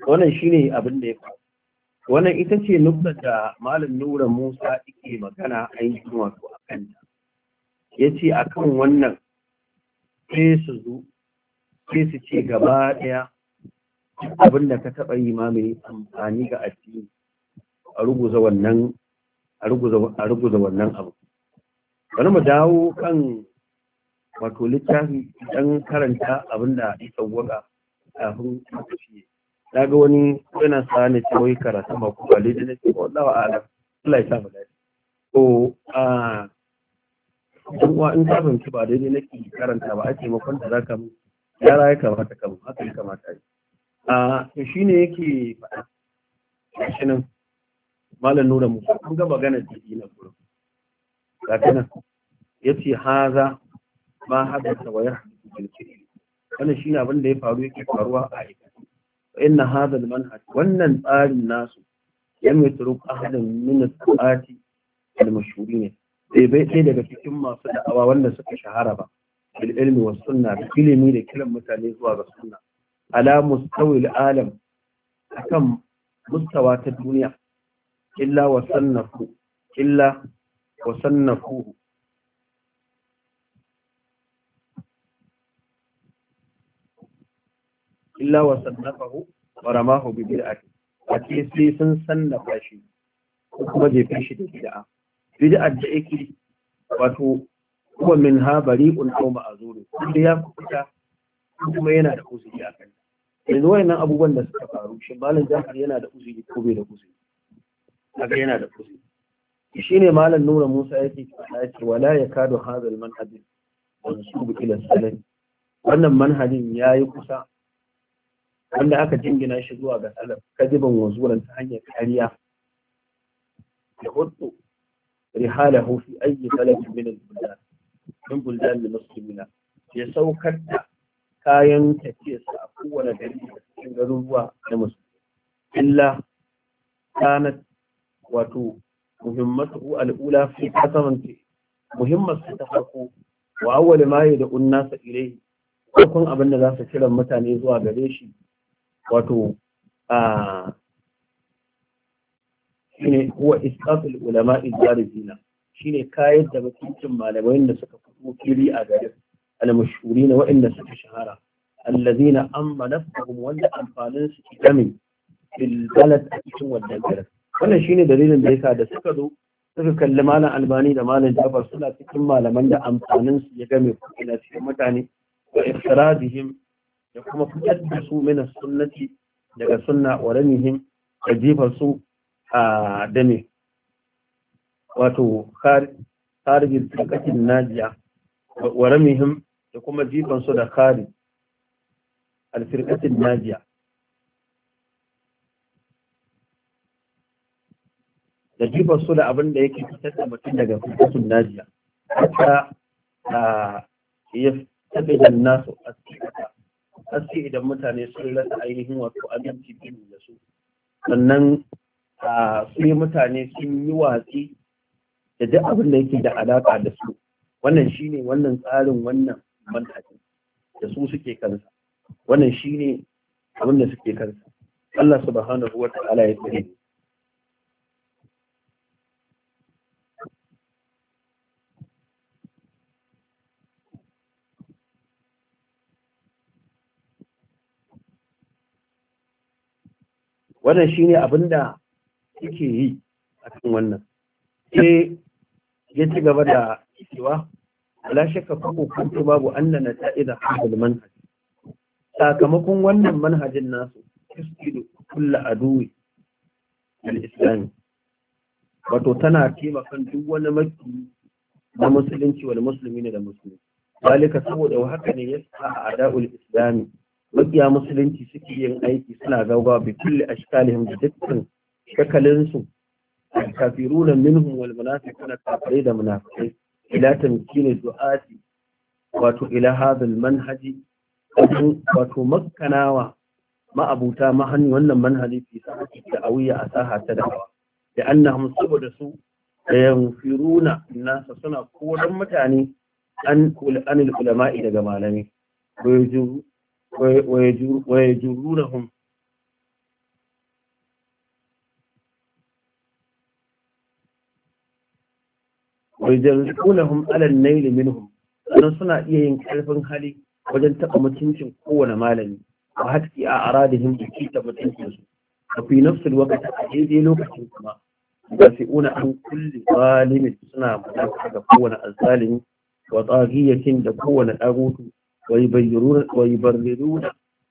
wannan shine abin da ya faru. Wannan ita ce nukta da Malam Nura Musa yake magana ainihin wato a kanta. Ya ce a kan wannan sai su zo, sai su ce gaba ɗaya abin da ka taɓa yi ma mai amfani ga addini a ruguza wannan a ruguza wannan abu. Bari mu dawo kan wato littafi dan karanta abin da ya tsawwaka kafin lokaci. Na ga wani yana sa ne cewa karatu ba ku ba daidai na ce wallahi a'lam Allah ya sa mu dace. To a dan uwa in ka fahimci ba daidai nake karanta ba a taimakon da zaka mu yara ya kamata ka mu haka ya kamata yi. A to shine yake faɗa shi nan Malam Nura Musa kun ga magana da yi na gurin. Ga nan yace haza ma hadatha wa yahdithu bil fi'l. Wannan shine abin da ya faru yake faruwa a aikace. إن هذا المنهج وأن الآل الناس لم يترك أحدا من الثقات المشهورين في بيت daga cikin masu da'awa wanda suka shahara ba bil ilmi was sunna da ilimi da kiran mutane zuwa ga sunna ala mustawi alam akan mustawa ta duniya illa wa sannafu illa wa sannafu illa wa sannafahu wa ramahu bi bid'ati ake sai sun sannafa shi ko kuma jefe shi da bid'a bid'a da yake wato kuma min ha bari'un aw ma'zur inda ya fita kuma yana da uzuri a kan yanzu wayannan abubuwan da suka faru shi malam Jafar yana da uzuri ko bai da uzuri kaga yana da uzuri shine malam Nura Musa yake faɗa cewa wala yakadu hadha al-manhaj mansub ila salaf wannan manhajin yayi kusa wanda aka jingina shi zuwa ga salaf kadiban wazuran ta hanyar kariya da hudu rihalahu fi ayi salaf min al-buldan min buldan al-muslimina ya saukar da kayan tafiyarsa a kowane gari da cikin garuruwa na musulmi illa kanat wato muhimmatu al-ula fi kasamanti muhimmar ta farko wa awwal ma yad'u an-nas ilayhi farkon abin da za su kiran mutane zuwa gare shi wato a shine huwa isqatul ulama'i al-jarizina shine kayar da mutuncin malamai da suka fito fili a garin al-mashhurin wa'inda suka shahara allazina amma nafsuhum wanda amfanin su kidami bil balad a cikin wannan garin wannan shine dalilin da yasa da suka zo suka kalli malam Albani da malam Jafar suna cikin malaman da amfanin su ya game ila cikin mutane wa ifradihim da kuma fitar da su mina sunnati daga sunna wa ramihim da jifar su a dame wato kharijin tsakakin najiya wa ramihim da kuma jifan su da kharij alfirqatin najiya da jifar su da abin da yake fitar da mutum daga firqatin najiya haka ya tabi da nasu a cikin haske idan mutane sun rasa ainihin wato aminci biyu da su sannan su yi mutane sun yi watsi da duk abin da yake da alaƙa da su wannan shine wannan tsarin wannan manhajin da su suke kansa wannan shine abin da suke kansa Allah subhanahu wa ta'ala ya tsare wannan shine abin da yake yi a cikin wannan sai ya ci gaba da cewa la shakka fa kuntu babu annana ta'ida hadal manhaj sakamakon wannan manhajin nasu tusqidu kullu aduwi al-islam wato tana taimakon duk wani maki na musulunci wal musulmi da musulmi zalika saboda haka ne yasa a ada'ul islami makiya musulunci suke yin aiki suna gaugawa bi kulli ashkalihim da dukkan shakalinsu kafiruna minhum wal munafiquna kafirai da munafiqai ila tamkini du'ati wato ila hadha al manhaji wato makkanawa ma'abuta mahani wannan manhaji fi sahati da'awiyya a saha ta da'awa da annahum saboda su yanfiruna nasa suna koran mutane an anil ulama'i daga malami ويجرونهم wa yajarrikunahum ala an-nail minhum sannan suna iya yin karfin hali wajen taɓa mutuncin kowane malami wa hatki a aradihim da kita mutuncin su a fi nafsul waqti a daidai lokacin kuma da fi'una an kulli zalimin suna mutaka ga kowane azzalimi wa tsagiyatin da kowane dagutu wa yubayyiruna wa yubarriruna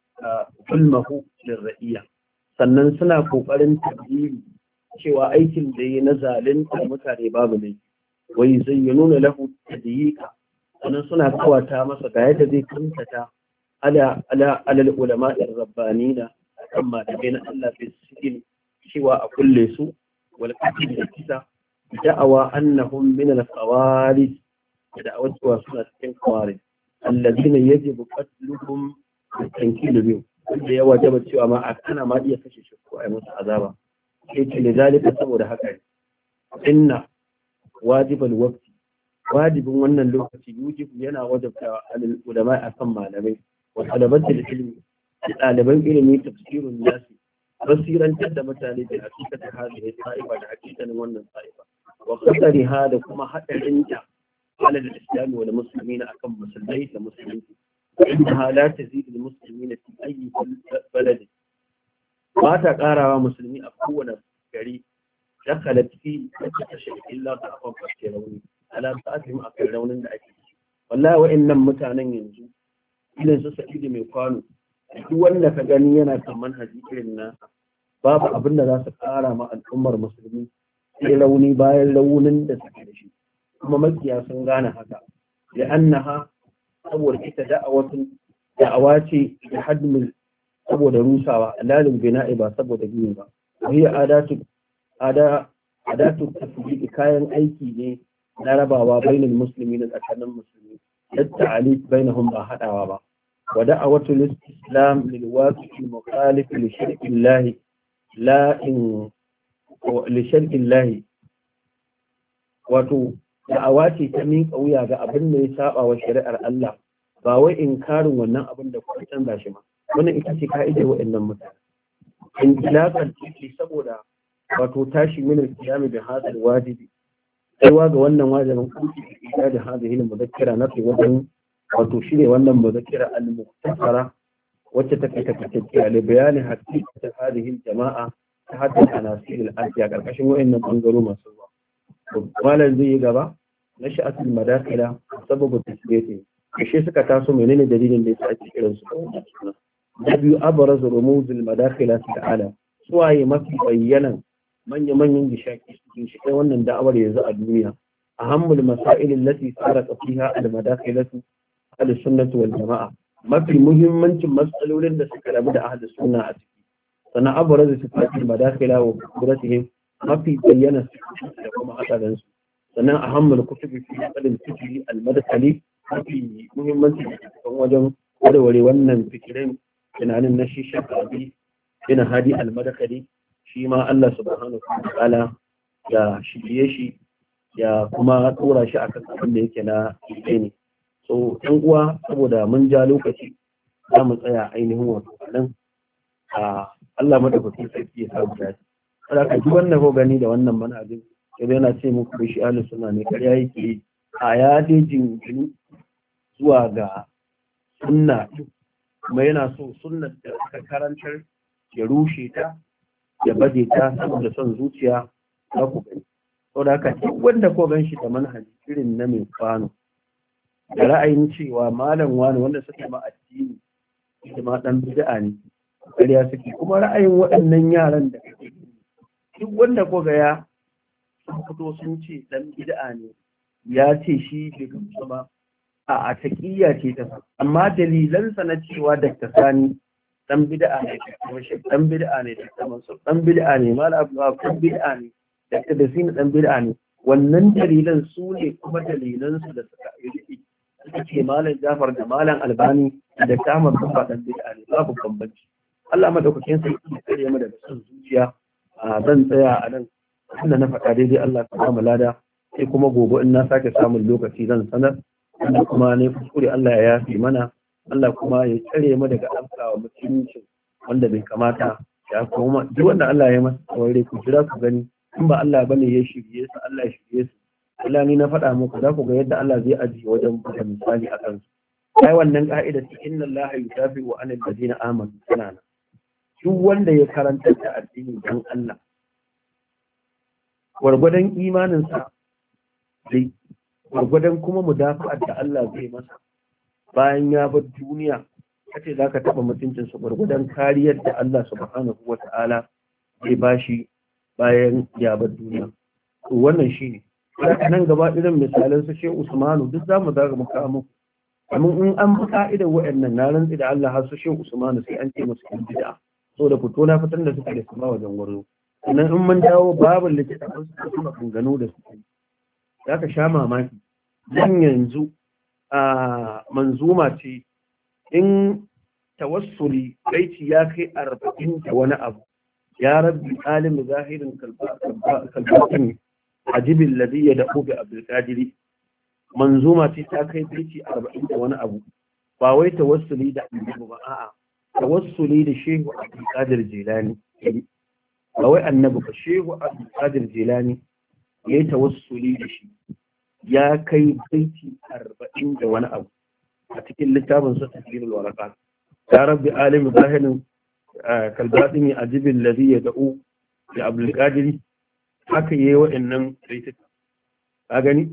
zulmahu lirra'iya sannan suna kokarin tabbiri cewa aikin da yi na zalunta mutane babu ne wa yuzayyinuna lahu tadyiqa sannan suna kawata masa ga yadda zai kantata ala ala alal ulama ar-rabbanina kan malamai na Allah fi sigil cewa a kulle su wal qatl da kisa da'awa annahum min al-qawarij da'awat wa suna cikin qawarij alladhina yajibu qatluhum tankilu bihim wanda ya wajaba cewa ma ana ma iya kashe shi ko ai musu azaba sai ce da zalika saboda haka inna wajibal waqti wajibin wannan lokaci yujibu yana wajabta alal ulama akan malamai wa talabatul ilmi ɗaliban ilimi tafsirun nasi basirantar da mutane da hakikatar hadhihi sa'ifa da hakikanin wannan sa'ifa wa qadariha da kuma hadarin ta alal islam wal muslimina akan musulmai da musulunci innaha la tazidu lil muslimina fi ayyi balad ba ta karawa musulmi a kowane gari dakalat fi tashi illa ta afan fashe rauni ala ta'atihim akan raunin da ake ciki wallahi wa'annan mutanen yanzu idan su sa'idi mai kwano duk wanda ka gani yana kan manhaji irin nasa babu abin da za su kara ma al'ummar musulmi sai rauni bayan raunin da suke da shi kuma makiya sun gane haka da annaha saboda ita da'awatun da'awa ce da hadmil saboda rusawa lalin bina'i ba saboda gini ba wani adatu ada adatu tafsiri kayan aiki ne na rabawa bainal muslimi da tsakanin musulmi yadda ali bainahum ba hadawa ba ودعوة الإسلام للواقع المخالف لشرك الله لا إن لشرك الله wato da'awa ce ta miƙa wuya ga abin da ya saba wa shari'ar Allah ba wai inkarin wannan abin da kuma canza shi ma wannan ita ce ka'idar waɗannan mutane in tilakar ce saboda wato tashi min al-qiyam bi hadha al-wajibi aiwa ga wannan wajibin kuma da hadhihi al-mudakkira na fi wajen wato shi ne wannan muzakira al-mukhtasara wacce take takaitacciya da bayanin haqiqatin hadhihi jama'a ta hadda anasir al-asiya karkashin wayannan bangaro masu ruwa to malam zai yi gaba na sha'atul madakila sababu tasbiyati shi suka taso menene dalilin da yasa ake kiransu da biyu abraz rumuz al-madakila ta'ala suwaye mafi bayyanan manya-manyan gishaki cikin shi wannan da'awar yanzu a duniya ahammul masail allati sarat fiha al-madakilatu ahlus sunnah wal jama'a mafi muhimmancin matsalolin da suka rabu da ahlus sunna a ciki sannan abraz sifatul madakila wa qudratuhum mafi bayyana da kuma asalan su sannan ahammul kutubi fi al fikri al madkhali mafi muhimmanci cikin wajen warware wannan fikirin tunanin na shi shakabi yana hadi al madkhali shi ma Allah subhanahu wa ta'ala ya shirye shi ya kuma tura shi akan abin da yake na ilimi so ɗan uwa saboda mun ja lokaci za mu tsaya ainihin wato a nan a Allah madaukakin sarki ya samu dace kada ka ji wannan ko gani da wannan manhajin sai yana ce muku shi ahlus sunna ne kariya yake a ya dai jingini zuwa ga sunna kuma yana so sunnar da aka karantar ya rushe ta ya baje ta saboda son zuciya za ku gani saboda haka duk wanda ko gan shi da manhaji irin na mai kwano da ra'ayin cewa malam wani wanda suka ma addini da ma dan bid'a ne ƙarya suke kuma ra'ayin waɗannan yaran da kake duk wanda ko ga ya sun fito sun ce dan bid'a ne ya ce shi bai gamsu ba a a taqiyya ce ta amma dalilansa na cewa Dr. Sani dan bid'a ne kuma shi dan bid'a ne da Mansur dan bid'a ne malam Abdullah dan bid'a ne da da sin dan bid'a ne wannan dalilan su ne kuma dalilan su da suka yi suka ce malam Jafar da malam Albani da kamar kuma dan bid'a ne babu bambanci Allah madaukakin sarki ya kare mu daga son zuciya a zan tsaya a nan inda na faɗa daidai Allah ta ba mu lada sai kuma gobe in na sake samun lokaci zan sanar inda kuma ne kuskure Allah ya yafi mana Allah kuma ya tsare mu daga amsawa mutuncin wanda bai kamata ya kuma duk wanda Allah ya masa tsawon ku jira ku gani in ba Allah bane ya shirye su Allah ya shirye su Allah ni na faɗa muku za ku ga yadda Allah zai ajiye wajen buga misali a kansu ai wannan ka'ida ce inna Allah yudafi wa anil ladina amanu sanana duk wanda ya karanta da addini dan Allah gwargwadon imaninsa dai gwargwadon kuma mudafa'ar da Allah zai masa bayan ya bar duniya kace zaka taba mutuncin sa gwargwadon kariyar da Allah subhanahu wata'ala zai bashi bayan ya bar duniya to wannan shine nan gaba irin misalan su Sheikh Usmanu duk zamu daga muka muku amma in an bi ka'idar wayannan na rantsi da Allah har su Sheikh Usmanu sai an ce musu bid'a saboda fito na fitan da suka da kuma wajen gwarzo sannan in mun dawo babu littafin su kuma gangano da su za ka sha mamaki dan yanzu a manzuma ce in tawassuli baiti ya kai arba'in da wani abu ya rabbi alimi zahirin kalbatin ajibin ladhi yad'u bi abdul qadiri manzuma ce ta kai baiti arba'in da wani abu ba wai tawassuli da annabi ba a'a tawassuli da shehu abdul qadir jilani ba wai annabi ba shehu abdul qadir jilani ya yi tawassuli da shi ya kai baiti arba'in da wani abu a cikin littafin sa tafsirul waraqat ya rabbi alim zahirin kalbatin ajibin ladhi yad'u bi abdul qadiri haka yayi wa'annan baituka ka gani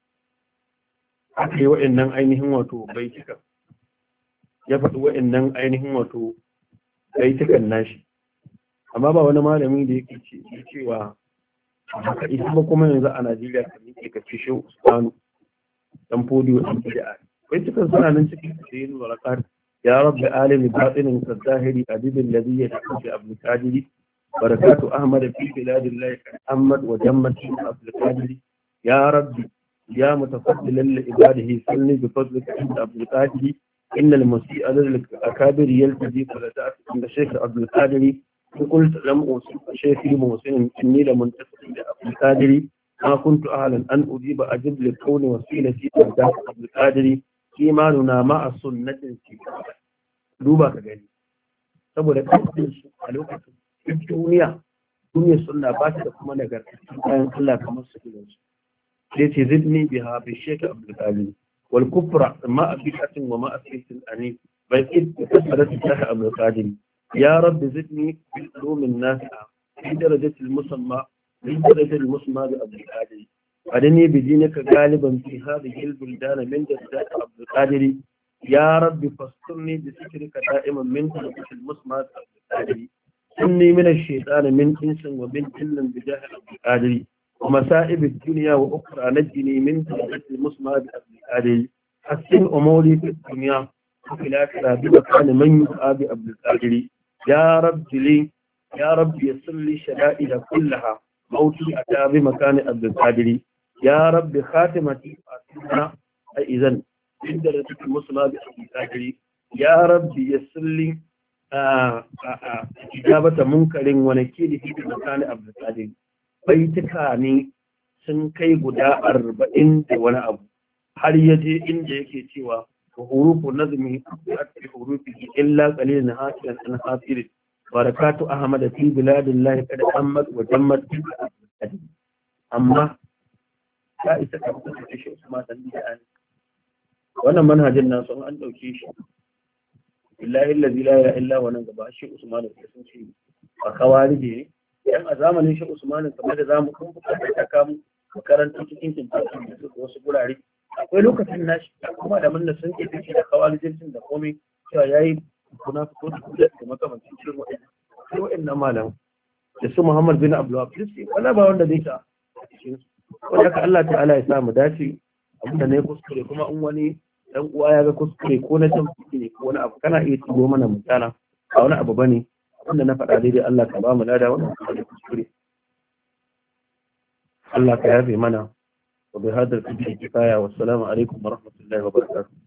haka yayi wa'annan ainihin wato baituka ya faɗi wa'annan ainihin wato baitukan nashi amma ba wani malami da yake ce cewa haka ita ba kuma yanzu a Najeriya kan yake ka ci shehu Usmanu dan podiyo din bid'a kai cikin suna nan cikin sayyid warakat ya rabbi alim batinin kazahiri adib alladhi yad'u bi abdul qadir barakatu ahmad fi biladillah ahmad wa jammat abdul qadir ya rabbi ya mutafaddilan li ibadihi salli bi fadlika inda abdul qadir innal musii'a lil akabir yaltaji falata'at inda shaykh abdul qadir قلت لم أوصف شيخي موسن إني لمنتصر لأبو القادر ما كنت أعلم أن أجيب أجب لكون وسيلتي أرداء أبو القادر إيماننا مع السنة في دوبا كجاني saboda kafin su a lokacin duniya duniyar sunna ba ta da kuma nagartattun bayan Allah kamar su irin su sai ce zidni biha bi shaykh abdul qadir wal kufra ma abiqatin wa ma asfitin ani bai id kasarat shaykh abdul qadir يا رب زدني بالعلوم النافعة في درجة المسمى في درجة المسمى بأبو القادر أدني بدينك غالبا في هذه البلدان من درجات عبد القادر يا رب فاسترني بذكرك دائما من درجة المسمى بأبو القادر سني من الشيطان من إنس ومن جن بجاه عبد القادر ومصائب الدنيا وأخرى نجني من درجة المسمى بأبو القادر حسن أموري في الدنيا وفي الآخرة بمكان من يدعى بأبو القادر يا رب لي يا رب يسر لي شدائد كلها موتي أتى بمكان عبد القادر يا رب خاتمتي أسمع إذن من درجة المسمى بعبد القادر يا رب يسر لي إجابة منكر ونكير في مكان عبد القادر بيتكاني sun kai guda arba'in da wani abu har yaje inda yake cewa وحروف نظمه في حروفه إلا قليلا هاتفا عن خاطر بركات أحمد في بلاد الله قد أمت وجمت أما كائسة كبتة شيء ما تنبيه الآن وأنا منهج الناس أن أوكيش بالله الذي لا إله إلا هو نقبع الشيء عثمان الحسن شيء وخوارجه يعني أزامن الشيء عثمان كما زامن كم بكتكام وكرن تكين تنتظر وسقول عليه akwai lokacin nashi kuma da munna sun ke take da kawalijin da komai cewa yayi kuna fito da kudi da makamancin cikin wa'annan sai wa'annan malam da su Muhammad bin Abdul Wahab sai wala ba wanda zai ta cikin su wanda ka Allah ta'ala ya sa mu dace abinda ne kuskure kuma in wani dan uwa ya ga kuskure ko na can ne ko wani abu kana iya tubo mana mutana ba wani abu bane abinda na faɗa daidai Allah ka ba mu lada wannan kuskure Allah ka yafe mana وبهذا القدر كفاية والسلام عليكم ورحمة الله وبركاته